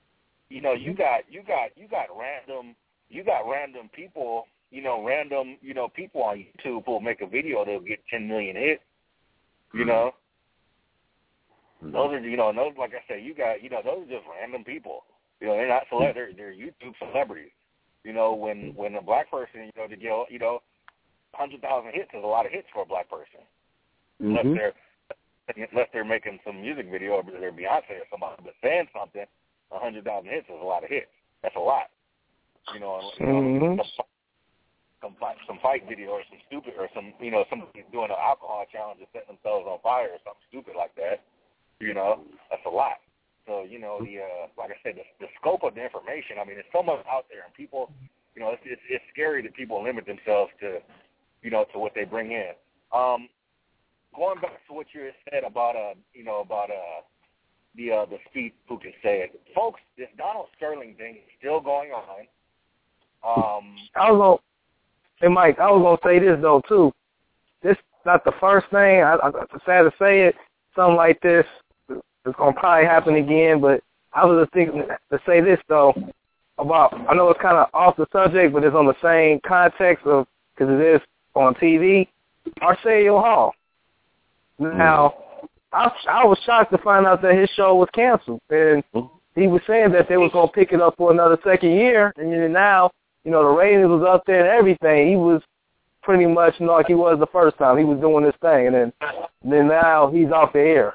you know, you got you got you got random you got random people, you know, random you know people on YouTube who'll make a video that'll get ten million hits. You know, mm-hmm. those are you know those like I say, you got you know those are just random people. You know, they're not cele- they're, they're YouTube celebrities. You know, when when a black person you know to get you know hundred thousand hits is a lot of hits for a black person. Mm-hmm. Unless they're unless they're making some music video or they're Beyonce or somebody, but saying something, a hundred thousand hits is a lot of hits. That's a lot. You know, mm-hmm. you know some, some fight, some fight video or some stupid or some you know somebody doing an alcohol challenge and setting themselves on fire or something stupid like that. You know, that's a lot. So you know the uh, like I said, the, the scope of the information. I mean, there's so much out there, and people, you know, it's, it's it's scary that people limit themselves to, you know, to what they bring in. Um, Going back to what you said about uh, you know, about uh, the uh, the speed who can say it, folks. This Donald Sterling thing is still going on. Um, I was gonna, hey Mike, I was gonna say this though too. This not the first thing. I, I, I'm sad to say it. Something like this is gonna probably happen again. But I was just thinking to say this though about. I know it's kind of off the subject, but it's on the same context of because it is on T V. Arsenio Hall. Now, I, I was shocked to find out that his show was canceled, and he was saying that they was going to pick it up for another second year, and then now, you know, the ratings was up there and everything. He was pretty much you know, like he was the first time. He was doing this thing, and then, and then now he's off the air.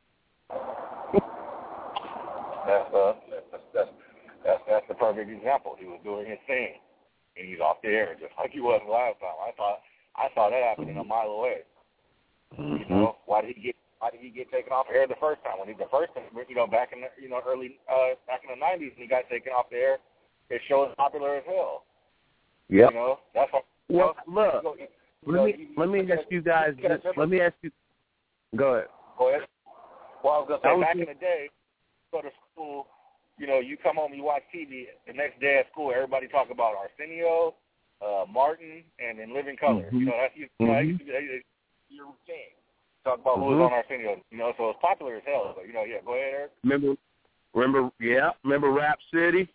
That's, uh, that's, that's, that's, that's the perfect example. He was doing his thing, and he's off the air, just like he was last time. I thought I saw that happening a mile away. Mm-hmm. You know, why did he get why did he get taken off air the first time? When he the first time, you know, back in the you know early uh, back in the nineties, when he got taken off the air, his show was popular as hell. Yeah. You know, that's what. Well, you know, look, you let know, me you, let me you ask you guys. This, let me ask you. Go ahead. Go ahead. Well, I was gonna say was back just, in the day, go to school. You know, you come home, you watch T V. The next day at school, everybody talk about Arsenio, uh, Martin, and in Living Color. Mm-hmm. You know, that's you know, mm-hmm. that used to be your routine. Talk about mm-hmm. who was on Arsenio, you know, so it's popular as hell. But, you know, yeah, go ahead, Eric. Remember, remember, yeah, remember Rap City?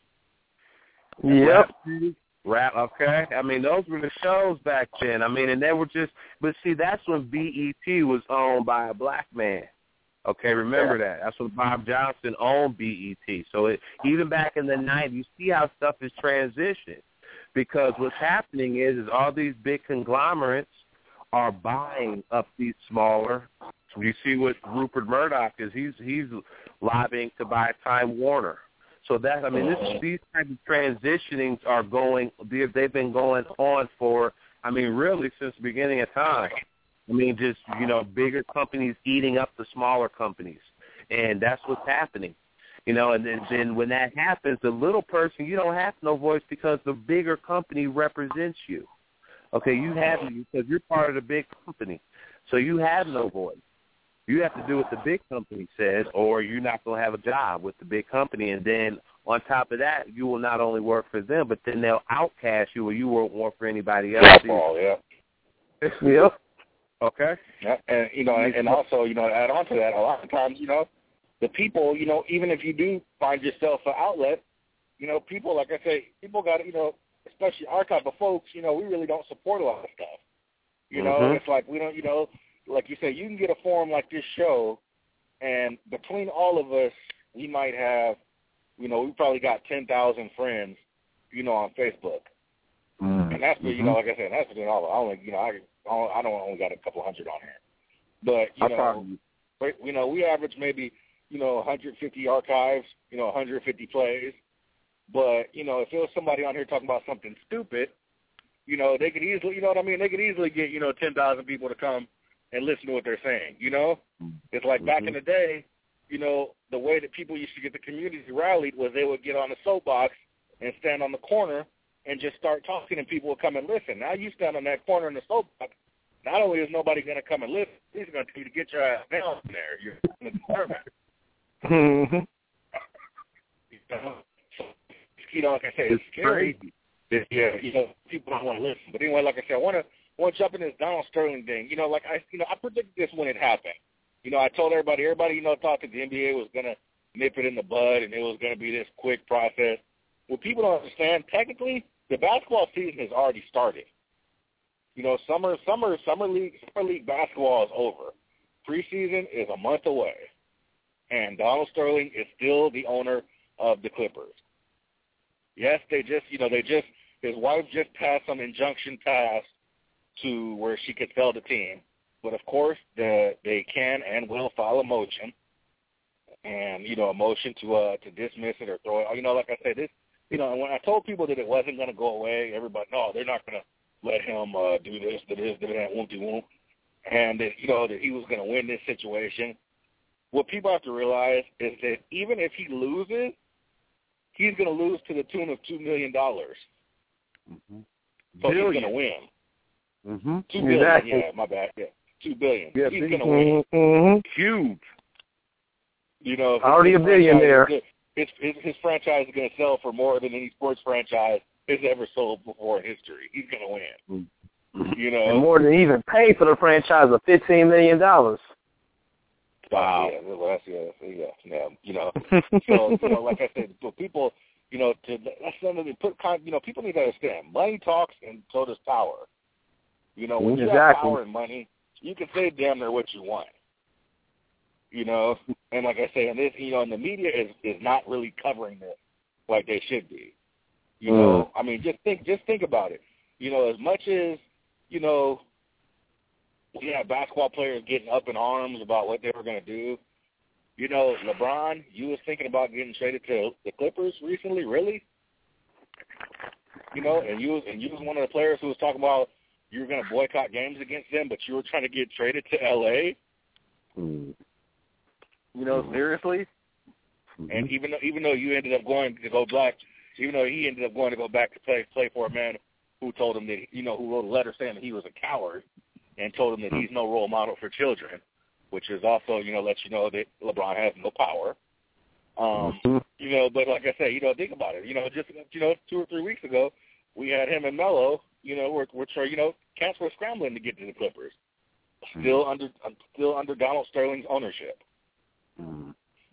Yep. Rap City. Rap, okay. I mean, those were the shows back then. I mean, and they were just, but see, that's when B E T was owned by a black man. Okay, remember yeah. that. That's when Bob Johnson owned B E T. So it, even back in the nineties, you see how stuff is transitioned. Because what's happening is, is all these big conglomerates are buying up these smaller. You see what Rupert Murdoch is. He's he's lobbying to buy Time Warner. So that I mean, this, these types of transitionings are going. They've been going on for. I mean, really since the beginning of time. I mean, just you know, bigger companies eating up the smaller companies, and that's what's happening. You know, and then, then when that happens, the little person, you don't have no voice because the bigger company represents you. Okay, you have because you're part of the big company, so you have no voice. You have to do what the big company says, or you're not going to have a job with the big company. And then on top of that, you will not only work for them, but then they'll outcast you, or you won't work for anybody else. Yeah. Yep. Okay. Yeah, and you know, and, and also, you know, to add on to that, a lot of times, you know, the people, you know, even if you do find yourself an outlet, you know, people, like I say, people got, you know, especially our type of folks, you know, we really don't support a lot of stuff. You know, mm-hmm. it's like we don't, you know, like you say, you can get a forum like this show, and between all of us, we might have, you know, we probably got ten thousand friends, you know, on Facebook. Mm-hmm. And that's, you know, like I said, that's between all of us. I only, you know, I, I don't only got a couple hundred on here. But, you know, we, you know, we average maybe, you know, one hundred fifty archives, you know, one hundred fifty plays. But, you know, if there was somebody on here talking about something stupid, you know, they could easily, you know what I mean? They could easily get, you know, ten thousand people to come and listen to what they're saying, you know? It's like mm-hmm. back in the day, you know, the way that people used to get the community rallied was they would get on the soapbox and stand on the corner and just start talking, and people would come and listen. Now you stand on that corner in the soapbox, not only is nobody going to come and listen, he's going to tell you to get your ass down there. You're going to deserve it. Mm-hmm. You know? You know, like I said, it's scary. That, yeah, you know, people don't want to listen. But anyway, like I said, I want to want to jump in this Donald Sterling thing. You know, like I, you know, I predicted this when it happened. You know, I told everybody, everybody, you know, thought that the N B A was gonna nip it in the bud and it was going to be this quick process. What people don't understand, technically, the basketball season has already started. You know, summer, summer, summer league, summer league basketball is over. Preseason is a month away, and Donald Sterling is still the owner of the Clippers. Yes, they just, you know, they just, his wife just passed some injunction pass to where she could sell the team. But, of course, the, they can and will file a motion, and, you know, a motion to uh, to dismiss it or throw it. You know, like I said, this, you know, when I told people that it wasn't going to go away, everybody, no, they're not going to let him uh, do this, do this, do that, won't do, won't. And that, you know, that he was going to win this situation. What people have to realize is that even if he loses, he's going to lose to the tune of two million dollars. Mm-hmm. So billion. he's going to win. Mm-hmm. Two billion, exactly. yeah, my bad, yeah. Two billion. Yeah, he's big, going to win. Mm-hmm. Huge. You know, already a billionaire. His, his, his franchise is going to sell for more than any sports franchise has ever sold before in history. He's going to win. Mm-hmm. You know, and more than even paid for the franchise of fifteen million dollars. Wow. Yeah, well, that's, yeah, yeah, yeah, you know. So, you know, like I said, for people, you know, to that's something to put, you know, people need to understand. Money talks, and so does power. You know, when exactly. you have power and money, you can say damn near what you want. You know, and like I say, and this, you know, and the media is is not really covering this like they should be. You know, I mean, just think, just think about it. You know, as much as, you know, we have basketball players getting up in arms about what they were going to do. You know, LeBron, you was thinking about getting traded to the Clippers recently, really? You know, and you was and you was one of the players who was talking about you were going to boycott games against them, but you were trying to get traded to L A. Mm. You know, seriously. Mm-hmm. And even though even though you ended up going to go back, even though he ended up going to go back to play play for a man who told him that, you know, who wrote a letter saying that he was a coward and told him that he's no role model for children, which is also, you know, lets you know that LeBron has no power. Um, mm-hmm. You know, but like I say, you know, think about it. You know, just, you know, two or three weeks ago, we had him and Melo, you know, which are, you know, cats were scrambling to get to the Clippers. Still mm-hmm. under still under Donald Sterling's ownership. Mm-hmm.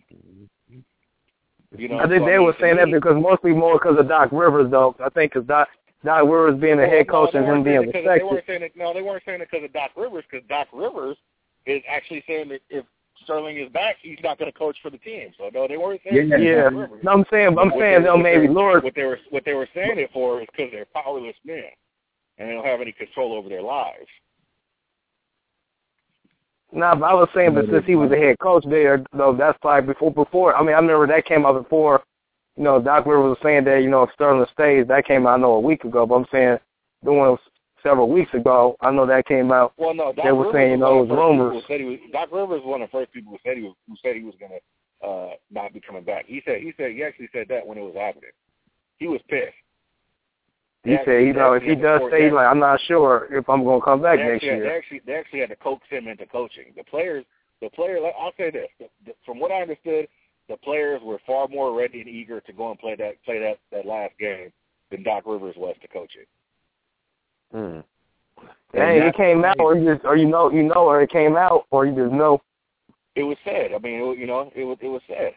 You know, I think so, they I mean, were saying me, that because mostly more because of Doc Rivers, though. I think because Doc, Doc Rivers being the head coach no, and him being respected. They weren't saying it, no, they weren't saying it because of Doc Rivers, because Doc Rivers is actually saying that if Sterling is back, he's not going to coach for the team. So no, they weren't saying yeah, it yeah. Doc Rivers. No, I'm saying, I'm what saying they, they'll maybe lure. What they were, what they were saying it for is because they're powerless men and they don't have any control over their lives. No, nah, but I was saying, but since he was the head coach there, though, that's probably before. Before, I mean, I remember that came out before. You know, Doc Rivers was saying that, you know, if Sterling stays, that came out, I know, a week ago. But I'm saying, doing several weeks ago, I know that came out. Well, no, Doc they were Rivers saying, you know, it was rumors. Said he was, Doc Rivers was one of the first people who said he was who said he was going to uh, not be coming back. He said he said he actually said that when it was happening. He was pissed. He they said, actually, you know, if he does stay, like, I'm not sure if I'm going to come back next had, year. They actually, they actually had to coax him into coaching. The players, the player. I'll say this: the, the, from what I understood, the players were far more ready and eager to go and play that play that, that last game than Doc Rivers was to coach it. Hmm. Dang, it came out, or you just, or you know, you know, or it came out, or you just know. It was said. I mean, it, you know, it was it was said.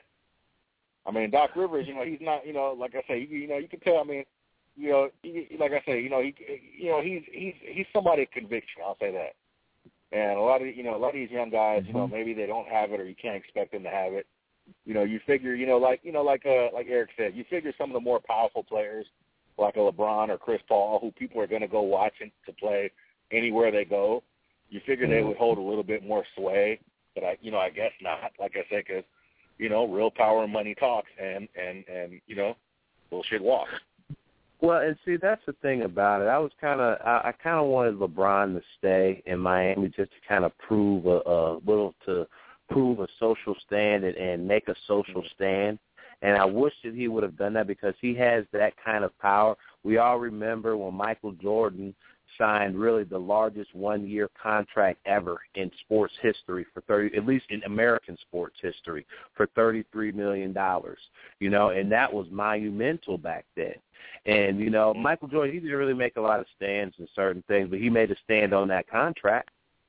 I mean, Doc Rivers, you know, he's not, you know, like I say, you, you know, you can tell. I mean, you know, he, like I say, you know, he, you know, he's he's he's somebody of conviction. I'll say that. And a lot of, you know, a lot of these young guys, you know, maybe they don't have it, or you can't expect them to have it. You know, you figure, you know, like, you know, like, uh, like Eric said, you figure some of the more powerful players, like a LeBron or Chris Paul, who people are going to go watching to play anywhere they go, you figure they would hold a little bit more sway. But I, you know, I guess not. Like I said, because, you know, real power and money talks, and and and you know, bullshit walks. Well, and see, that's the thing about it. I was kind of, I, I kind of wanted LeBron to stay in Miami just to kind of prove a, a little, to prove a social stand and, and make a social stand. And I wish that he would have done that because he has that kind of power. We all remember when Michael Jordan signed really the largest one-year contract ever in sports history for thirty, at least in American sports history, for thirty-three million dollars. You know, and that was monumental back then. And, you know, Michael Jordan, he didn't really make a lot of stands in certain things, but he made a stand on that contract.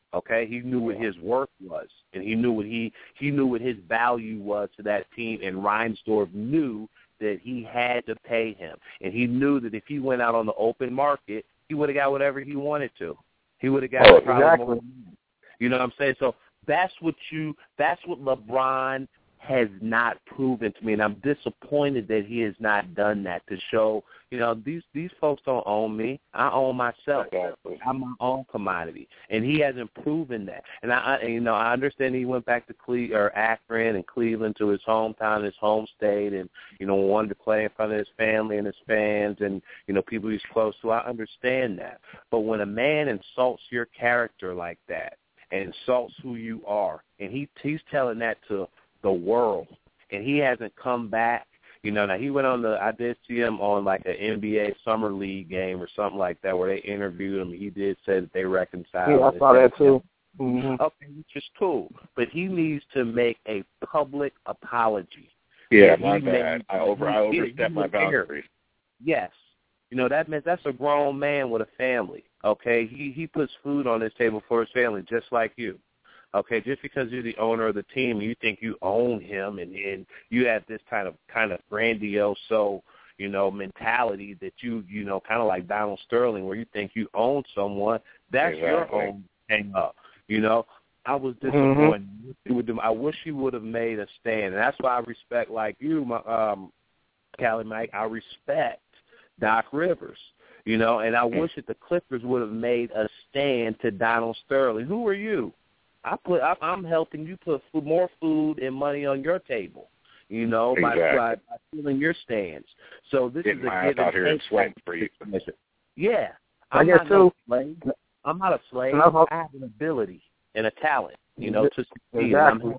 Okay, he knew what his worth was, and he knew what he he knew what his value was to that team. And Reinsdorf knew that he had to pay him, and he knew that if he went out on the open market, he would have got whatever he wanted to. He would have got oh, probably exactly. more. You know what I'm saying? So that's what you that's what LeBron has not proven to me, and I'm disappointed that he has not done that to show, you know, these these folks don't own me. I own myself. Exactly. I'm my own commodity, and he hasn't proven that. And I, I you know, I understand he went back to Cle- or Akron and Cleveland to his hometown, his home state, and you know, wanted to play in front of his family and his fans, and you know, people he's close to. I understand that, but when a man insults your character like that and insults who you are, and he he's telling that to the world, and he hasn't come back. You know, now he went on the, I did see him on like an N B A Summer League game or something like that where they interviewed him. He did say that they reconciled. Yeah, I saw that too. Mm-hmm. Okay, which is cool. But he needs to make a public apology. Yeah, He my made- bad. I over I he- overstepped he my was there. boundaries. Yes. You know, that means that's a grown man with a family, okay? He he puts food on his table for his family just like you. Okay, just because you're the owner of the team, you think you own him, and, and you have this kind of kind of grandiose, so you know, mentality that you you know, kind of like Donald Sterling, where you think you own someone. That's Exactly. your own hang up. You know, I was disappointed. Mm-hmm. I wish he would have made a stand, and that's why I respect, like you, my, um, Cali Mike. I respect Doc Rivers. You know, and I wish that the Clippers would have made a stand to Donald Sterling. Who are you? I put. I, I'm helping you put food, more food and money on your table. You know, exactly. by, by by filling your stands. So this Getting is a my give ass out and here and take sweating for you. Yeah, I I'm guess not too. no slave. I'm not a slave. No. I have an ability and a talent. You know, to succeed. Exactly.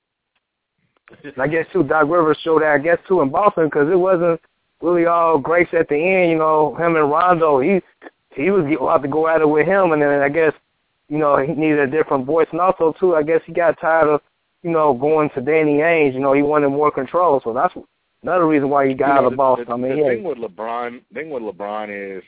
I'm, I guess too, Doc Rivers showed that. I guess too in Boston because it wasn't really all grace at the end. You know, him and Rondo, he he was about to go at it with him, and then I guess, you know, he needed a different voice. And also, too, I guess he got tired of, you know, going to Danny Ainge. You know, he wanted more control. So that's another reason why he got you know, out of the, Boston. The, I mean, the yeah. thing with LeBron, thing with LeBron is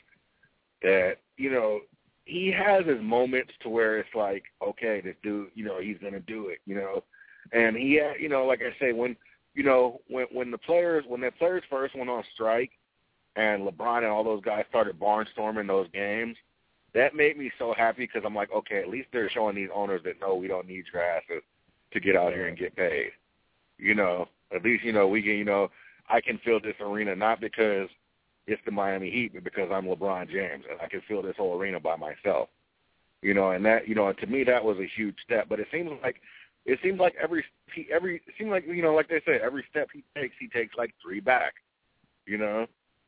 that, you know, he has his moments to where it's like, okay, this dude, you know, he's going to do it, you know. And he, you know, like I say, when, you know, when when the players, when the players first went on strike and LeBron and all those guys started barnstorming those games, that made me so happy because I'm like, okay, at least they're showing these owners that, no, we don't need your asses to get out here and get paid. You know, at least, you know, we can, you know, I can fill this arena not because it's the Miami Heat, but because I'm LeBron James and I can fill this whole arena by myself. You know, and that, you know, to me that was a huge step. But it seems like, it seems like every, every, it seems like, you know, like they say, every step he takes, he takes like three back. You know?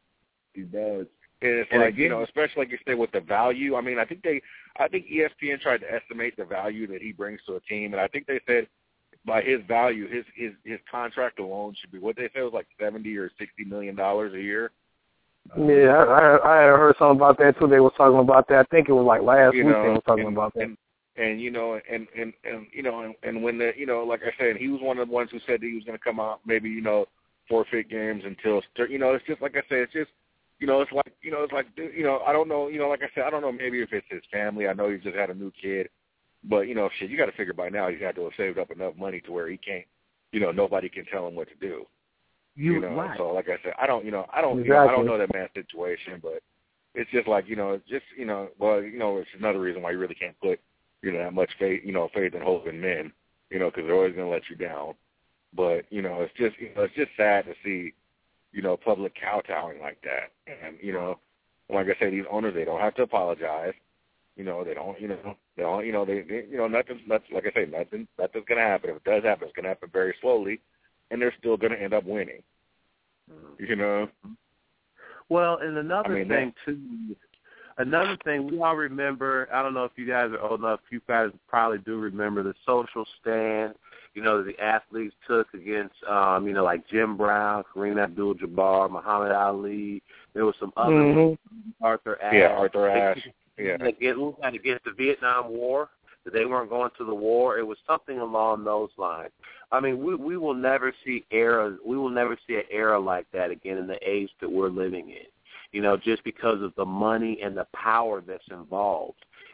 He does. And it's And like, again, you know, especially like you say with the value. I mean, I think they, I think E S P N tried to estimate the value that he brings to a team, and I think they said by his value, his his his contract alone should be what they said was like seventy or sixty million dollars a year. Yeah, I, I I heard something about that too. They were talking about that. I think it was like last You week know, they were talking and, about that. And, and you know, and and and you know, and, and when the, you know, like I said, he was one of the ones who said that he was going to come out, maybe, you know, forfeit games until, you know, it's just like I said, it's just. You know, it's like, you know, it's like, you know, I don't know, you know, like I said, I don't know maybe if it's his family. I know he just had a new kid. But, you know, shit, you got to figure by now he's had to have saved up enough money to where he can't, you know, nobody can tell him what to do. You, you know, right. so like I said, I don't, you know, I don't, Exactly. you know, I don't know that man's situation, but it's just like, you know, just, you know, well, you know, it's another reason why you really can't put, you know, that much faith, you know, faith and hope in men, you know, because they're always going to let you down. But, you know, it's just, you know, it's just sad to see, you know, public kowtowing like that. And, you know, like I say, these owners, they don't have to apologize. You know, they don't, you know, they don't, you know, they, they you know, nothing's, nothing, like I say, nothing, nothing's going to happen. If it does happen, it's going to happen very slowly, and they're still going to end up winning. Mm-hmm. You know? Well, and another I mean, thing, that, too, another thing, we all remember, I don't know if you guys are old enough, you guys probably do remember the social stand, you know, the athletes took against, um, you know, like Jim Brown, Kareem Abdul-Jabbar, Muhammad Ali. There was some other Mm-hmm. Arthur Ashe. Yeah, Arthur Ashe. Yeah. Against, against the Vietnam War, that they weren't going to the war. It was something along those lines. I mean, we we will never see eras. We will never see an era like that again in the age that we're living in. You know, just because of the money and the power that's involved.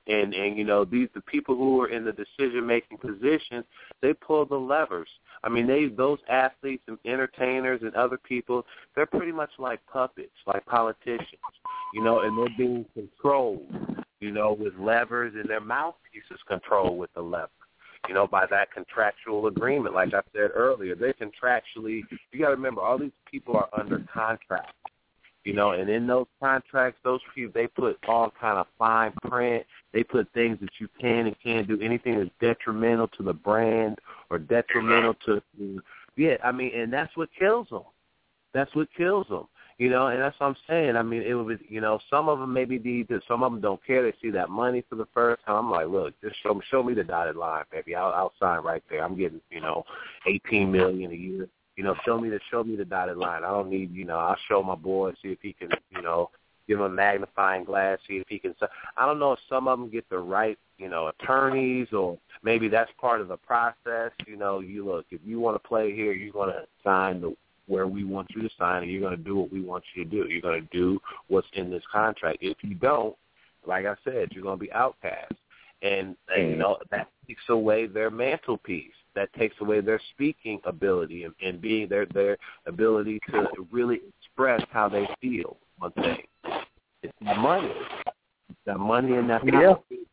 And, and you know, these the people who are in the decision-making positions, they pull the levers. I mean, they those athletes and entertainers and other people, they're pretty much like puppets, like politicians, you know, and they're being controlled, you know, with levers, and their mouthpieces controlled with the lever, you know, by that contractual agreement. Like I said earlier, they contractually, you got to remember, all these people are under contract, you know, and in those contracts, those people, they put all kind of fine print. They put things that you can and can't do, anything that's detrimental to the brand or detrimental to, yeah, I mean, and that's what kills them. That's what kills them, you know, and that's what I'm saying. I mean, it would, you know, some of them maybe need to, some of them don't care. They see that money for the first time. I'm like, look, just show me, show me the dotted line, baby. I'll, I'll sign right there. I'm getting, you know, eighteen million dollars a year. You know, show me the, show me the dotted line. I don't need, you know, I'll show my boy, see if he can, you know, give him a magnifying glass, see if he can. I don't know if some of them get the right, you know, attorneys, or maybe that's part of the process. You know, you look, if you want to play here, you're going to sign the where we want you to sign, and you're going to do what we want you to do. You're going to do what's in this contract. If you don't, like I said, you're going to be outcast. And, and you know, that takes away their mantelpiece. That takes away their speaking ability and, and being their their ability to really express how they feel. One thing, it's that money. It's that money and that yeah.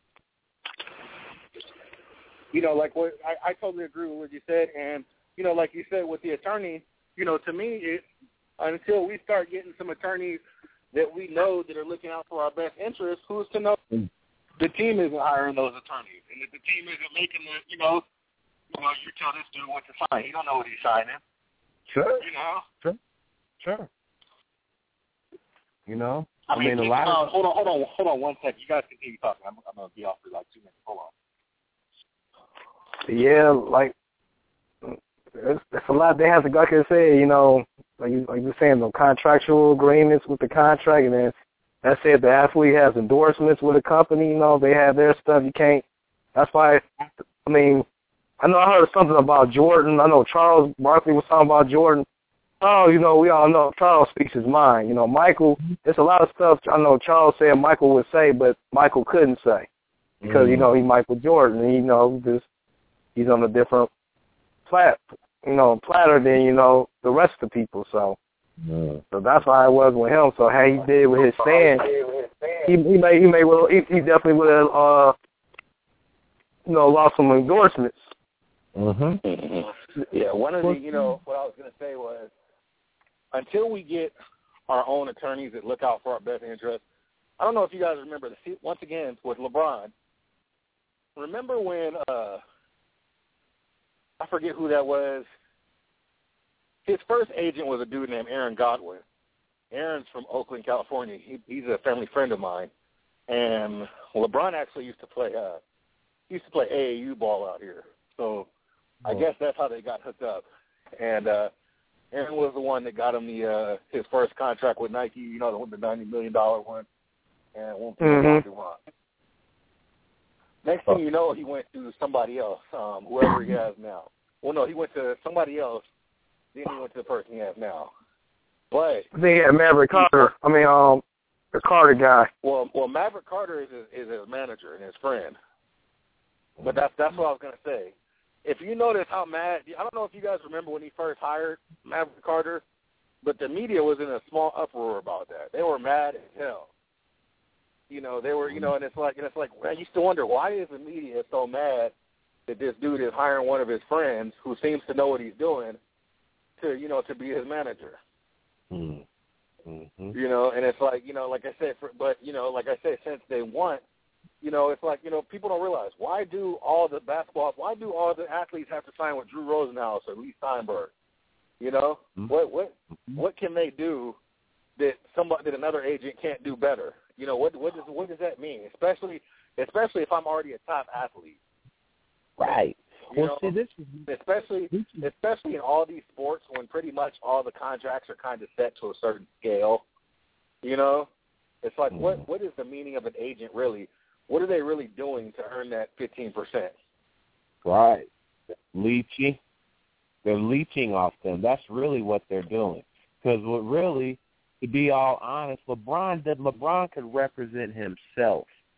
You know, like what I, I totally agree with what you said, and you know, like you said with the attorney, you know, to me, it until we start getting some attorneys that we know that are looking out for our best interests, who's to know mm. the team isn't hiring those attorneys, and if the team isn't making the, you know, you know, you tell this dude what to sign. He don't know what he's signing. Sure. You know. Sure. Sure. You know. I, I mean, mean, a lot. Uh, of... Hold on, hold on, hold on one second. You guys continue talking. I'm, I'm gonna be off for like two minutes. Hold on. Yeah, like it's, it's a lot. They have to, like I said, you know, like you like you were saying, the contractual agreements with the contract, and then let's say if the athlete has endorsements with a company, you know, they have their stuff. You can't. That's why. I mean, I know I heard something about Jordan. I know Charles Barkley was talking about Jordan. Oh, you know, we all know Charles speaks his mind. You know, Michael, there's a lot of stuff I know Charles said Michael would say, but Michael couldn't say because, mm. you know, he's Michael Jordan. And, you know, just he's on a different plat, you know, platter than, you know, the rest of the people. So mm. so that's how it was with him. So how he did with his stand, he, he may, he may well, he, he definitely would have, uh, you know, lost some endorsements. Mm-hmm. Yeah, one of the, you know, what I was going to say was, until we get our own attorneys that look out for our best interests, I don't know if you guys remember, the, once again, with LeBron, remember when, uh, I forget who that was, his first agent was a dude named Aaron Godwin. Aaron's from Oakland, California. He, he's a family friend of mine. And LeBron actually used to play, uh, he used to play A A U ball out here. So I guess that's how they got hooked up. And, uh, Aaron was the one that got him the uh, his first contract with Nike, you know, the ninety million dollars one, and won't be mm-hmm. wrong. Next thing you know, he went to somebody else, um, whoever he has now. Well, no, he went to somebody else, then he went to the person he has now. But I think he had Maverick Carter. I mean, um, the Carter guy. Well, well, Maverick Carter is his, is his manager and his friend. But that's that's what I was gonna say. If you notice how mad, I don't know if you guys remember when he first hired Maverick Carter, but the media was in a small uproar about that. They were mad as hell. You know, they were, you know, and it's like, and it's like, I used to wonder, why is the media so mad that this dude is hiring one of his friends who seems to know what he's doing to, you know, to be his manager? Mm-hmm. You know, and it's like, you know, like I said, for, but, you know, like I said, since they want, you know, it's like, you know, people don't realize, why do all the basketball, why do all the athletes have to sign with Drew Rosenhaus or Lee Steinberg? You know, mm-hmm. what what what can they do that somebody that another agent can't do better? You know, what what does what does that mean? Especially especially if I'm already a top athlete. Right. You well, know, see, this is especially especially in all these sports when pretty much all the contracts are kind of set to a certain scale. You know, it's like mm-hmm. what what is the meaning of an agent really? What are they really doing to earn that fifteen percent? Right. Leeching. They're leeching off them. That's really what they're doing. Because what really, to be all honest, LeBron did, LeBron could represent himself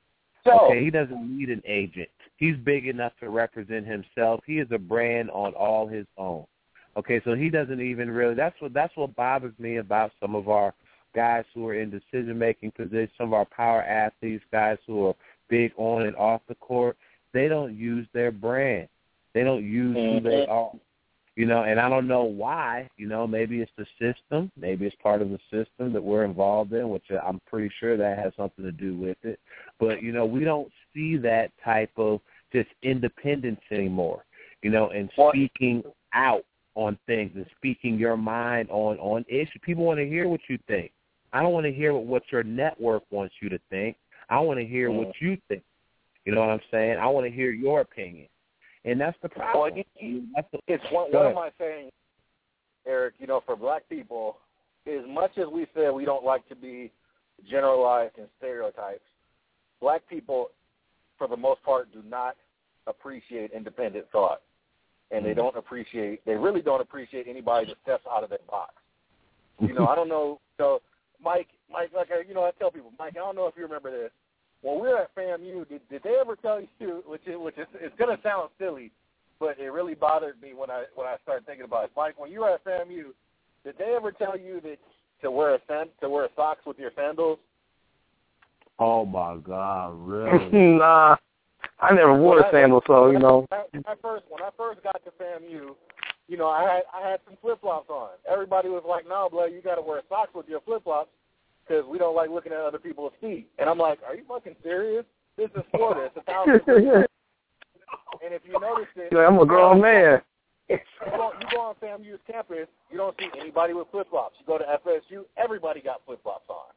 So, okay, he doesn't need an agent. He's big enough to represent himself. He is a brand on all his own. Okay, so he doesn't even really. That's what that's what bothers me about some of our guys who are in decision-making positions, some of our power athletes, guys who are big on and off the court. They don't use their brand. They don't use who they are. You know, and I don't know why. You know, maybe it's the system. Maybe it's part of the system that we're involved in, which I'm pretty sure that has something to do with it. But, you know, we don't see that type of just independence anymore, you know, and speaking out on things and speaking your mind on, on issues. People want to hear what you think. I don't want to hear what, what your network wants you to think. I want to hear what you think. You know what I'm saying? I want to hear your opinion. And that's the problem. Well, you, that's the, it's one, what am I saying, Eric, you know, for black people, as much as we say we don't like to be generalized and stereotypes, black people, for the most part, do not appreciate independent thought. And they don't appreciate, they really don't appreciate anybody that steps out of their box. You know, I don't know, so Mike, Mike, like, I, you know, I tell people, Mike, I don't know if you remember this. When we were at FAMU, did, did they ever tell you, which is, which is, it's going to sound silly, but it really bothered me when I when I started thinking about it. Mike, when you were at FAMU, did they ever tell you that to wear a sand, to wear socks with your sandals? Oh my God, really? Nah, I never wore a sandal, so you know. When I first when I first got to FAMU, you know, I had I had some flip flops on. Everybody was like, "No, blood, you got to wear socks with your flip flops because we don't like looking at other people's feet." And I'm like, "Are you fucking serious? This is Florida. It's a thousand percent." And if you notice it, like, I'm a grown man. You go, you go on FAMU's campus, you don't see anybody with flip flops. You go to F S U, everybody got flip flops on.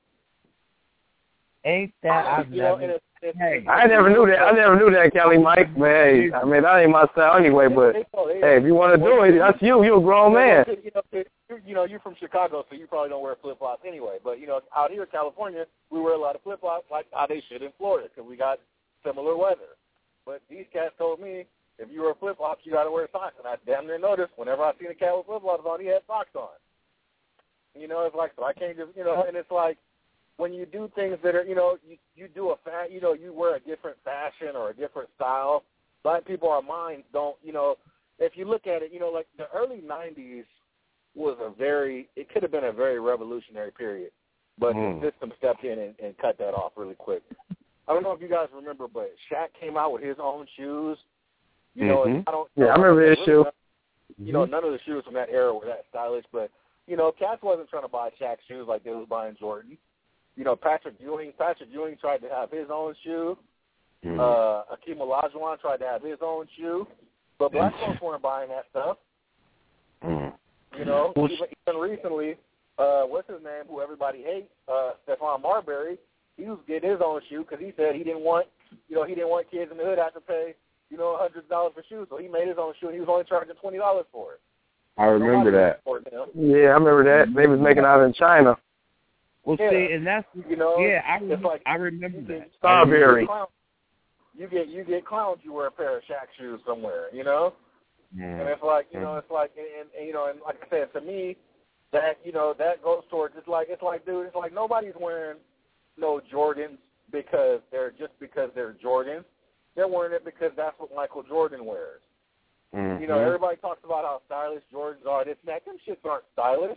Ain't that I've you never? Know, it's, it's, hey, I never knew that. I never knew that, Kelly Mike. But hey, I mean, that ain't my style anyway. But hey, if you want to do it, that's you. You're a grown man. You know, you're, you know, you're from Chicago, so you probably don't wear flip flops anyway. But you know, out here in California, we wear a lot of flip flops, like how they should in Florida, because we got similar weather. But these cats told me, if you wear flip flops, you got to wear socks. And I damn near noticed whenever I seen a cat with flip flops on, he had socks on. You know, it's like, so I can't just, you know, and it's like, when you do things that are, you know, you, you do a, fa- you know, you wear a different fashion or a different style. Black people, our minds don't, you know, if you look at it, you know, like the early nineties was a very, it could have been a very revolutionary period, but mm. the system stepped in and, and cut that off really quick. I don't know if you guys remember, but Shaq came out with his own shoes. You know, mm-hmm. I don't. Yeah, I remember really, his shoe. You know, none of the shoes from that era were that stylish, but you know, Cats wasn't trying to buy Shaq shoes like they was buying Jordan. You know, Patrick Ewing, Patrick Ewing tried to have his own shoe. Mm. Uh, Akeem Olajuwon tried to have his own shoe, but black mm. folks weren't buying that stuff. Mm. You know, even, even recently, uh, what's his name? Who everybody hates, uh, Stephon Marbury. He was getting his own shoe because he said he didn't want, you know, he didn't want kids in the hood to have to pay, you know, a hundred dollars for shoes. So he made his own shoe, and he was only charging twenty dollars for it. I remember that. Yeah, I remember that. They was making out in China. Well, yeah. see, and that's you know, yeah, I, it's like, I remember that. Strawberry. You get you get clowns. You wear a pair of Shaq shoes somewhere, you know. Yeah. And it's like you know, it's like and, and you know, and like I said, to me, that you know that goes towards it's like it's like dude, it's like nobody's wearing no Jordans because they're just because they're Jordans. They're wearing it because that's what Michael Jordan wears. Mm-hmm. You know, everybody talks about how stylish Jordans are. This and that. Them shits aren't stylish.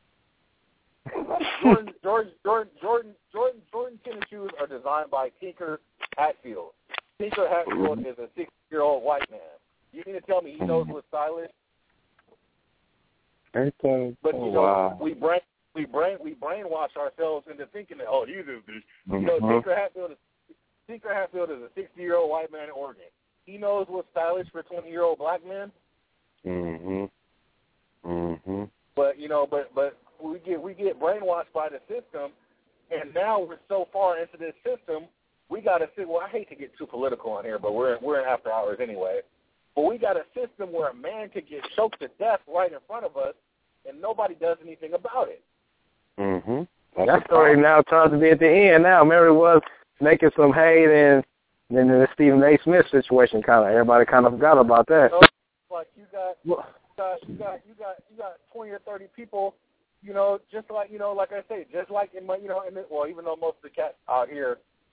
Jordan, Jordan, Jordan, Jordan, Jordan, Jordan tennis shoes are designed by Tinker Hatfield. Tinker Hatfield is a sixty-year-old white man. You mean to tell me he knows what's stylish? But you oh, know, wow. we brain, we brain, we brainwash ourselves into thinking that oh, he's a, you know, mm-hmm. Tinker Hatfield is Tinker Hatfield is a sixty-year-old white man in Oregon. He knows what's stylish for twenty-year-old black men. Mhm. Mhm. But you know, but but. We get we get brainwashed by the system, and now we're so far into this system, we got to sit. Well, I hate to get too political on here, but we're we're in after hours anyway. But we got a system where a man could get choked to death right in front of us, and nobody does anything about it. Mhm. That story now turns to be at the end. Now, Mary was making some hate, and then the Stephen A. Smith situation kind of everybody kind of forgot about that. So, like you got, you got you got you got you got twenty or thirty people. You know, just like, you know, like I say, just like in my, you know, in the, well, even though most of the cats out here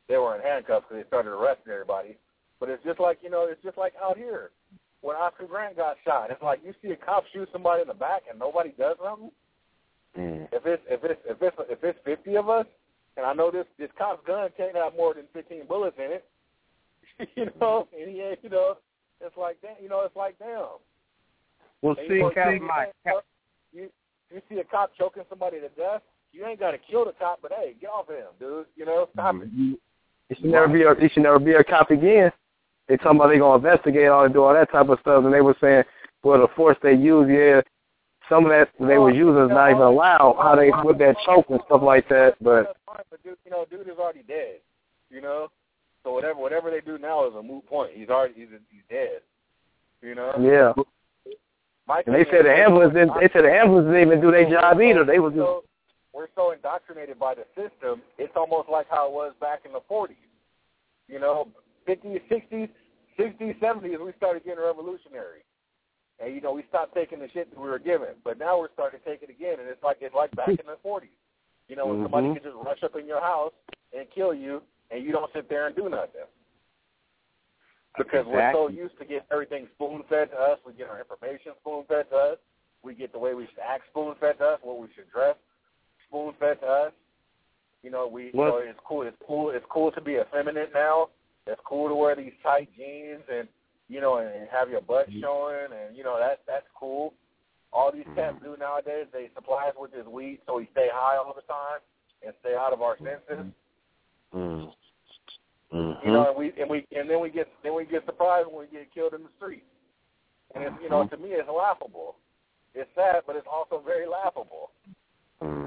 they were in handcuffs because they started arresting everybody. But it's just like, you know, it's just like out here when Oscar Grant got shot. It's like you see a cop shoot somebody in the back and nobody does something. Mm. If it's if it's if it's if it's fifty of us, and I know this this cop's gun can't have more than fifteen bullets in it, you know, and he ain't, you know, it's like that, you know, it's like damn. Well, and see, you, know, Cap, you, my, Cap. you you see a cop choking somebody to death, you ain't got to kill the cop, but hey, get off of him, dude. You know, stop it. You should never be a you should never be a cop again. They talking about they gonna investigate all and do all that type of stuff, and they were saying, well, the force they use, yeah. Some of that they were using is not even allowed, how they with that choke and stuff like that. But, but dude, you know, dude is already dead. You know, so whatever whatever they do now is a moot point. He's already he's he's dead. You know. Yeah. My and they said the ambulance didn't. They said the ambulance didn't even do their job either. They was just. So, we're so indoctrinated by the system. It's almost like how it was back in the forties. You know, fifties, sixties, sixties, seventies. We started getting revolutionary. And, you know, we stopped taking the shit that we were given. But now we're starting to take it again, and it's like it's like back in the forties. You know, when mm-hmm. somebody can just rush up in your house and kill you, and you don't sit there and do nothing. Because exactly. we're so used to getting everything spoon-fed to us. We get our information spoon-fed to us. We get the way we should act spoon-fed to us, what we should dress spoon-fed to us. You know, we you know, it's cool. It's cool. It's cool to be effeminate now. It's cool to wear these tight jeans and, you know, and have your butt showing, and, you know, that that's cool. All these cats do nowadays, they supply us with this weed so we stay high all the time and stay out of our senses. Mm. Mm-hmm. You know, and we and we and then we get then we get surprised when we get killed in the street. And it's, you know, to me, it's laughable. It's sad, but it's also very laughable. Mm.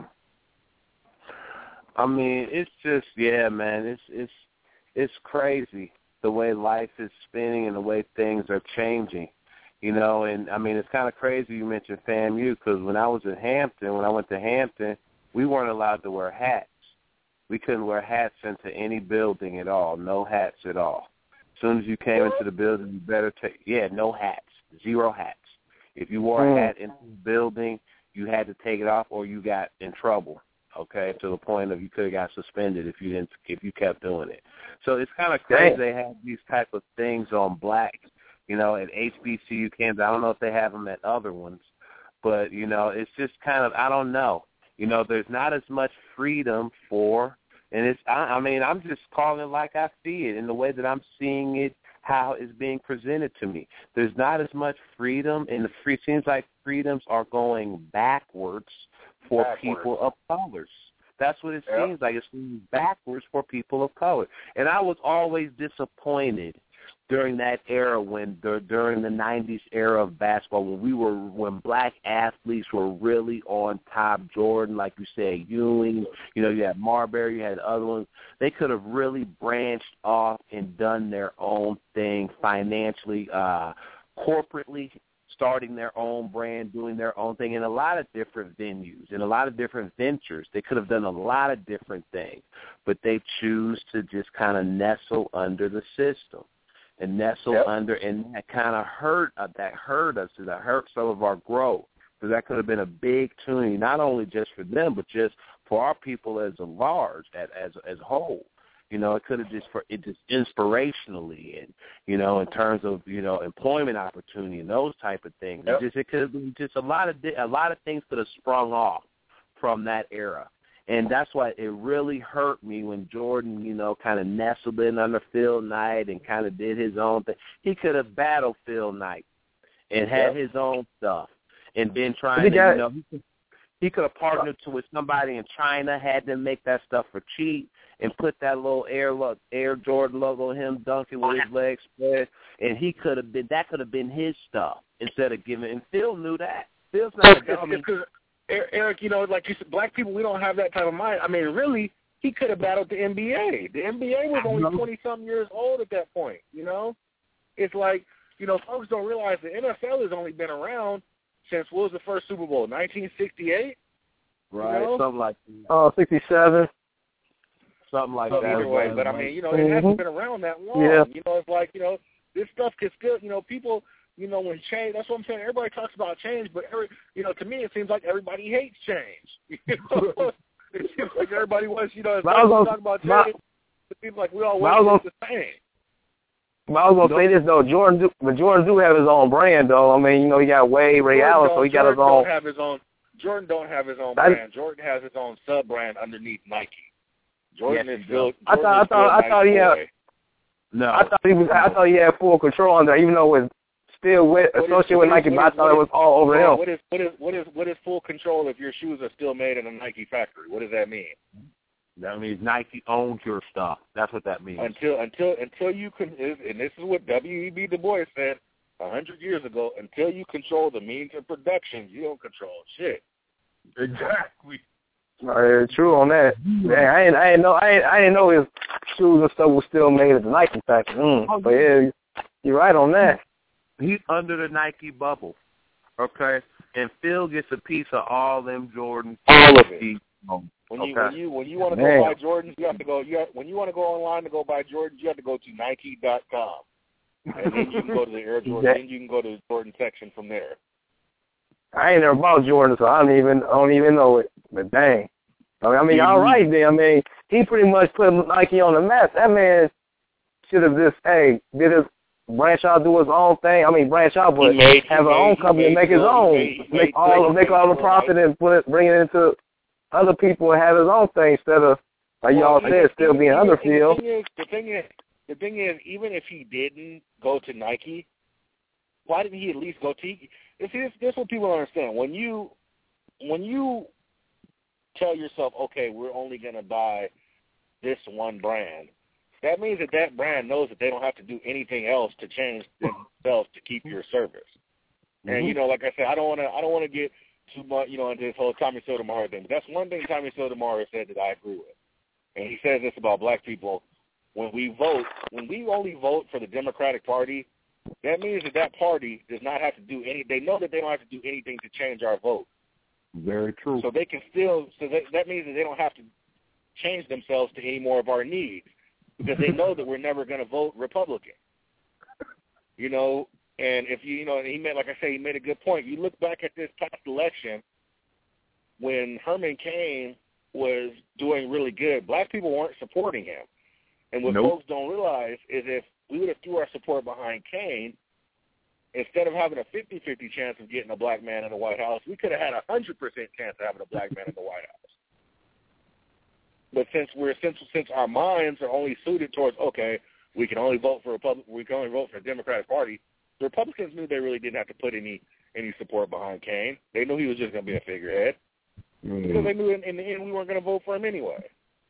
I mean, it's just yeah, man. It's it's it's crazy the way life is spinning and the way things are changing. You know, and I mean, it's kind of crazy you mentioned FAMU because when I was in Hampton, when I went to Hampton, we weren't allowed to wear hats. We couldn't wear hats into any building at all, no hats at all. As soon as you came into the building, you better take, yeah, no hats, zero hats. If you wore a hat into the building, you had to take it off or you got in trouble, okay, to the point of you could have got suspended if you didn't, if you kept doing it. So it's kind of crazy Dang. they have these type of things on black. You know, at H B C U camps, I don't know if they have them at other ones, but, you know, it's just kind of, I don't know. You know, there's not as much freedom for, and it's, I, I mean, I'm just calling it like I see it in the way that I'm seeing it, how it's being presented to me. There's not as much freedom, and the free, it seems like freedoms are going backwards for backwards. people of colors. That's what it yep. seems like. It's going backwards for people of color. And I was always disappointed during that era when during the nineties era of basketball when we were when black athletes were really on top. Jordan, like you said, Ewing, you know, you had Marbury, you had other ones. They could have really branched off and done their own thing financially, uh, corporately, starting their own brand, doing their own thing in a lot of different venues, in a lot of different ventures. They could have done a lot of different things, but they choose to just kind of nestle under the system. And nestle yep. under, and that kind of hurt. Uh, that hurt us. That hurt some of our growth. Because that could have been a big opportunity, not only just for them, but just for our people as a large, as as, as a whole. You know, it could have just for it just inspirationally, and you know, in terms of you know employment opportunity and those type of things. Yep. It just it could have been just a lot of a lot of things could have sprung off from that era. And that's why it really hurt me when Jordan, you know, kind of nestled in under Phil Knight and kind of did his own thing. He could have battled Phil Knight and had yep. his own stuff and been trying to, got, you know, he could, he could have partnered to with somebody in China, had them make that stuff for cheap, and put that little Air Air Jordan logo on him dunking with his legs spread, and he could have been that could have been his stuff instead of giving. And Phil knew that. Phil's not a dummy. Eric, you know, like you said, black people, we don't have that type of mind. I mean, really, he could have battled the N B A. The N B A was only twenty-something years old at that point, you know? It's like, you know, folks don't realize the N F L has only been around since, what was the first Super Bowl, nineteen sixty-eight? Right, you know? something like that. Oh, sixty-seven. Something like so that. Either way, but, I mean, you know, it mm-hmm. hasn't been around that long. Yeah. You know, it's like, you know, this stuff could still, you know, people – you know, when change, that's what I'm saying. Everybody talks about change, but, every, you know, to me it seems like everybody hates change. You know? It seems like everybody wants, you know, as much as talk about change, It seems like we all But I was want gonna- the same. But I was gonna say this though, Jordan do, but Jordan do have his own brand though. I mean, you know, he got Wade, Ray Jordan Allen, don't- so he got Jordan his own. Don't have his own. Jordan don't have his own I- brand. Jordan has his own sub brand underneath Nike. Jordan Yes, is he still. does. I Jordan thought, I is still thought, I thought he Nike's had. boy. No. I thought he was. I thought he had full control on there, even though it was still with What is- associated what with is- Nike. what But I is- thought what it is- was all over Well, him. What is what is what is what is full control if your shoes are still made in a Nike factory? What does that mean? That means Nike owns your stuff. That's what that means. Until until until you can, and this is what W E B Du Bois said a hundred years ago. Until you control the means of production, you don't control shit. Exactly. Uh, true on that. Man, I ain't, I ain't know, I ain't, I didn't know his shoes and stuff was still made at the Nike factory. Mm. Oh, But yeah, you're right on that. He's under the Nike bubble, okay? And Phil gets a piece of all them Jordans. All of it. He, When you okay. when you when you want to Man. go buy Jordans, you have to go. You have, when you want to go online to go buy Jordans, you have to go to Nike dot com, and then you can go to the Air Jordan. Then you can go to the Jordan section from there. I ain't never bought Jordan, so I don't even, I don't even know it. But dang, I mean, I mean all right then. I mean, he pretty much put Nike on the map. That man should have just, hey, did his branch out, do his own thing. I mean, branch out, but He made- he have his made- own he company and made make his sure- he own, made- he make made all, sure- make he all the made profit sure and put it, bring it into other people and have his own thing instead of, like y'all Well, said, still even- being even- Huddersfield. The thing is, the thing is, the thing is, even if he didn't go to Nike, why didn't he at least go to? See, this, this is what people don't understand. When you, when you tell yourself, okay, we're only going to buy this one brand, that means that that brand knows that they don't have to do anything else to change themselves to keep your service. Mm-hmm. And you know, like I said, I don't want to, I don't want to get too much, you know, into this whole Tommy Sotomayor thing. But that's one thing Tommy Sotomayor said that I agree with. And he says this about black people: when we vote, when we only vote for the Democratic Party, that means that that party does not have to do any. They know that they don't have to do anything to change our vote. Very true. So they can still. So that, that means that they don't have to change themselves to any more of our needs, because they know that we're never going to vote Republican. You know, and if you, you know, he made, like I say, he made a good point. You look back at this past election when Herman Cain was doing really good, black people weren't supporting him. And what Nope. folks don't realize is if we would have threw our support behind Cain, instead of having a fifty-fifty chance of getting a black man in the White House, we could have had a one hundred percent chance of having a black man in the White House. But since we're since since our minds are only suited towards, okay, we can only vote for Republic, we can only vote for the Democratic Party, the Republicans knew they really didn't have to put any any support behind Cain. They knew he was just going to be a figurehead Mm-hmm. because they knew in, in the end we weren't going to vote for him anyway.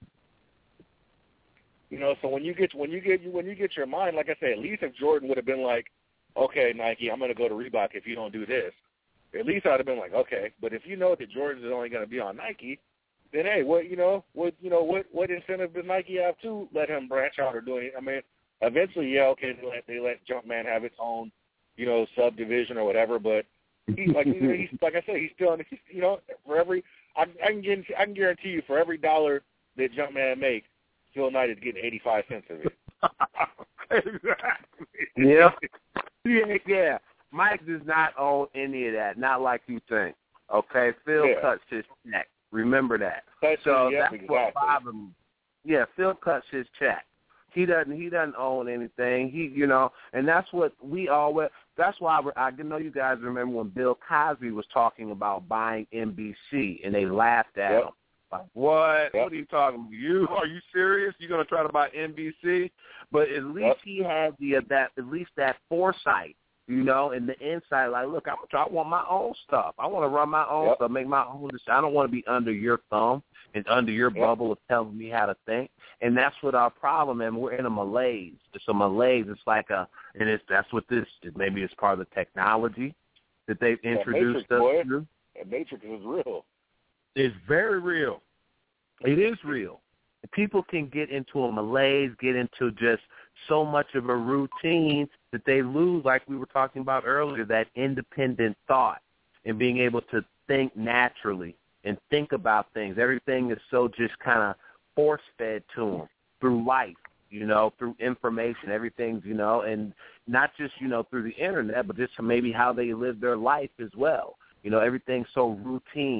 You know, so when you get when you get when you get your mind, like I said, at least if Jordan would have been like, okay, Nike, I'm going to go to Reebok if you don't do this, at least I'd have been like, okay. But if you know that Jordan is only going to be on Nike, then hey, what you know, what you know, what what incentive does Nike have to let him branch out or do anything? I mean, eventually, yeah, okay, they let they let Jumpman have its own, you know, subdivision or whatever. But he, like you know, he's like I said, he's still on. He's, you know, for every I, I can guarantee, I can guarantee you, for every dollar that Jumpman makes, Phil Knight is getting eighty-five cents of it. Exactly. Yeah. Yeah, yeah. Mike does not own any of that, not like you think. Okay, Phil Yeah. cuts his check. Remember that. Cuts so his- yep, that's what exactly. bothers me. Yeah, Phil cuts his check. He doesn't. He doesn't own anything. He, you know, and that's what we always. That's why we're, I know you guys remember when Bill Cosby was talking about buying N B C, and they laughed at Yep. him. Like, what? Yep. What are you talking about? You are you serious? You're gonna try to buy N B C? But at least Yep. he had the that at least that foresight, you know, and the insight. Like, look, I, I want my own stuff. I want to run my own Yep. stuff, make my own decisions. I don't want to be under your thumb and under your Yep. bubble of telling me how to think. And that's what our problem is. We're in a malaise. It's a malaise. It's like a, and it's that's what this. Maybe it's part of the technology that they've That introduced Matrix, us boy. to. That Matrix is real. It's very real. It is real. People can get into a malaise, get into just so much of a routine that they lose, like we were talking about earlier, that independent thought and being able to think naturally and think about things. Everything is so just kind of force-fed to them through life, you know, through information. Everything's, you know, and not just, you know, through the internet, but just maybe how they live their life as well. You know, everything's so routine.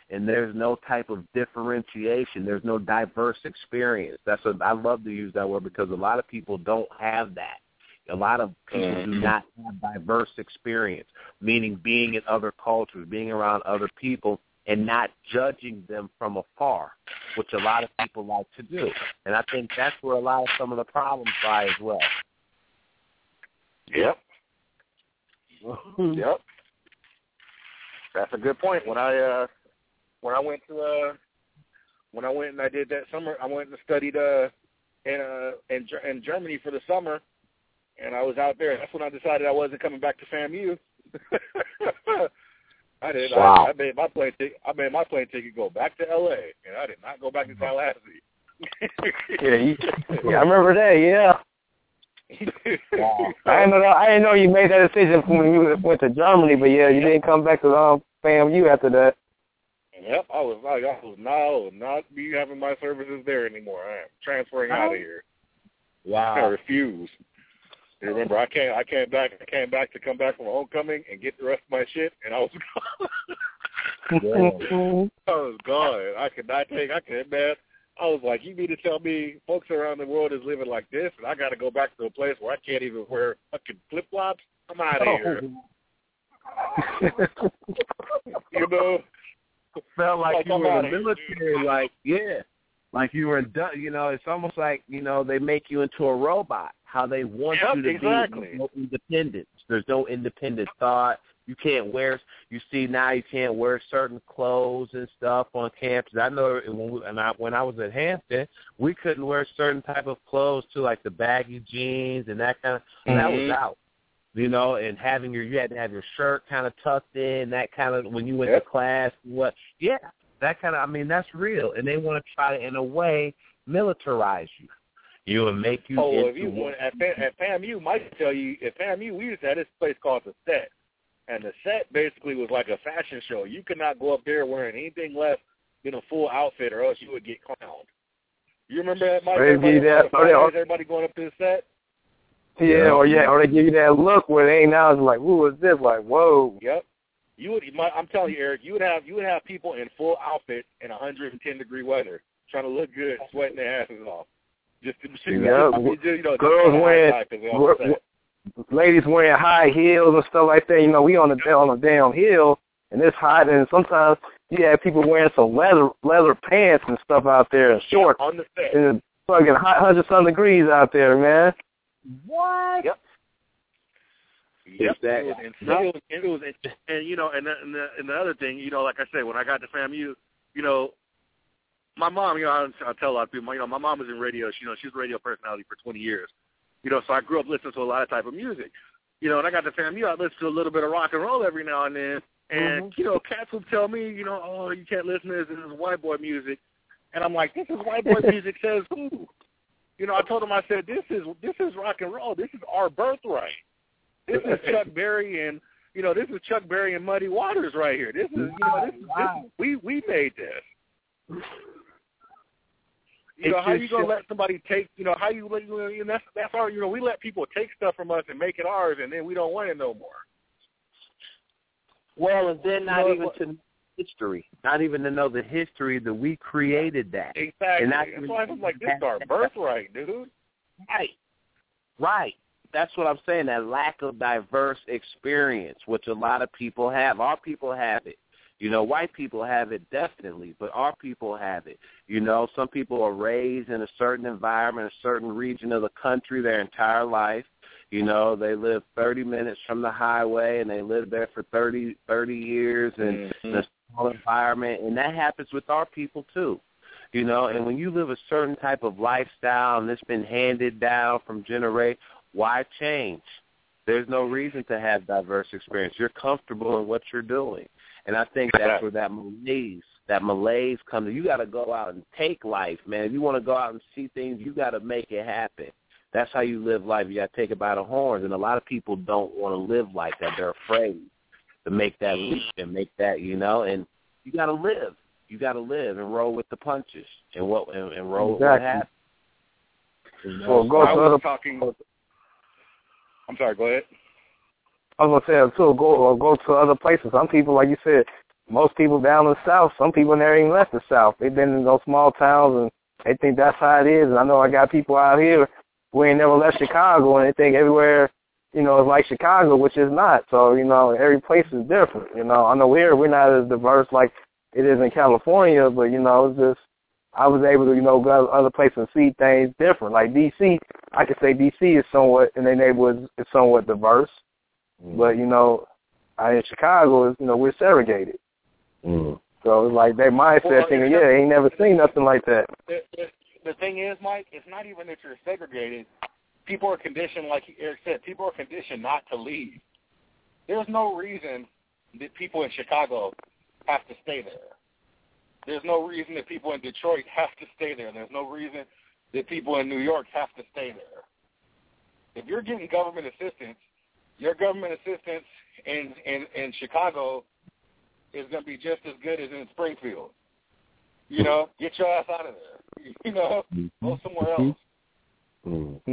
and there's no type of differentiation. There's no diverse experience. That's what I love to use that word because a lot of people don't have that. A lot of people mm-hmm. do not have diverse experience, meaning being in other cultures, being around other people, and not judging them from afar, which a lot of people like to do. And I think that's where a lot of some of the problems lie as well. Yep. Yep. That's a good point. When I uh, when I went to uh, when I went and I did that summer, I went and studied uh, in uh, in, in Germany for the summer. And I was out there. That's when I decided I wasn't coming back to FAMU. I did. Wow. I, I made my plane ticket. I made my plane ticket go back to L A, and I did not go back to Tallahassee. yeah, you, yeah, I remember that. Yeah. Wow. I didn't know. That, I didn't know you made that decision when you went to Germany, but yeah, you didn't come back to um, FAMU after that. Yep, I was like, I was not, I will not be having my services there anymore. I am transferring out of here. Wow. I refuse. You remember, I came, I came back, I came back to come back from homecoming and get the rest of my shit, and I was gone. I was gone. I could not take. I couldn't, man. I was like, you mean to tell me folks around the world is living like this, and I got to go back to a place where I can't even wear fucking flip flops? I'm out of here. You know, felt like, like you I'm were in the military. Here, like, yeah, like you were in. You know, it's almost like you know they make you into a robot. How they want yep, you to exactly. be. There's no independence. There's no independent thought. You can't wear. You see now you can't wear certain clothes and stuff on campus. I know when we, and I, when I was at Hampton, we couldn't wear certain type of clothes too, like the baggy jeans and that kind of. Mm-hmm. That was out. You know, and having your you had to have your shirt kind of tucked in. That kind of when you went yep. to class. What? Yeah, that kind of. I mean, that's real, and they want to try to, in a way, militarize you. You would make you. Oh, well, if you went at, at FAMU, Mike tell you at FAMU we used to have this place called the Set, and the Set basically was like a fashion show. You could not go up there wearing anything less than a full outfit, or else you would get clowned. You remember that, Mike? Everybody, that, Fridays, or everybody going up to the Set. Yeah, or yeah, or they give you that look where they ain't now it's like, who is this? Like, whoa. Yep. You would. I'm telling you, Eric. You would have you would have people in full outfits in one hundred ten degree weather, trying to look good, sweating their asses off. Just to see, yeah, just, you know, girls wearing, we're, ladies wearing high heels and stuff like that. You know, we on the on a damn hill, and it's hot, and sometimes you have people wearing some leather leather pants and stuff out there, and shorts, on the set. And it's fucking hot, hundred some degrees out there, man. What? Yep. Yep. That, it was, and, it was, it was, and you know, and the, and the and the other thing, you know, like I said, when I got to FAMU, you know. My mom, you know, I, I tell a lot of people, you know, my mom was in radio. She, you know, she's a radio personality for twenty years. You know, so I grew up listening to a lot of type of music. You know, and I got to FAMU, I listened to a little bit of rock and roll every now and then. And, mm-hmm. you know, cats would tell me, you know, oh, you can't listen to this. This is white boy music. And I'm like, this is white boy music says who? You know, I told them, I said, this is this is rock and roll. This is our birthright. This is Chuck Berry and, you know, this is Chuck Berry and Muddy Waters right here. This is, you know, this is, this is we, we made this. You know, how you gonna let somebody take? You know, how you let you know, that's that's our. You know, we let people take stuff from us and make it ours, and then we don't want it no more. Well, and then not you know, even to history, not even to know the history that we created that. Exactly. And that's why I'm like, this is our birthright, dude. Right. Right. That's what I'm saying. That lack of diverse experience, which a lot of people have. Our people have it. You know, white people have it definitely, but our people have it. You know, some people are raised in a certain environment, a certain region of the country their entire life. You know, they live thirty minutes from the highway, and they live there for thirty, thirty years in, mm-hmm. in a small environment, and that happens with our people too. You know, and when you live a certain type of lifestyle and it's been handed down from generation, why change? There's no reason to have diverse experience. You're comfortable in what you're doing. And I think that's where that malaise, that malaise comes. You got to go out and take life, man. If you want to go out and see things, you got to make it happen. That's how you live life. You got to take it by the horns. And a lot of people don't want to live like that. They're afraid to make that leap and make that, you know. And you got to live. You got to live and roll with the punches and what and, and roll exactly. with what happens. You know? Well, go I to was other. Talking, I'm sorry. Go ahead. I was gonna say too. Go or go to other places. Some people, like you said, most people down in the South, some people never even left the South. They've been in those small towns, and they think that's how it is. And I know I got people out here who ain't never left Chicago, and they think everywhere, you know, is like Chicago, which is not. So, you know, every place is different. You know, I know here we're not as diverse like it is in California, but, you know, it's just I was able to, you know, go to other places and see things different. Like D C, I could say D C is somewhat, in their neighborhood, is somewhat diverse. Mm. But, you know, out in Chicago, you know, we're segregated. Mm. So it's like their mindset well, thinking, yeah, they ain't never seen nothing like that. The, the, the thing is, Mike, it's not even that you're segregated. People are conditioned, like Eric said, people are conditioned not to leave. There's no reason that people in Chicago have to stay there. There's no reason that people in Detroit have to stay there. There's no reason that people in New York have to stay there. If you're getting government assistance, your government assistance in, in, in Chicago is going to be just as good as in Springfield. You know, get your ass out of there. You know, go somewhere else. Mm-hmm.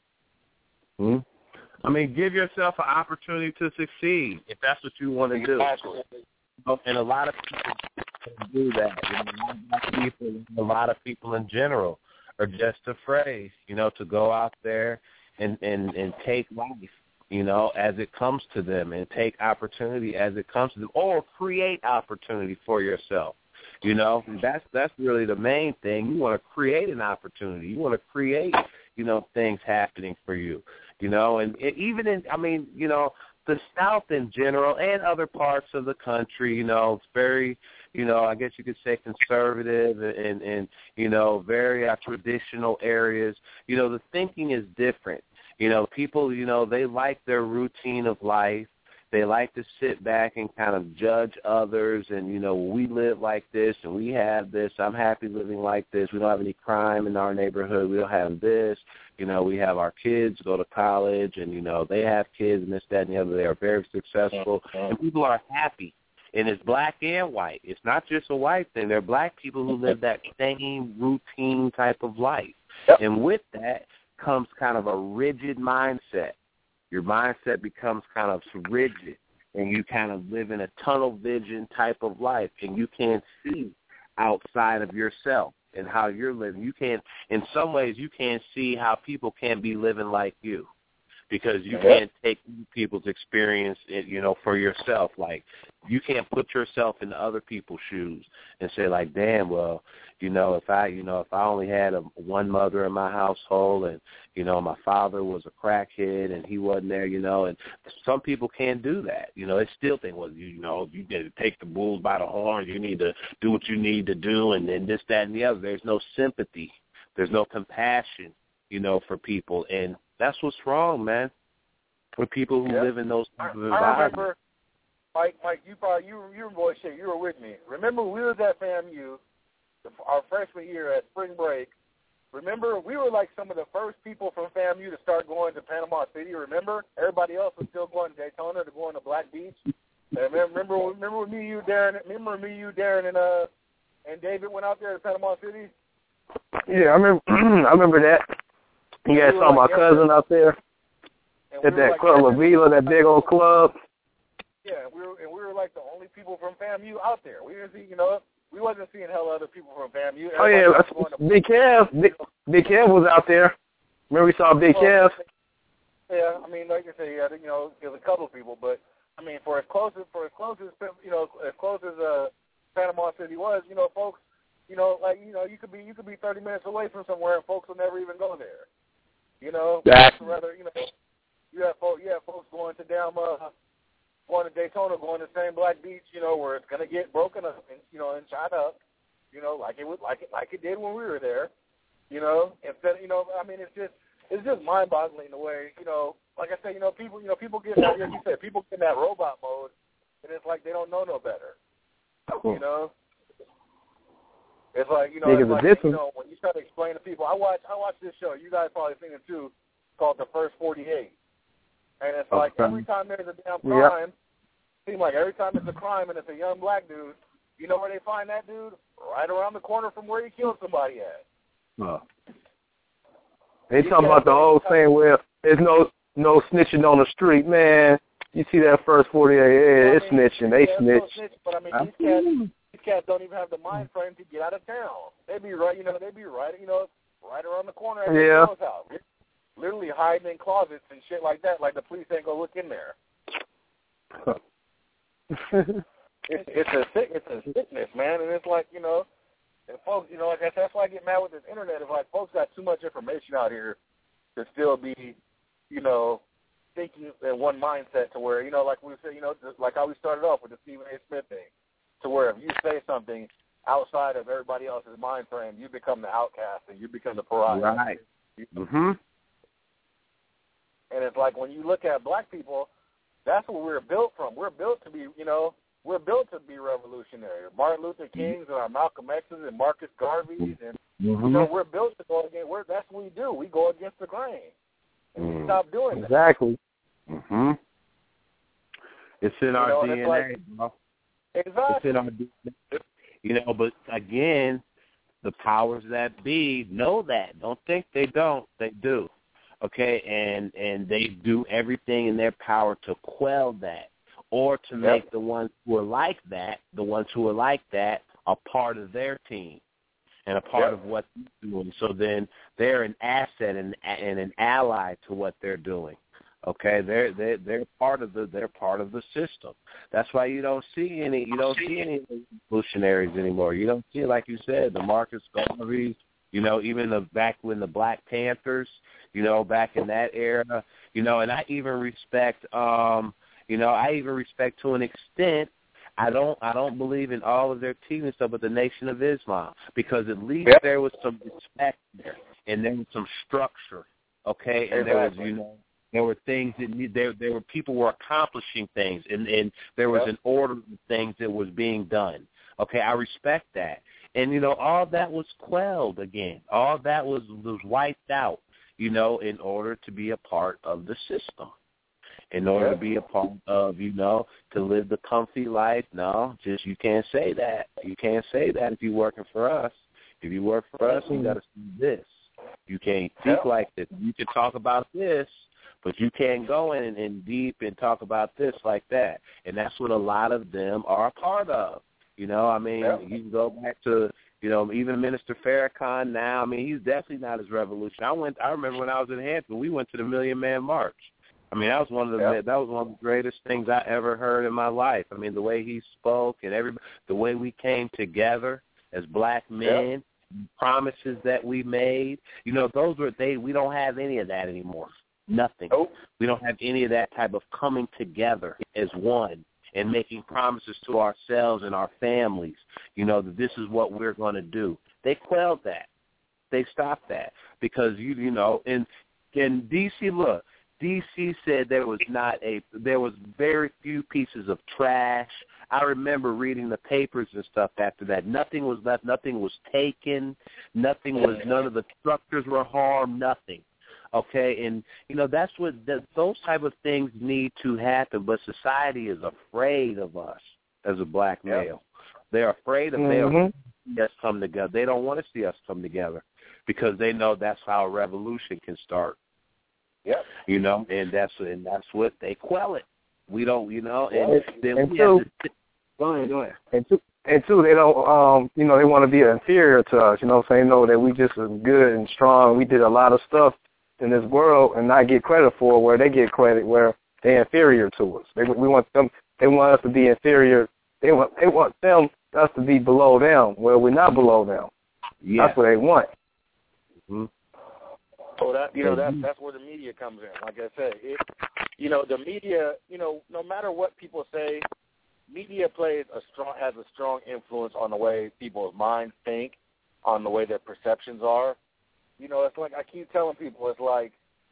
Mm-hmm. I mean, give yourself an opportunity to succeed if that's what you want to do. Exactly. And a lot of people do that. You know, a lot of people, a lot of people in general are just afraid, you know, to go out there and, and, and take life, you know, as it comes to them, and take opportunity as it comes to them, or create opportunity for yourself. You know, that's that's really the main thing. You want to create an opportunity. You want to create, you know, things happening for you, you know, and it, even in, I mean, you know, the South in general and other parts of the country, you know, it's very, you know, I guess you could say conservative and, and, and you know, very uh, traditional areas. You know, the thinking is different. You know, people, you know, they like their routine of life. They like to sit back and kind of judge others and, you know, we live like this and we have this. I'm happy living like this. We don't have any crime in our neighborhood. We don't have this. You know, we have our kids go to college and, you know, they have kids and this, that, and the other. They are very successful. And people are happy. And it's black and white. It's not just a white thing. There are black people who live that same routine type of life. Yep. And with that comes kind of a rigid mindset. Your mindset becomes kind of rigid, and you kind of live in a tunnel vision type of life, and you can't see outside of yourself and how you're living. You can't, in some ways, you can't see how people can be living like you, because you can't take people's experience, you know, for yourself. Like, you can't put yourself in other people's shoes and say, like, damn, well, you know, if I, you know, if I only had a, one mother in my household and, you know, my father was a crackhead and he wasn't there, you know, and some people can't do that. You know, they still think, well, you, you know, you need to take the bulls by the horns. You need to do what you need to do, and then this, that, and the other. There's no sympathy. There's no compassion, you know, for people. And that's what's wrong, man, with people who yeah. live in those type of I, environments. I remember, Mike, Mike, you probably, you were, you were boy shit, you were with me. Remember, we was at FAMU, our freshman year at spring break. Remember, we were like some of the first people from FAMU to start going to Panama City. Remember, everybody else was still going to Daytona to go on to Black Beach. And remember, remember me, you, Darren. Remember me, you, Darren, and uh, and David went out there to Panama City. Yeah, I remember. I remember that. You guys saw my cousin out there at that Club La Vila, that big old club. Yeah, we were, and we were like the only people from FAMU out there. We didn't see, you know. We wasn't seeing hell other people from FAMU. Oh, yeah. Big Kev. Big, Big Kev was out there. Remember we saw Big well, Kev? Yeah, I mean, like I said, yeah, you know, there's a couple of people. But, I mean, for as close as, for as close as, you know, as close as uh, Panama City was, you know, folks, you know, like, you know, you could be you could be thirty minutes away from somewhere and folks will never even go there. You know? Exactly. Rather, you know, you have, folks, you have folks going to down, uh, going to Daytona, going to the same Black Beach, you know, where it's gonna get broken up and, you know, and shot up, you know, like it would, like it, like it did when we were there, you know. Instead, you know, I mean, it's just, it's just mind-boggling the way, you know, like I said, you know, people, you know, people get that, like you said, people get in that robot mode, and it's like they don't know no better, you know. It's like, you know, it's like, you know, when you try to explain to people, I watch, I watch this show. You guys probably seen it too, called The First forty-eight. And it's like every time there's a damn crime, yep. it seems like every time it's a crime and it's a young black dude, you know where they find that dude? Right around the corner from where he killed somebody at. Oh. They talking about the whole thing where there's no no snitching on the street, man. you see that first forty-eight, yeah, it's I mean, snitching. They yeah, snitch. snitch. But I mean, these cats, these cats don't even have the mind frame to get out of town. They be right, you know, they be right, you know, right around the corner at Yeah. their house, literally hiding in closets and shit like that. Like the police ain't gonna look in there. it's, it's a sick, it's a sickness, man, and it's like, you know, and folks, you know, like I said, that's why I get mad with this internet. It's like folks got too much information out here to still be, you know, thinking in one mindset to where, you know, like we said, you know, just like how we started off with the Stephen A. Smith thing, to where if you say something outside of everybody else's mind frame, you become the outcast and you become the pariah. Right. Mm-hmm. And it's like when you look at black people, that's what we're built from. We're built to be, you know, we're built to be revolutionary. Martin Luther Kings and our Malcolm X's and Marcus Garveys, and Mm-hmm. you know, we're built to go against. We're, that's what we do. We go against the grain, and we Mm. stop doing that. Exactly. Mm-hmm. It's in You our know, D N A, like, bro. Exactly. It's in our D N A. You know, but again, the powers that be know that. Don't think they don't. They do. Okay, and and they do everything in their power to quell that, or to make Yep. the ones who are like that, the ones who are like that, a part of their team and a part Yep. of what they're doing. So then they're an asset and, and an ally to what they're doing. Okay, they're they they're part of the they're part of the system. That's why you don't see any you don't see any revolutionaries anymore. You don't see, like you said, the Marcus Garveys. You know, even the back when the Black Panthers. You know, back in that era. You know, and I even respect. Um, you know, I even respect to an extent. I don't I don't believe in all of their team and stuff, but the Nation of Islam, because at least Yep. there was some respect there and there was some structure. Okay, and there was Exactly. you know. There were things that need, there there were people were accomplishing things, and, and there was Yep. an order of things that was being done. Okay, I respect that, and you know all that was quelled again. All that was was wiped out. You know, in order to be a part of the system, in order Yep. to be a part of you know to live the comfy life. No, just you can't say that. You can't say that if you're working for us. If you work for us, you got to see this. You can't speak Yep. like this. You can talk about this. But you can't go in and deep and talk about this like that. And that's what a lot of them are a part of. You know, I mean, Yeah. you can go back to, you know, even Minister Farrakhan now. I mean, he's definitely not as revolutionary. I went I remember when I was in Hampton, we went to the Million Man March. I mean, that was one of the Yeah. that was one of the greatest things I ever heard in my life. I mean, the way he spoke and every the way we came together as black men, promises that we made. You know, those were they we don't have any of that anymore. Nothing. Nope. We don't have any of that type of coming together as one and making promises to ourselves and our families, you know, that this is what we're going to do. They quelled that. They stopped that because, you you know, in, in D C, look, D C said there was not a, there was very few pieces of trash. I remember reading the papers and stuff after that. Nothing was left, nothing was taken, nothing was, none of the structures were harmed, nothing. Okay, and, you know, that's what, that, those type of things need to happen, but society is afraid of us as a black male. Yep. They're afraid of mm-hmm. us come together. They don't want to see us come together because they know that's how a revolution can start. Yep. You know, and that's and that's what they quell it. We don't, you know, and, and then and we two, have to, go ahead, go ahead. And two, and two, they don't, um, you know, they want to be inferior to us. You know what I'm saying? Know that we just as good and strong. We did a lot of stuff in this world and not get credit for where they get credit where they're inferior to us. They we want them. They want us to be inferior. They want they want them us to be below them where we're not below them. Yeah. That's what they want. Mm-hmm. So that you know that's that's where the media comes in. Like I said, it, you know the media. You know, no matter what people say, media plays a strong has a strong influence on the way people's minds think, on the way their perceptions are. You know, it's like I keep telling people, it's like,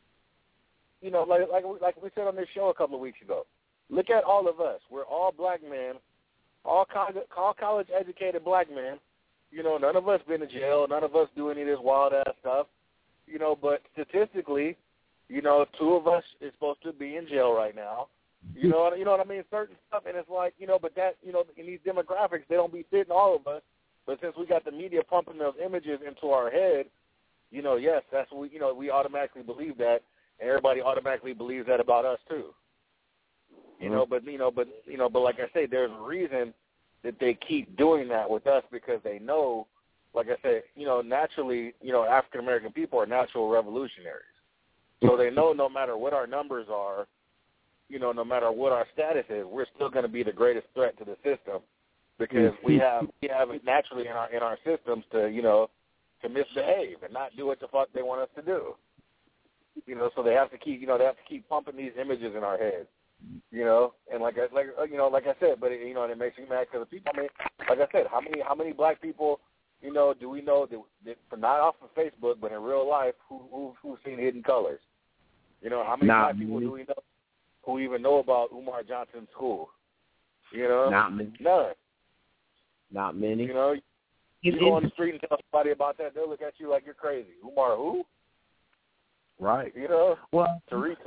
you know, like like like we said on this show a couple of weeks ago. Look at all of us. We're all black men, all college, all college educated black men. You know, none of us been to jail. None of us do any of this wild ass stuff. You know, but statistically, you know, two of us is supposed to be in jail right now. You know, you know what I mean? Certain stuff, and it's like, you know, but that, you know, in these demographics, they don't be fitting all of us. But since we got the media pumping those images into our head, you know, yes, that's what we, you know, we automatically believe that, and everybody automatically believes that about us too. You know, but you know, but you know, but like I say, there's a reason that they keep doing that with us because they know, like I said, you know, naturally, you know, African American people are natural revolutionaries. So they know no matter what our numbers are, you know, no matter what our status is, we're still going to be the greatest threat to the system because we have we have it naturally in our in our systems to, you know, to misbehave and not do what the fuck they want us to do. You know, so they have to keep, you know, they have to keep pumping these images in our heads. You know, and like I like you know, like I said, but it, you know, and it makes me mad because the people. I mean, like I said, how many how many black people, you know, do we know that, that for not off of Facebook, but in real life, who who who's seen Hidden Colors? You know, how many Not black people many. do we know who even know about Umar Johnson's school? You know, Not many. None. Not many. You know, you It go on is- the street and tell somebody about that, they'll look at you like you're crazy. Umar who? Right. You know, Well, Tariq.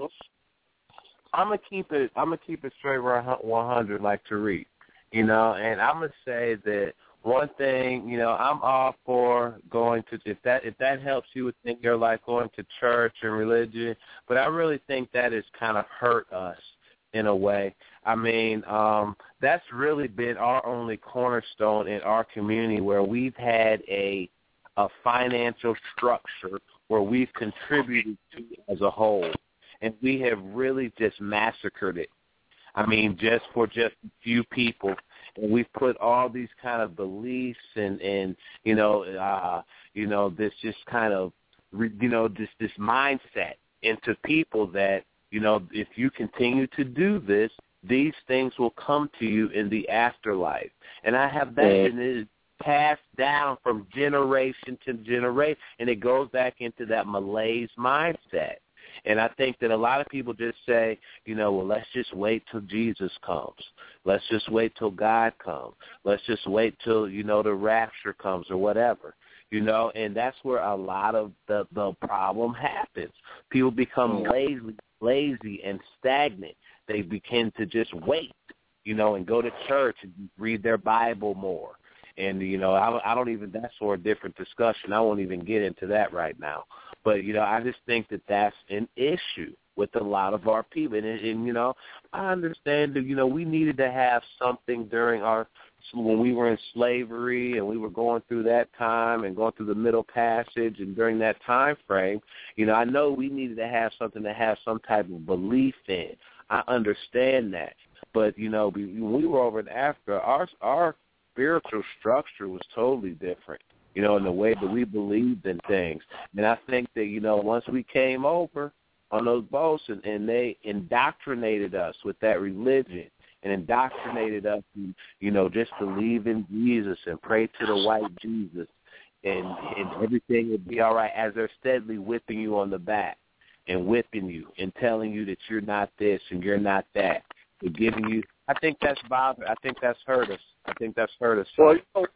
I'm gonna keep it. I'm gonna keep it straight one hundred, like Tariq. You know, and I'm gonna say that one thing. You know, I'm all for going to if that if that helps you within your life, going to church and religion. But I really think that has kind of hurt us in a way. I mean, um, that's really been our only cornerstone in our community where we've had a a financial structure where we've contributed to as a whole. And we have really just massacred it. I mean, just for just a few people. And we've put all these kind of beliefs and, and you know, uh, you know, this just kind of, you know, this, this mindset into people that, you know, if you continue to do this, these things will come to you in the afterlife. And I have that, and it is passed down from generation to generation, and it goes back into that malaise mindset. And I think that a lot of people just say, you know, well, let's just wait till Jesus comes. Let's just wait till God comes. Let's just wait till, you know, the rapture comes or whatever, you know, and that's where a lot of the, the problem happens. People become lazy, lazy and stagnant. They begin to just wait, you know, and go to church and read their Bible more. And, you know, I, I don't even, that's for a different discussion. I won't even get into that right now. But, you know, I just think that that's an issue with a lot of our people. And, and, you know, I understand that, you know, we needed to have something during our, when we were in slavery and we were going through that time and going through the Middle Passage and during that time frame, you know, I know we needed to have something to have some type of belief in. I understand that. But, you know, when we were over in Africa, our our spiritual structure was totally different, you know, in the way that we believed in things. And I think that, you know, once we came over on those boats and, and they indoctrinated us with that religion and indoctrinated us, in, you know, just believe in Jesus and pray to the white Jesus and, and everything would be all right, as they're steadily whipping you on the back and whipping you and telling you that you're not this and you're not that. They're giving you, I think that's bothered. I think that's hurt us. I think that's hurt us. Well, you know,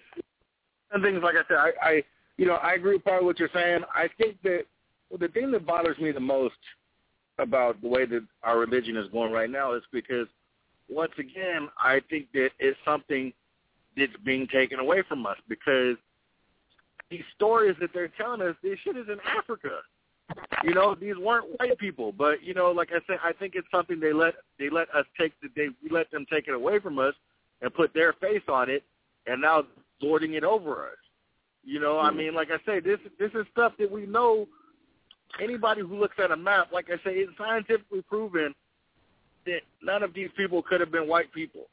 and things like I said, I, I, you know, I agree with part of what you're saying. I think that well, the thing that bothers me the most about the way that our religion is going right now is because, once again, I think that it's something that's being taken away from us because these stories that they're telling us, this shit is in Africa. You know, these weren't white people, but you know, like I said, I think it's something they let they let us take the they we let them take it away from us and put their face on it, and now lording it over us. You know, I mean, like I say, this this is stuff that we know. Anybody who looks at a map, like I say, it's scientifically proven that none of these people could have been white people.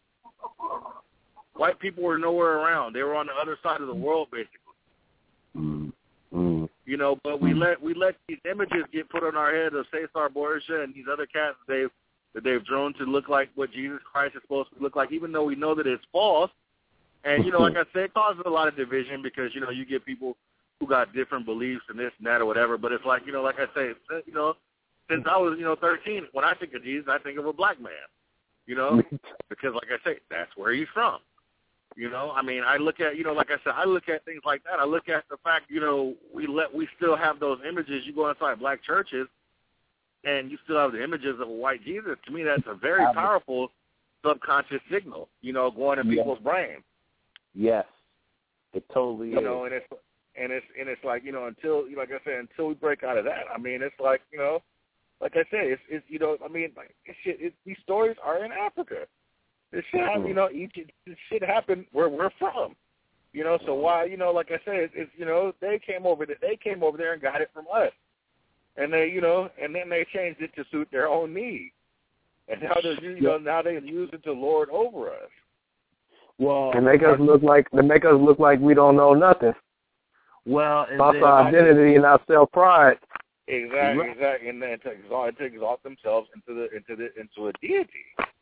White people were nowhere around; they were on the other side of the world, basically. Mm. Mm. You know, but we let we let these images get put on our head of Cesar Borgia and these other cats that they've that they've drawn to look like what Jesus Christ is supposed to look like, even though we know that it's false. And you know, like I said, it causes a lot of division because you know you get people who got different beliefs and this and that or whatever. But it's like you know, like I say, you know, since I was you know thirteen, when I think of Jesus, I think of a black man. You know, because like I say, that's where he's from. You know, I mean, I look at, you know, like I said, I look at things like that. I look at the fact, you know, we let we still have those images. You go inside black churches, and you still have the images of a white Jesus. To me, that's a very powerful subconscious signal, you know, going in Yeah. people's brains. Yes, it totally You is. know, and it's and it's and it's like, you know, until like I said, until we break out of that, I mean, it's like, you know, like I said, it's, it's you know, I mean, like shit. It, these stories are in Africa. This shit, happen, you know, each this shit happened where we're from. You know, so why, you know, like I said, it's, it's you know, they came over there, they came over there and got it from us, and they, you know, and then they changed it to suit their own needs, and now they, you know, now they use it to lord over us. Well, they make us look like they make us look like we don't know nothing. Well, and false then, identity and our self pride. Exactly, exactly, and then to exalt, to exalt themselves into the into the into a deity.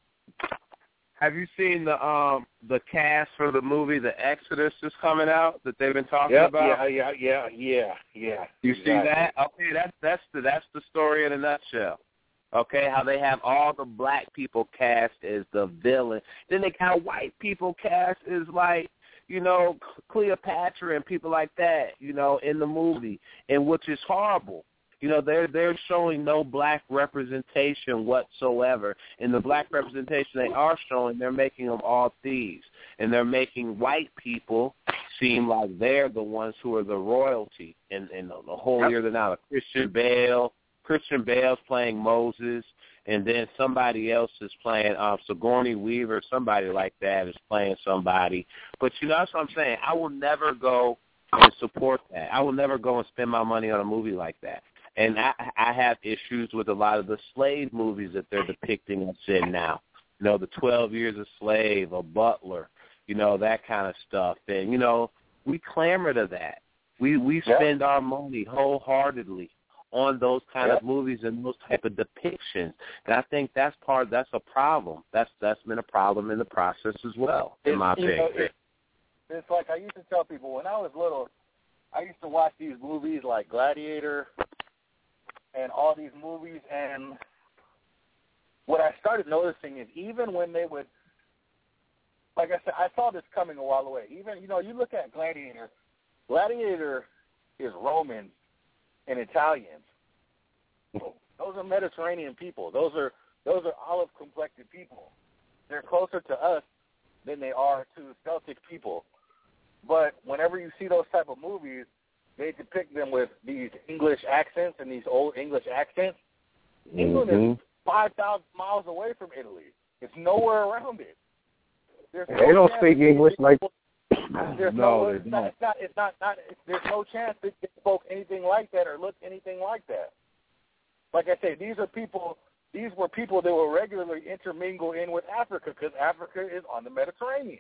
Have you seen the um the cast for the movie The Exodus is coming out that they've been talking Yep, about? Yeah, yeah, yeah, yeah, yeah. You exactly. see that? Okay, that's that's the that's the story in a nutshell. Okay, how they have all the black people cast as the villain, then they got white people cast as like, you know, Cleopatra and people like that, you know, in the movie, and which is horrible. You know, they're they're showing no black representation whatsoever. In the black representation they are showing, they're making them all thieves, and they're making white people seem like they're the ones who are the royalty, and, and the holier than thou. Christian Bale, Christian Bale's playing Moses, and then somebody else is playing um, Sigourney Weaver, somebody like that is playing somebody. But you know, that's what I'm saying. I will never go and support that. I will never go and spend my money on a movie like that. And I, I have issues with a lot of the slave movies that they're depicting us in now. You know, the twelve Years a Slave, a Butler, you know, that kind of stuff. And, you know, we clamor to that. We we yeah. spend our money wholeheartedly on those kind yeah. of movies and those type of depictions. And I think that's part, that's a problem. That's That's been a problem in the process as well, in it's, my opinion. Know, it, it's like I used to tell people when I was little, I used to watch these movies like Gladiator and all these movies, and what I started noticing is even when they would, like I said, I saw this coming a while away. Even, you know, you look at Gladiator, Gladiator is Romans and Italians. Those are Mediterranean people. Those are those are olive-complected people. They're closer to us than they are to Celtic people. But whenever you see those type of movies, they depict them with these English accents and these old English accents. Mm-hmm. England is five thousand miles away from Italy. It's nowhere around it. There's they no don't speak English like. There's no, no, it's not, it's not, it's not, not, it's, there's no chance that they spoke anything like that or looked anything like that. Like I say, these are people, these were people that were regularly intermingle in with Africa because Africa is on the Mediterranean.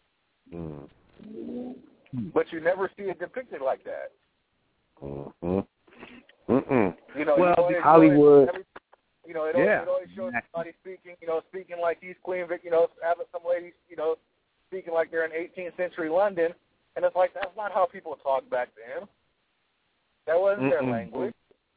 Mm. But you never see it depicted like that. Mm-hmm. Mm-mm. You know, well, you know, Hollywood. Every, you know, it, yeah. always, it always shows somebody speaking, you know, speaking like he's Queen Vic, you know, having some ladies, you know, speaking like they're in eighteenth century London, and it's like that's not how people talked back then. That wasn't Mm-mm. their language.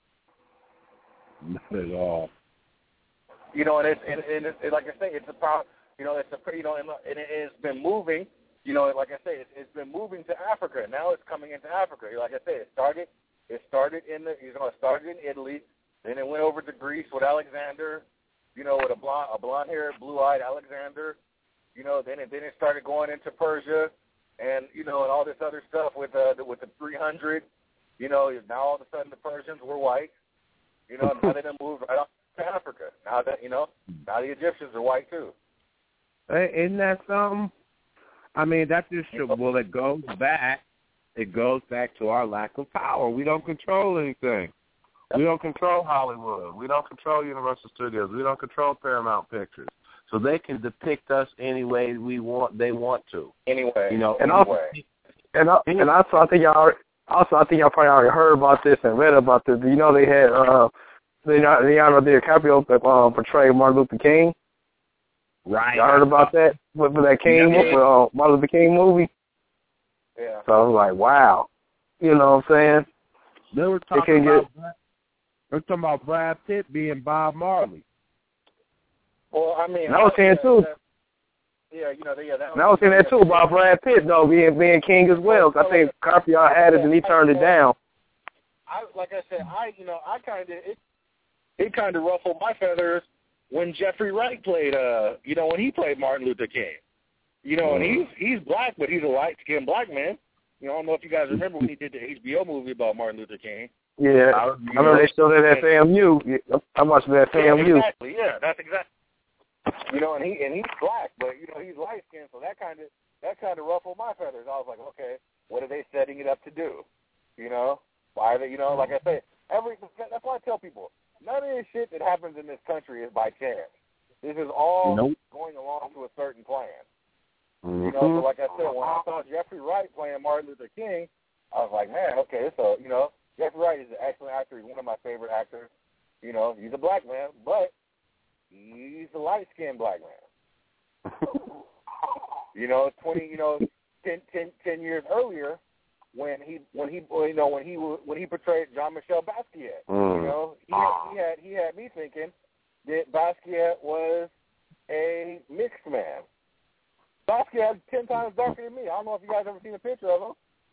Not at all. You know, and it's and, and it's, it, like I say, it's a power. You know, it's a you know, and, and it has been moving. You know, like I say, it's, it's been moving to Africa. Now it's coming into Africa. Like I say, it started. It started in the. You know, it started in Italy. Then it went over to Greece with Alexander. You know, with a blonde, a blonde-haired, blue-eyed Alexander. You know, then it then it started going into Persia, and you know, and all this other stuff with uh, the, with the three hundred. You know, now all of a sudden the Persians were white. You know, now they done moved right off to Africa. Now that you know, now the Egyptians are white too. Hey, isn't that something? I mean, that just should, well, it goes back. It goes back to our lack of power. We don't control anything. We don't control Hollywood. We don't control Universal Studios. We don't control Paramount Pictures. So they can depict us any way we want. They want to. Anyway, you know. And anyway. also, and, uh, and also, I think y'all also I think y'all probably already heard about this and read about this. You know, they had uh, Leonardo DiCaprio uh, portray Martin Luther King. Right. Y'all heard about that with, with that King yeah. with, uh, Martin Luther King movie? Yeah. So I was like, wow. You know what I'm saying? They were talking they about get, Brad, they were talking about Brad Pitt being Bob Marley. Well, I mean, I was saying too. Yeah, you know, yeah. That and I was saying that too about Brad Pitt though being being King as well. Cause I think Carpio had it and he turned it down. I like I said, I you know I kind of it it kind of ruffled my feathers when Jeffrey Wright played uh you know when he played Martin Luther King. You know, and he's he's black, but he's a light skinned black man. You know, I don't know if you guys remember when he did the H B O movie about Martin Luther King. Yeah, I, I remember they showed it at F A M U. I watched it at F A M U. Yeah, exactly. Yeah, that's exactly. You know, and he and he's black, but you know he's light skinned, so that kind of that kind of ruffled my feathers. I was like, okay, what are they setting it up to do? You know, why are they? You know, like I say, every that's why I tell people, none of this shit that happens in this country is by chance. This is all nope. going along to a certain plan. Mm-hmm. You know, so like I said, when I saw Jeffrey Wright playing Martin Luther King, I was like, man, okay, so you know, Jeffrey Wright is an excellent actor. He's one of my favorite actors. You know, he's a black man, but he's a light-skinned black man. You know, twenty, you know, ten, ten, ten years earlier, when he, when he, you know, when he, when he portrayed Jean-Michel Basquiat, mm. you know, he, he had, he had me thinking that Basquiat was a mixed man. Basquiat's ten times darker than me. I don't know if you guys ever seen a picture of him,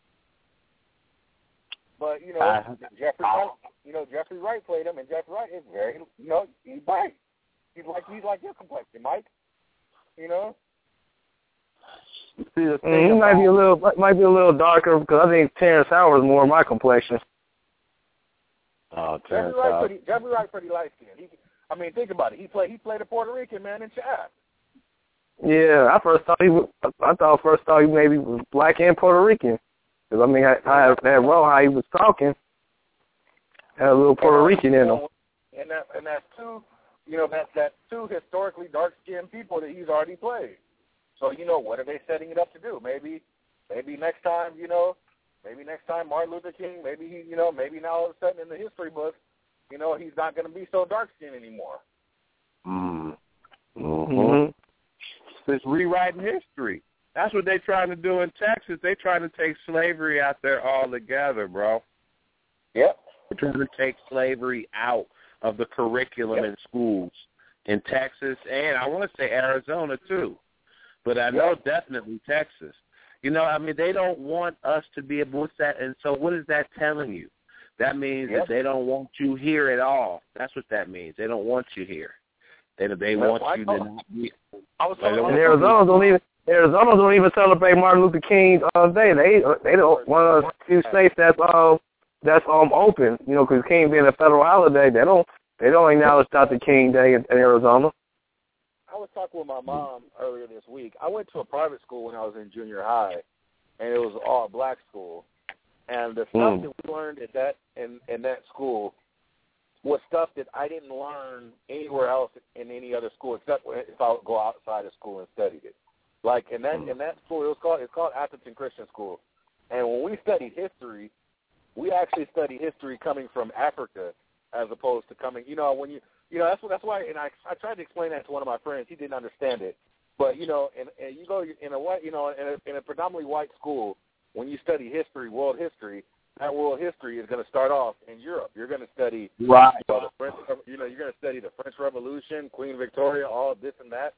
but you know, uh, Jeffrey, Wright, you know, Jeffrey Wright played him, and Jeffrey Wright is very, you know, he's white. He's like he's like your complexion, Mike. You know. Mm, he might be a little might be a little darker because I think Terrence Howard is more my complexion. Oh, Jeffrey Wright pretty Jeffrey Wright pretty light skinned. I mean, think about it. He played he played a Puerto Rican man in Chad. Yeah, I first thought he was. I thought first thought he maybe was black and Puerto Rican. Because I mean, I, I that role how he was talking had a little Puerto and, Rican in him. And that and that's two. You know, that's that's two historically dark-skinned people that he's already played. So, you know, what are they setting it up to do? Maybe maybe next time, you know, maybe next time Martin Luther King, maybe he, you know, maybe now all of a sudden in the history books, you know, he's not going to be so dark-skinned anymore. Mm. Mm-hmm. It's rewriting history. That's what they're trying to do in Texas. They're trying to take slavery out there altogether, bro. Yep. They're trying to take slavery out of the curriculum yep. in schools in Texas, and I want to say Arizona too, but I know yep. definitely Texas. You know, I mean, they don't want us to be able to that, and so what is that telling you? That means yep. that they don't want you here at all. That's what that means. They don't want you here. They they well, want I you know. to not be. I was and Arizona don't even Arizona don't even celebrate Martin Luther King uh, Day. They they don't one of the few states that's uh that's um open, you know, because King being a federal holiday, they don't they don't acknowledge Doctor King Day in, in Arizona. I was talking with my mom earlier this week. I went to a private school when I was in junior high, and it was all black school. And the stuff mm. that we learned at that in, in that school was stuff that I didn't learn anywhere else in any other school except if I would go outside of school and studied it. Like in that mm. in that school, it was called it's called Atherton Christian School. And when we studied history, we actually study history coming from Africa as opposed to coming, you know, when you, you know, that's what, that's why, and I, I tried to explain that to one of my friends. He didn't understand it. But, you know, and, and you go in a white, you know, in a, in a predominantly white school, when you study history, world history, that world history is going to start off in Europe. You're going to study, right. you know, the French, you know, you're going to study the French Revolution, Queen Victoria, all of this and that.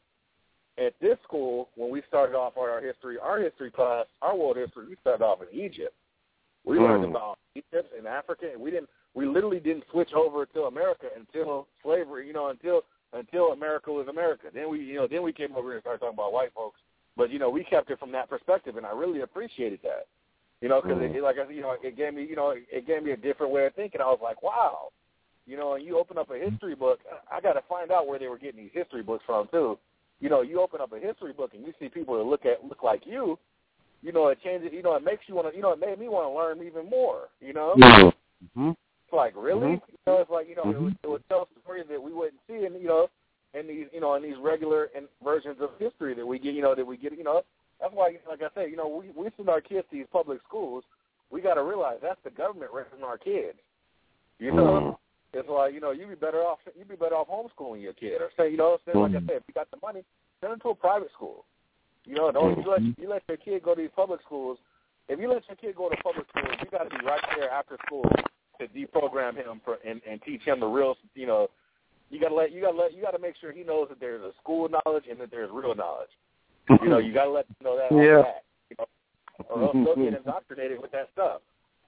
At this school, when we started off our history, our history class, our world history, we started off in Egypt. We mm. learned about Egypt and Africa, and we didn't. We literally didn't switch over to America until slavery. You know, until until America was America. Then we, you know, then we came over and started talking about white folks. But you know, we kept it from that perspective, and I really appreciated that. You know, because mm. it, like I, you know, it gave me, you know, it gave me a different way of thinking. I was like, wow, you know, and you open up a history book. I got to find out where they were getting these history books from too. You know, you open up a history book and you see people that look at look like you. You know, it changes. You know, it makes you want to. You know, it made me want to learn even more. You know, mm-hmm. it's like really. Mm-hmm. You know, it's like you know, mm-hmm. it, would, it would tell stories that we wouldn't see, in you know, in these you know, in these regular in versions of history that we get. You know, that we get. You know, that's why, like I say, you know, we we send our kids to these public schools. We got to realize that's the government raising our kids. You know, mm-hmm. it's like you know, you'd be better off. You'd be better off homeschooling your kid, or say, you know, say, like mm-hmm. I said, if you got the money, send them to a private school. You know, don't you let you let your kid go to these public schools. If you let your kid go to public schools, you got to be right there after school to deprogram him for and, and teach him the real. You know, you got to let you got to let you got to make sure he knows that there's a school knowledge and that there's real knowledge. You know, you got to let him know that. Yeah. That, you know, or else they'll get indoctrinated with that stuff.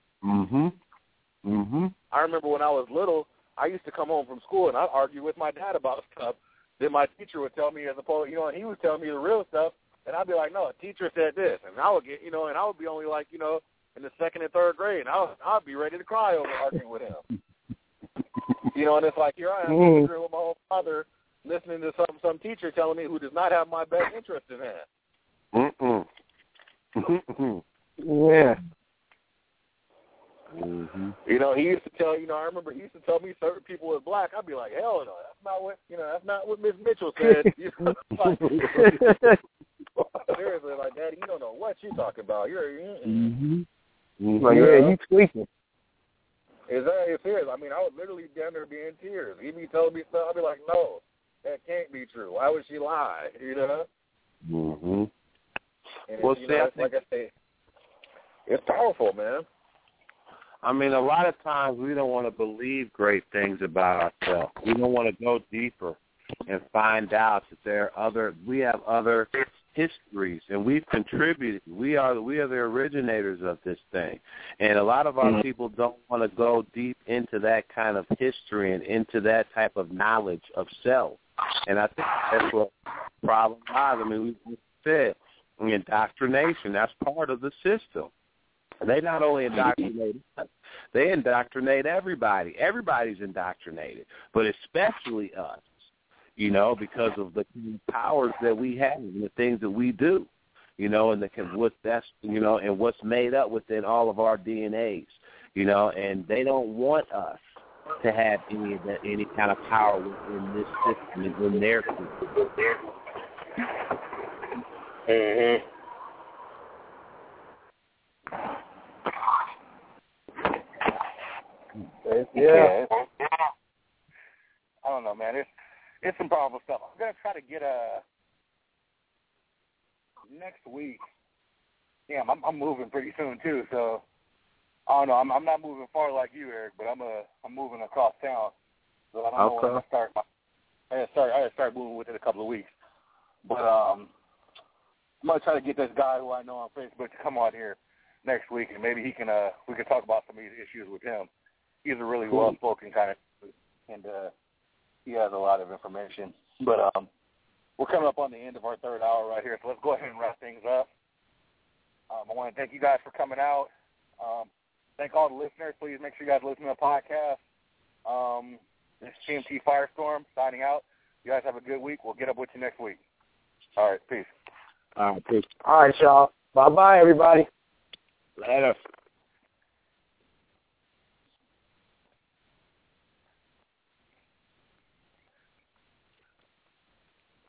Mhm. Mhm. I remember when I was little, I used to come home from school and I'd argue with my dad about stuff. Then my teacher would tell me as opposed, you know, and he would tell me the real stuff. And I'd be like, no, a teacher said this. And I would get, you know, and I would be only like, you know, in the second and third grade, and I'll I'll be ready to cry over arguing with him. You know, and it's like here I am Mm. arguing with my own father, listening to some some teacher telling me who does not have my best interest in hand. Mm-mm. Mm-mm. Yeah. Mm-hmm. You know, he used to tell, you know, I remember he used to tell me certain people were black. I'd be like, hell no, that's not what, you know, that's not what Miss Mitchell said. You know, like, seriously, like, Daddy, you don't know what you're talking about. You're, Mm-hmm. Mm-hmm. Like, yeah, you tweaking. Is that it's serious? I mean, I would literally down there be in tears. He'd be telling me stuff. I'd be like, no, that can't be true. Why would she lie? You know? Mm-hmm. And, Well, you see, know, I it's like I say, it's powerful, man. I mean, a lot of times we don't want to believe great things about ourselves. We don't want to go deeper and find out that there are other, we have other histories, and we've contributed. We are we are the originators of this thing, and a lot of our mm-hmm. people don't want to go deep into that kind of history and into that type of knowledge of self. And I think that's what the problem lies. I mean, we said indoctrination. That's part of the system. They not only indoctrinate us, they indoctrinate everybody. Everybody's indoctrinated, but especially us, you know, because of the powers that we have and the things that we do, you know, and the what that's, you know, and what's made up within all of our D N As, you know, and they don't want us to have any of that, any kind of power within this system and in their system. Mm-hmm. Yeah. I don't know, man. It's it's some powerful stuff. I'm gonna try to get a next week. Yeah, I'm I'm moving pretty soon too, so I don't know. I'm I'm not moving far like you, Eric, but I'm a I'm moving across town, so I don't know when to start. My, I gotta start. I gotta start moving within a couple of weeks. But um, I'm gonna try to get this guy who I know on Facebook to come on here next week, and maybe he can uh we can talk about some of these issues with him. He's a really cool. well-spoken kind of, and uh, he has a lot of information. But um, we're coming up on the end of our third hour right here, so let's go ahead and wrap things up. Um, I want to thank you guys for coming out. Um, thank all the listeners. Please make sure you guys listen to the podcast. Um, this is T M T Firestorm signing out. You guys have a good week. We'll get up with you next week. All right, peace. All right, peace. All right, y'all. Bye-bye, everybody. Later.